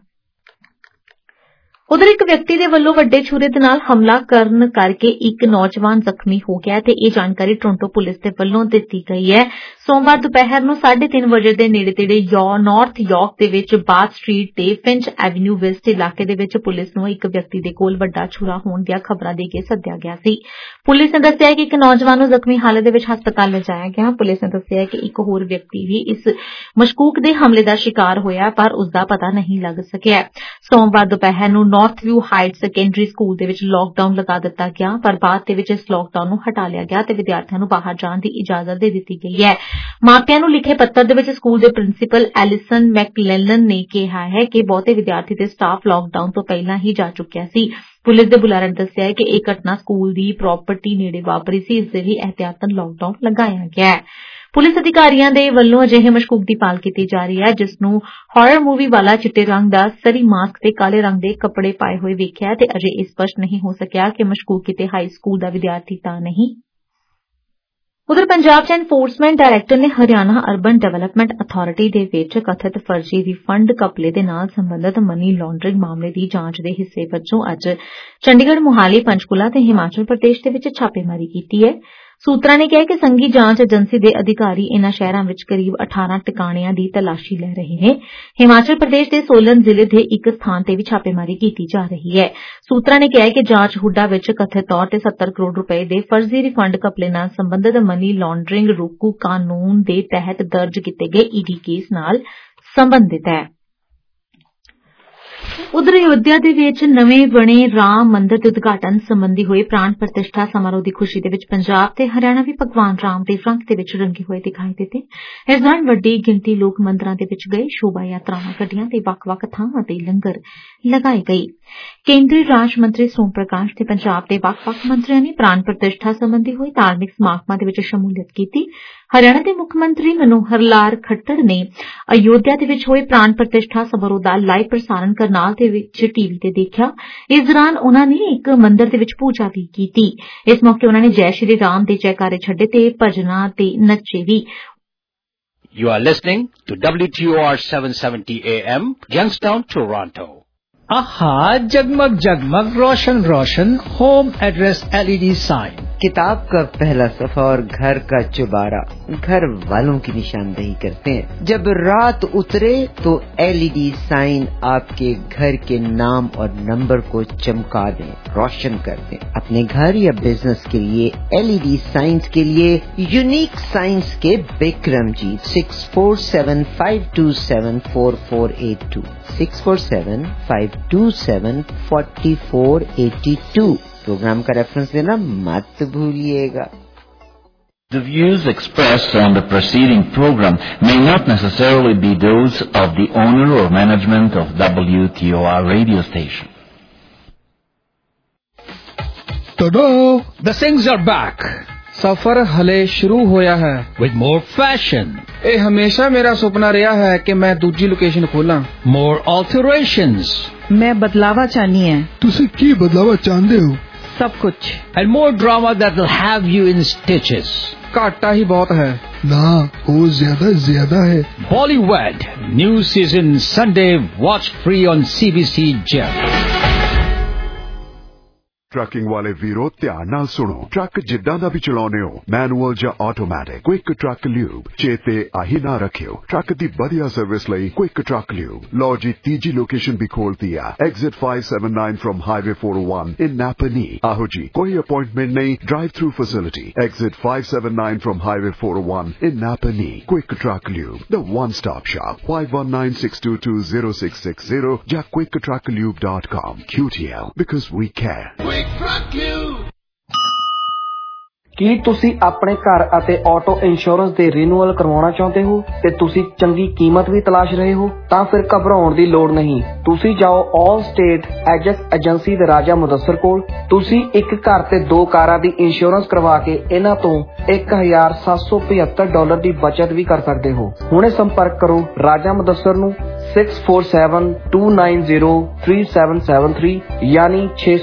ਉਧਰ ਇੱਕ ਵਿਅਕਤੀ ਦੇ ਵੱਲੋਂ ਵੱਡੇ ਛੁਰੇ ਦੇ ਨਾਲ ਹਮਲਾ ਕਰਨ ਕਰਕੇ ਇੱਕ ਨੌਜਵਾਨ ਜ਼ਖਮੀ ਹੋ ਗਿਆ ਤੇ ਇਹ ਜਾਣਕਾਰੀ ਟੋਰਾਂਟੋ ਪੁਲਿਸ ਦੇ ਵੱਲੋਂ ਦਿੱਤੀ ਗਈ ਹੈ। ਸੋਮਵਾਰ ਦੁਪਹਿਰ ਨੂੰ 3:30 ਵਜੇ ਦੇ ਨੇੜੇ-ਤੇੜੇ ਨਾਰਥ ਯਾਰਕ ਦੇ ਵਿੱਚ ਬਾਥ ਸਟਰੀਟ ਤੇ ਫਿੰਚ ਐਵਨਿਊ ਵੈਸਟ ਇਲਾਕੇ ਦੇ ਵਿੱਚ ਪੁਲਿਸ ਨੂੰ ਇੱਕ ਵਿਅਕਤੀ ਦੇ ਕੋਲ ਵੱਡਾ ਛੁਰਾ ਹੋਣ ਦੀਆਂ ਖਬਰਾਂ ਦੇ ਕੇ ਸੱਦਿਆ ਗਿਆ ਸੀ। ਪੁਲਿਸ ਨੇ ਦੱਸਿਆ ਕਿ ਇੱਕ ਨੌਜਵਾਨ ਨੂੰ ਜ਼ਖਮੀ ਹਾਲਤ ਦੇ ਵਿੱਚ ਹਸਪਤਾਲ ਲਿਜਾਇਆ ਗਿਆ। ਪੁਲਿਸ ਨੇ ਦੱਸਿਆ ਕਿ ਇੱਕ ਹੋਰ ਵਿਅਕਤੀ ਵੀ ਇਸ ਮਸ਼ਕੂਕ ਦੇ ਹਮਲੇ ਦਾ ਸ਼ਿਕਾਰ ਹੋਇਆ, ਪਰ ਉਸ ਦਾ ਪਤਾ ਨਹੀਂ ਲੱਗ ਸਕਿਆ। ਸੋਮਵਾਰ ਦੁਪਹਿਰ ਨੂੰ North View Height Secondary School ਦੇ ਵਿੱਚ ਲਾਕਡਾਊਨ ਲਗਾ ਦਿੱਤਾ ਗਿਆ, ਪਰ ਬਾਅਦ ਦੇ ਵਿੱਚ ਇਸ ਲਾਕਡਾਊਨ ਨੂੰ ਹਟਾ ਲਿਆ ਗਿਆ ਤੇ ਵਿਦਿਆਰਥੀਆਂ ਨੂੰ ਬਾਹਰ ਜਾਣ ਦੀ ਇਜਾਜ਼ਤ ਦੇ ਦਿੱਤੀ ਗਈ ਹੈ। ਮਾਪਿਆਂ ਨੂੰ ਲਿਖੇ ਪੱਤਰ ਦੇ ਵਿੱਚ ਸਕੂਲ ਦੇ ਪ੍ਰਿੰਸੀਪਲ ਐਲਿਸਨ ਮੈਕਲੇਲਨ ਨੇ ਕਿਹਾ ਹੈ ਕਿ ਬਹੁਤੇ ਵਿਦਿਆਰਥੀ ਤੇ ਸਟਾਫ ਲਾਕਡਾਊਨ ਤੋਂ ਪਹਿਲਾਂ ਹੀ ਜਾ ਚੁੱਕਿਆ ਸੀ। ਪੁਲਿਸ ਦੇ ਬੁਲਾਰੇ ਨੇ ਦੱਸਿਆ ਕਿ ਇਹ ਘਟਨਾ ਸਕੂਲ ਦੀ ਪ੍ਰਾਪਰਟੀ ਨੇੜੇ ਵਾਪਰੀ ਸੀ, ਇਸ ਦੇ ਲਈ ਇਹਤਿਆਤਨ ਲਾਕਡਾਊਨ ਲਗਾਇਆ ਗਿਆ ਹੈ। ਪੁਲਿਸ ਅਧਿਕਾਰੀਆਂ ਦੇ ਵੱਲੋਂ ਅਜਿਹੇ ਮਸ਼ਕੂਕ ਦੀ ਭਾਲ ਕੀਤੀ ਜਾ ਰਹੀ ਹੈ, ਜਿਸ ਨੂੰ ਹਾਰਰ ਮੂਵੀ ਵਾਲਾ ਚਿੱਟੇ ਰੰਗ ਦਾ ਸਰੀ ਮਾਸਕ ਤੇ ਕਾਲੇ ਰੰਗ ਦੇ ਕੱਪੜੇ ਪਾਏ ਹੋਏ ਵੇਖਿਆ ਤੇ ਅਜੇ ਇਹ ਸਪਸ਼ਟ ਨਹੀਂ ਹੋ ਸਕਿਆ ਕਿ ਮਸ਼ਕੂਕ ਕਿਤੇ ਹਾਈ ਸਕੂਲ ਦਾ ਵਿਦਿਆਰਥੀ ਤਾਂ ਨਹੀਂ। ਉਧਰ ਪੰਜਾਬ ਚ ਐਨਫੋਰਸਮੈਂਟ ਡਾਇਰੈਕਟਰ ਨੇ ਹਰਿਆਣਾ ਅਰਬਨ ਡਿਵੈਲਪਮੈਂਟ ਅਥਾਰਟੀ ਦੇ ਵਿੱਚ ਕਥਿਤ ਫਰਜ਼ੀ ਰਿਫੰਡ ਘਪਲੇ ਦੇ ਨਾਲ ਸੰਬੰਧਿਤ ਮਨੀ ਲਾਂਡਰਿੰਗ ਮਾਮਲੇ ਦੀ ਜਾਂਚ ਦੇ ਹਿੱਸੇ ਵਜੋਂ ਅੱਜ ਚੰਡੀਗੜ੍ਹ, ਮੁਹਾਲੀ, ਪੰਚਕੂਲਾ ਤੇ ਹਿਮਾਚਲ ਪ੍ਰਦੇਸ਼ ਦੇ ਵਿੱਚ ਛਾਪੇਮਾਰੀ ਕੀਤੀ ਹੈ। ਸੂਤਰਾਂ ਨੇ ਕਿਹਾ ਕਿ ਸੰਘੀ ਜਾਂਚ ਏਜੰਸੀ ਦੇ ਅਧਿਕਾਰੀ ਇਨ੍ਹਾਂ ਸ਼ਹਿਰਾਂ ਵਿੱਚ ਕਰੀਬ 18 ਟਿਕਾਣਿਆਂ ਦੀ ਤਲਾਸ਼ੀ ਲੈ ਰਹੇ ਨੇ। ਹਿਮਾਚਲ ਪ੍ਰਦੇਸ਼ ਦੇ ਸੋਲਨ ਜ਼ਿਲ੍ਹੇ ਦੇ ਇੱਕ ਸਥਾਨ ਤੇ ਵੀ ਛਾਪੇਮਾਰੀ ਕੀਤੀ ਜਾ ਰਹੀ ਹੈ। ਸੂਤਰਾਂ ਨੇ ਕਿਹਾ ਕਿ ਜਾਂਚ ਹੁੱਡਾ ਵਿੱਚ ਕਥਿਤ ਤੌਰ ਤੇ 70 ਕਰੋੜ ਰੁਪਏ ਦੇ ਫਰਜ਼ੀ ਰਿਫੰਡ ਘਪਲੇ ਨਾਲ ਸੰਬੰਧਿਤ ਮਨੀ ਲਾਂਡਰਿੰਗ ਰੋਕੂ ਕਾਨੂੰਨ ਦੇ ਤਹਿਤ ਦਰਜ ਕੀਤੇ ਗਏ ਈਡੀ ਕੇਸ ਨਾਲ ਸੰਬੰਧਿਤ ਹੈ। ਉਧਰ ਅਯੋਧਿਆ ਦੇ ਵਿੱਚ ਨਵੇਂ ਬਣੇ ਰਾਮ ਮੰਦਿਰ ਦੇ ਉਦਘਾਟਨ ਸੰਬੰਧੀ ਹੋਏ ਪ੍ਰਾਣ ਪ੍ਰਤਿਸ਼ਠਾ ਸਮਾਰੋਹ ਦੀ ਖੁਸ਼ੀ ਦੇ ਵਿੱਚ ਪੰਜਾਬ ਤੇ ਹਰਿਆਣਾ ਵੀ ਭਗਵਾਨ ਰਾਮ ਦੇ ਰੰਗ ਦੇ ਵਿੱਚ ਰੰਗੇ ਹੋਏ ਦਿਖਾਈ ਦਿੱਤੇ। ਇਸ ਦੌਰਾਨ ਵੱਡੀ ਗਿਣਤੀ ਲੋਕ ਮੰਦਰਾਂ ਦੇ ਵਿੱਚ ਗਏ। ਸ਼ੋਭਾ ਯਾਤਰਾਵਾਂ ਕੱਢੀਆਂ ਤੇ ਵੱਖ-ਵੱਖ ਥਾਵਾਂ ਤੇ ਲੰਗਰ ਲਗਾਏ ਗਏ। ਕੇਂਦਰੀ ਰਾਜ ਮੰਤਰੀ ਸੋਮ ਪ੍ਰਕਾਸ਼ ਤੇ ਪੰਜਾਬ ਦੇ ਵੱਖ-ਵੱਖ ਮੰਤਰੀਆਂ ਨੇ ਪ੍ਰਾਣ ਪ੍ਰਤਿਸ਼ਠਾ ਸੰਬੰਧੀ ਹੋਏ ਧਾਰਮਿਕ ਸਮਾਗਮਾਂ ਦੇ ਵਿੱਚ ਸ਼ਮੂਲੀਅਤ ਕੀਤੀ। ਹਰਿਆਣਾ ਦੇ ਮੁੱਖ ਮੰਤਰੀ ਮਨੋਹਰ ਲਾਲ ਖੱਟੜ ਨੇ ਅਯੋਧਿਆ ਦੇ ਵਿੱਚ ਹੋਏ ਪ੍ਰਾਣ ਪ੍ਰਤਿਸ਼ਠਾ ਸਮਾਰੋਹ ਦਾ ਲਾਈਵ ਪ੍ਰਸਾਰਣ ਕਰਨਾਲ ਦੇ ਵਿੱਚ ਟੀਵੀ ਤੇ ਦੇਖਿਆ। ਇਸ ਦੌਰਾਨ ਉਨ੍ਹਾਂ ਨੇ ਇੱਕ ਮੰਦਿਰ ਦੇ ਵਿੱਚ ਪੂਜਾ ਵੀ ਕੀਤੀ। ਇਸ ਮੌਕੇ ਉਨ੍ਹਾਂ ਨੇ ਜੈ ਸ਼੍ਰੀ ਰਾਮ ਦੇ ਜੈਕਾਰੇ ਛੱਡੇ ਤੇ ਭਜਨਾਂ ਤੇ ਨੱਚੇ ਵੀ। You are listening to WTOR 770 AM, Youngstown, Toronto. आहा, जगमग जगमग रोशन रोशन होम एड्रेस LED साइन, किताब का पहला सफा और घर का चुबारा घर वालों की निशानदेही करते हैं। जब रात उतरे तो LED साइन आपके घर के नाम और नंबर को चमका दें, रोशन कर दें। अपने घर या बिजनेस के लिए LED साइंस के लिए यूनिक साइंस के बिक्रम जी 6475274482 6475274482। प्रोग्राम का रेफरेंस देना मत भूलिएगा। The views expressed on the preceding program may not necessarily be those of the owner or management of WTOR radio station. Ta-da! The Singhs are back ਸਫ਼ਰ ਹਲੇ ਸ਼ੁਰੂ ਹੋਇਆ ਹੈ with more fashion. ਇਹ ਹਮੇਸ਼ਾ ਮੇਰਾ ਸੁਪਨਾ ਰਿਹਾ ਹੈ ਕਿ ਮੈਂ ਦੂਜੀ ਲੋਕੇਸ਼ਨ ਖੋਲਾਂ। More alterations. मैं बदलावा चाहनी है। तुसी की बदलावा चाहते हो? सब कुछ। And more drama that will have you in stitches. ਘਾਟਾ ਹੀ ਬਹੁਤ ਹੈ। ना वो ज्यादा है। Bollywood new season Sunday. Watch free on CBC Gem. Trucking ਵਾਲੇ ਵੀਰੋ ਧਿਆਨ ਨਾਲ ਸੁਣੋ। ਟਰੱਕ ਜਿੱਦਾਂ ਦਾ ਵੀ ਚਲਾਉਨੇ ਹੋ, ਮੈਨੂਅਲ ਜਾਂ ਆਟੋਮੈਟਿਕ, ਕੁਇਕ ਟਰੱਕ ਲਿਊਬ ਚੇਤੇ ਆਹੀ ਨਾ ਰੱਖਿਓ। ਟਰੱਕ ਦੀ ਵਧੀਆ ਸਰਵਿਸ ਲਈ ਕੁਇਕ ਟਰੱਕ ਲਿਊਬ। ਲਓ ਜੀ ਤੀਜੀ ਲੋਕੇਸ਼ਨ ਵੀ ਖੋਲਤੀ ਆ, exit 579 from highway 401 in Napanee. ਆਹੋ ਜੀ, ਕੋਈ ਅਪਾਇੰਟਮੈਂਟ ਨਹੀਂ, drive through facility. Exit 579 from highway 401 in Napanee. Quick Truck Lube, the one stop shop, 5196220660 ਜਾਂ quicktrucklube.com. QTL, because we care. ਕੀ ਤੁਸੀਂ ਆਪਣੇ ਘਰ ਅਤੇ ਆਟੋ ਇੰਸ਼ੋਰੈਂਸ ਦੇ ਰੀਨਿਊਅਲ ਕਰਵਾਉਣਾ ਚਾਹੁੰਦੇ ਹੋ ਤੇ ਤੁਸੀਂ ਚੰਗੀ ਕੀਮਤ ਵੀ ਤਲਾਸ਼ ਰਹੇ ਹੋ? ਤਾਂ ਫਿਰ ਘਬਰਾਉਣ ਦੀ ਲੋੜ ਨਹੀਂ। ਤੁਸੀਂ ਜਾਓ ਆਲ ਸਟੇਟ ਐਜੈਕਟ ਏਜੰਸੀ ਦੇ ਰਾਜਾ ਮੁਦੱਸਰ ਕੋਲ। ਤੁਸੀਂ ਇੱਕ ਘਰ ਤੇ 2 ਕਾਰਾਂ ਦੀ ਇੰਸ਼ੋਰੈਂਸ ਕਰਵਾ ਕੇ ਇਹਨਾਂ ਤੋਂ $1,775 ਦੀ ਬਚਤ ਵੀ ਕਰ ਸਕਦੇ ਹੋ। ਹੁਣੇ ਸੰਪਰਕ ਕਰੋ ਰਾਜਾ ਮੁਦੱਸਰ ਨੂੰ 6472903773 ਯਾਨੀ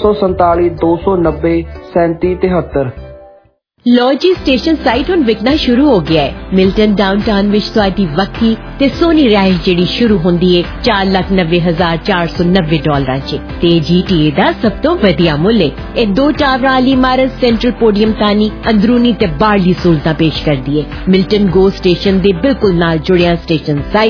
647-290-3773। ਲੌਜੀ ਸਟੇਸ਼ਨ ਸਾਈਟ ਹੁਣ ਵਿਕਣਾ ਸ਼ੁਰੂ ਹੋ ਗਿਆ ਹੈ। ਮਿਲਟਨ ਡਾਊਨਟਾਊਨ ਵਿੱਚ ਤੁਹਾਡੀ ਵੱਖਰੀ ਤੇ ਸੋਹਣੀ ਰਿਹਾਇਸ਼ ਜਿਹੜੀ ਸ਼ੁਰੂ ਹੁੰਦੀ ਹੈ $4,90,490 'ਚ ਤੇ GTA ਦਾ ਸਭ ਤੋਂ ਵਧੀਆ ਮੁੱਲ ਹੈ। ਇਹ 2 ਟਾਵਰਾਂ ਵਾਲੀ ਇਮਾਰਤ ਸੈਂਟਰਲ ਪੋਡੀਅਮ ਤਾਨੀ ਅੰਦਰੂਨੀ ਤੇ ਬਾਹਰਲੀ ਸਹੂਲਤਾਂ ਪੇਸ਼ ਕਰਦੀ ਹੈ। ਮਿਲਟਨ ਗੋ ਸਟੇਸ਼ਨ ਦੇ ਬਿਲਕੁਲ ਨਾਲ ਜੁੜਿਆ ਸਟੇਸ਼ਨ ਸਾਈਟ